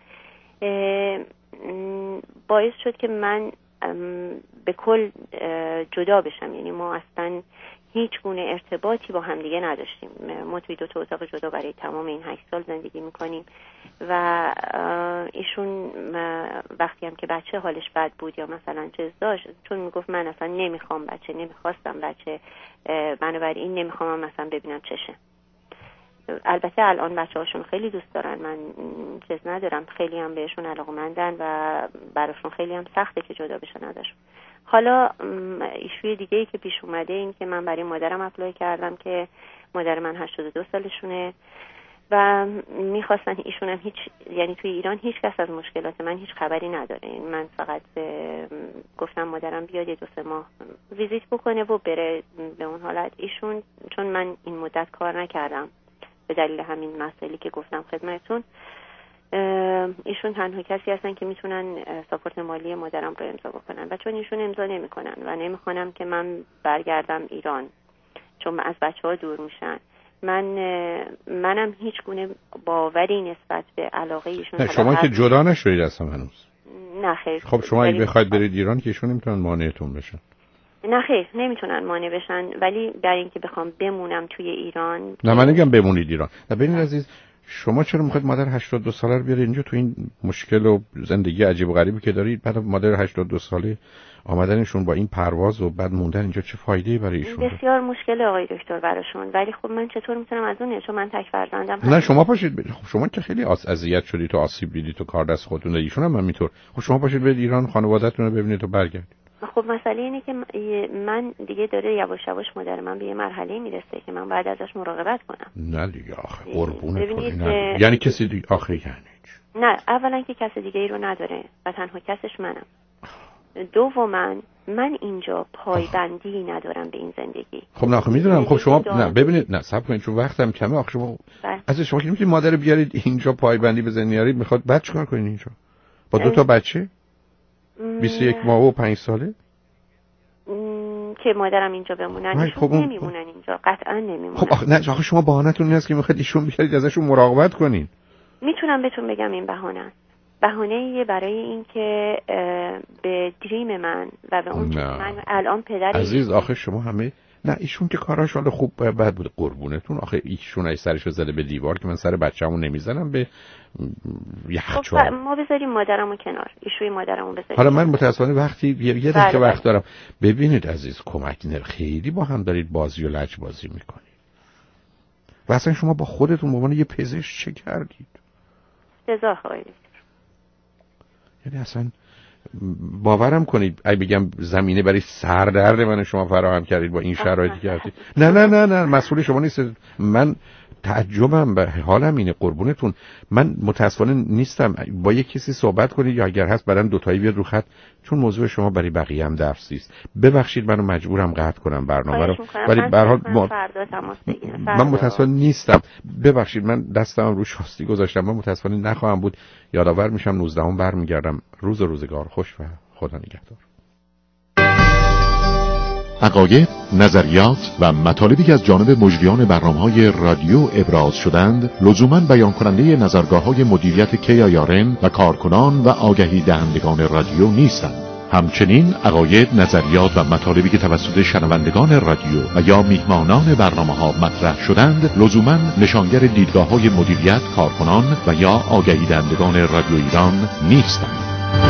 باعث شد که من به کل جدا بشم، یعنی ما اصلا هیچ گونه ارتباطی با هم دیگه نداشتیم. ما توی 2 اتاق جدا برای تمام این 8 سال زندگی میکنیم و ایشون وقتی هم که بچه حالش بد بود یا مثلا چیز داشت، چون میگفت من اصلا نمیخوام بچه، نمیخواستم بچه، بنابراین نمیخوام مثلا ببینم چشه. البته الان بچه‌هاشون خیلی دوست دارن، من چیز ندارم، خیلی هم بهشون علاقه‌مندن و براشون خیلی هم سخته که جدا بشن ازشون. حالا ایشوی دیگه ای که پیش اومده این که من برای مادرم اپلای کردم که مادر من 82 سالشونه و میخواستن ایشون هم یعنی توی ایران هیچ کس از مشکلات من هیچ خبری نداره. من فقط گفتم مادرم بیاد 2-3 ماه ویزیت بکنه و بره به اون حالت. ایشون چون من این مدت کار نکردم به دلیل همین مسائلی که گفتم خدمتتون، ایشون تنها کسی هستن که میتونن ساپورت مالی مادرم رو امضا بکنن و چون ایشون امضا نمیکنن و نمیخوانم که من برگردم ایران چون از بچه‌ها دور میشن، منم هیچ گونه باوری نسبت به علاقه ایشون. نه شما که جدا نشدید اصلا هنوز. نه خیر. خب شما اگه بخواید برید ایران که ایشون نمیتونن مانعتون بشن. نه خیر نمیتونن مانع بشن، ولی برای اینکه بخوام بمونم توی ایران. نه من نمیگم بمونید ایران. نه ببینید عزیز، شما چرا میخواید مادر 82 ساله رو بیارید اینجا تو این مشکل و زندگی عجیب و غریبی که دارید؟ بعد مادر 82 ساله آمدنشون با این پرواز و بعد موندن اینجا چه فایده‌ای برای ایشون؟ بسیار مشکل آقای دکتر براشون، ولی خب من چطور میتونم از اون، چون من تک فرزندم. نه شما پاشید خب شما که خیلی اذیت شدید و آسیب دیدید تو کار دست خودتون، ایشون هم همینطور. خب شما پاشید برید ایران خانواده‌تون رو ببینید و برگردید. خب مسئله اینه که من دیگه داره یواش یواش مادر من به یه مرحله میرسه که من باید ازش مراقبت کنم. نه دیگه آخه قربونت. یعنی کسی دیگه آخه یعنی نه، اولا که کسی دیگه ای رو نداره و تنها کسش منم. دوما من اینجا پایبندی ندارم به این زندگی. خب نه خب میدونم. خب شما نه ببینید، نه صبر کنید چون وقتم کمه. آخه شما از شما که میتونید مادر بیارید اینجا پایبندی بزنید، یاری میخواد بعد چیکار کنین اینجا با 2 تا بچه 21 ماه و 5 ساله که مادرم اینجا بمونن؟ ایشون نمیمونن اینجا، قطعا نمیمونن. خب آخه نه آخه شما بهانه‌تون این است که میخواید ایشون بیارید ازشون مراقبت کنین. میتونم بهتون بگم این بهانه‌ایه برای این که به دریم من و به اون که من الان پدر عزیز آخه شما همه نه ایشون که کاراش حالا خوب بد بود قربونتون. آخه ایشون ای سرشو زده به دیوار که من سر بچه‌مو نمیزنم به خب ما بذاریم مادرمو کنار، ایشوی مادرمو بذاریم. حالا من متأسفانه وقتی یه دقیقه وقت دارم. ببینید عزیز کمک خیلی با هم دارید بازی و لج بازی میکنید و اصلا شما با خودتون به عنوان یه پزشک چه کردید؟ جزا خواهید. یعنی اصلا باورم کنید اگه بگم زمینه برای سردرد من شما فراهم کردید با این شرایطی که هستید. نه مسئول شما نیست. من تعجبم به حالم اینه قربونتون. من متاسفانه نیستم. با یک کسی صحبت کنید یا اگر هست بعدن دوتایی بیاد رو خط، چون موضوع شما برای بقیه هم درسی است. ببخشید منو مجبورم قطع کنم برنامه رو، ولی به هر حال من متاسفانه نیستم. ببخشید من دستم رو شاستی گذاشتم. من متاسفانه نخواهم بود. یادآور میشم 19 برمیگردم. روزگار خوش و خدا نگهدار. عقاید، نظریات و مطالبی که از جانب مجریان برنامه‌های رادیو ابراز شدند لزوماً بیان کننده نظرگاه‌های مدیریت KIRN و کارکنان و آگهی دهندگان رادیو نیستند. همچنین عقاید، نظریات و مطالبی که توسط شنوندگان رادیو و یا میهمانان برنامه‌ها مطرح شدند لزوماً نشانگر دیدگاه‌های مدیریت، کارکنان و یا آگهی دهندگان رادیو ایران نیستند.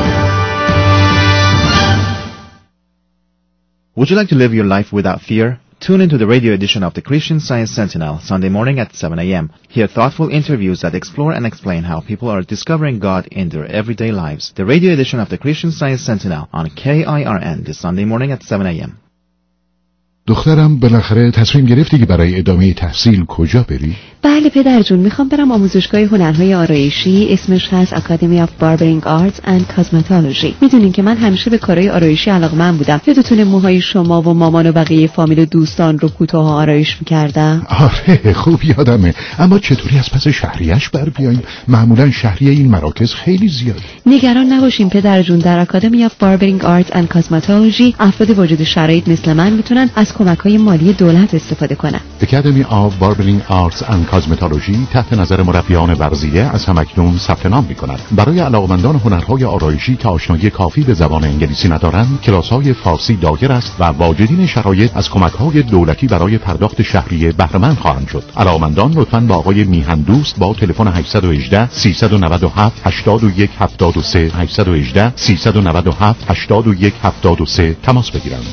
Would you like to live your life without fear? Tune into the radio edition of the Christian Science Sentinel Sunday morning at 7 a.m. Hear thoughtful interviews that explore and explain how people are discovering God in their everyday lives. The radio edition of the Christian Science Sentinel on KIRN this Sunday morning at 7 a.m. دخترم بالاخره تصمیم گرفتی که برای ادامه تحصیل کجا بری؟ بله پدر جون، میخوام برم آموزشگاه هنرهای آرایشی، اسمش هست Academy of Barbering Arts and Cosmetology. میدونین که من همیشه به کارهای آرایشی علاقه‌مند بودم. یادتونه موهای شما و مامان و بقیه فامیل و دوستان رو کوتاه آرایش میکردم؟ آره خوب یادمه. اما چطوری از پس شهریه‌اش بر بیاییم؟ معمولا شهریه این مراکز خیلی زیاده. نگران نباشین پدر جون، در Academy of Barbering Arts and Cosmetology افراد واجد شرایط مثل من میتونن از کمک‌های مالی دولت استفاده کنن. Academy of Barbering Arts and Cosmetology تحت نظر مربیان ورزیده از همکنون ثبت نام می‌کند. برای علاقه‌مندان هنرهای آرایشی که آشنایی کافی به زبان انگلیسی ندارند، کلاس‌های فارسی دایر است و واجدین شرایط از کمک‌های دولتی برای پرداخت شهریه بهره مند خواهند شد. علاقه‌مندان لطفاً با آقای میهن دوست با تلفن 818 397 8173 818 397 8173 تماس بگیرند.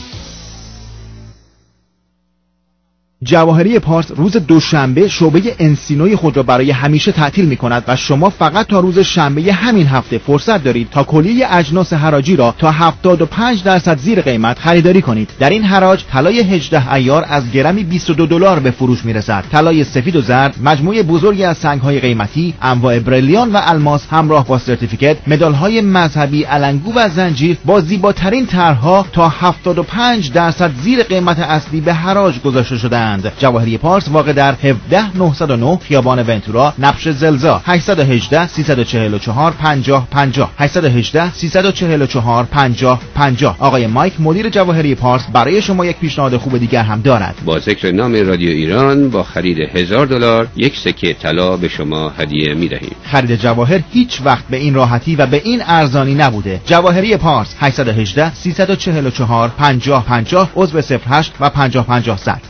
جواهری پارس روز دوشنبه شعبه انسینوی خود را برای همیشه تعطیل می کند و شما فقط تا روز شنبه همین هفته فرصت دارید تا کلیه اجناس حراجی را تا 75% زیر قیمت خریداری کنید. در این حراج طلای 18 عیار از گرمی $22 به فروش می رسد. طلای سفید و زرد، مجموعه بزرگی از سنگ‌های قیمتی، انواع بریلیان و الماس همراه با سرتیفیکت، مدال‌های مذهبی، علنگو و زنجیر با زیباترین طرح‌ها تا 75% زیر قیمت اصلی به حراج گذاشته شده‌اند. هستند. جواهری پارس واقع در 17909 خیابان ونتورا، نبش زلزا. 818 344 50 50 818 344 50 50. آقای مایک مدیر جواهری پارس برای شما یک پیشنهاد خوب دیگر هم دارد. با ذکر نام رادیو ایران با خرید $1000 یک سکه طلا به شما هدیه می‌دهیم. خرید جواهر هیچ وقت به این راحتی و به این ارزانی نبوده. جواهری پارس 818 344 50 50 عضو 08 و 50 50 100.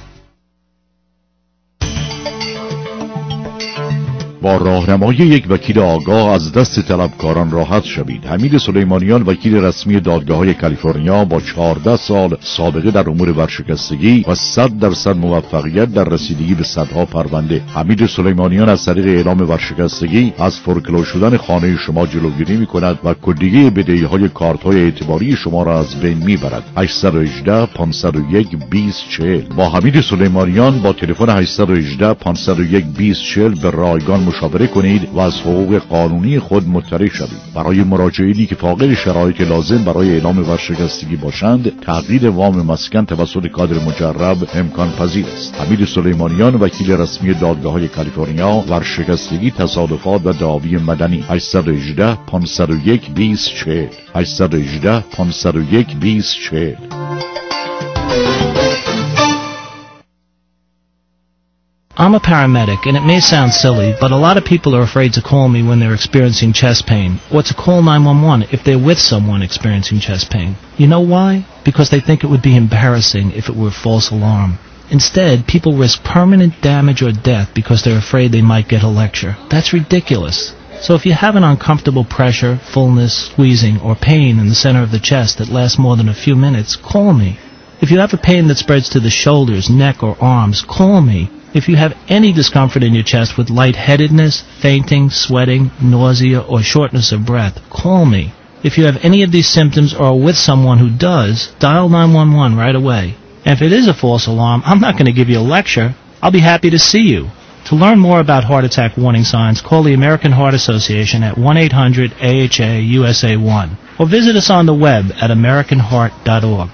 با راهنمایی یک وکیل آگاه از دست طلبکاران راحت شوید. حمید سلیمانیان وکیل رسمی دادگاه‌های کالیفرنیا با 14 سال سابقه در امور ورشکستگی و 100% موفقیت در رسیدگی به صدها پرونده. حمید سلیمانیان از طریق اعلام ورشکستگی از فورکلوز شدن خانه شما جلوگیری می‌کند و کلیه بدهی‌های کارت‌های اعتباری شما را از بین می‌برد. 818 501 2040. با حمید سلیمانیان با تلفن 818 501 2040 به رایگان مشاوره کنید و از حقوق قانونی خود مطلع شوید. برای مراجعینی که فاقد شرایط لازم برای اعلام ورشکستگی باشند، تغییر وام مسکن توسط کادر مجرب امکان پذیر است. حمید سلیمانیان وکیل رسمی دادگاه‌های کالیفرنیا، ورشکستگی، تصادفات و دعاوی مدنی. 818 501 2040 818 501 2040. I'm a paramedic, and it may sound silly, but a lot of people are afraid to call me when they're experiencing chest pain, or to call 911 if they're with someone experiencing chest pain. You know why? Because they think it would be embarrassing if it were a false alarm. Instead, people risk permanent damage or death because they're afraid they might get a lecture. That's ridiculous. So if you have an uncomfortable pressure, fullness, squeezing, or pain in the center of the chest that lasts more than a few minutes, call me. If you have a pain that spreads to the shoulders, neck, or arms, call me. If you have any discomfort in your chest with lightheadedness, fainting, sweating, nausea, or shortness of breath, call me. If you have any of these symptoms or are with someone who does, dial 911 right away. And if it is a false alarm, I'm not going to give you a lecture. I'll be happy to see you. To learn more about heart attack warning signs, call the American Heart Association at 1-800-AHA-USA1 or visit us on the web at americanheart.org.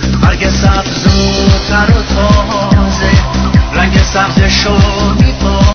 سبز و تازه رنگ سبز شو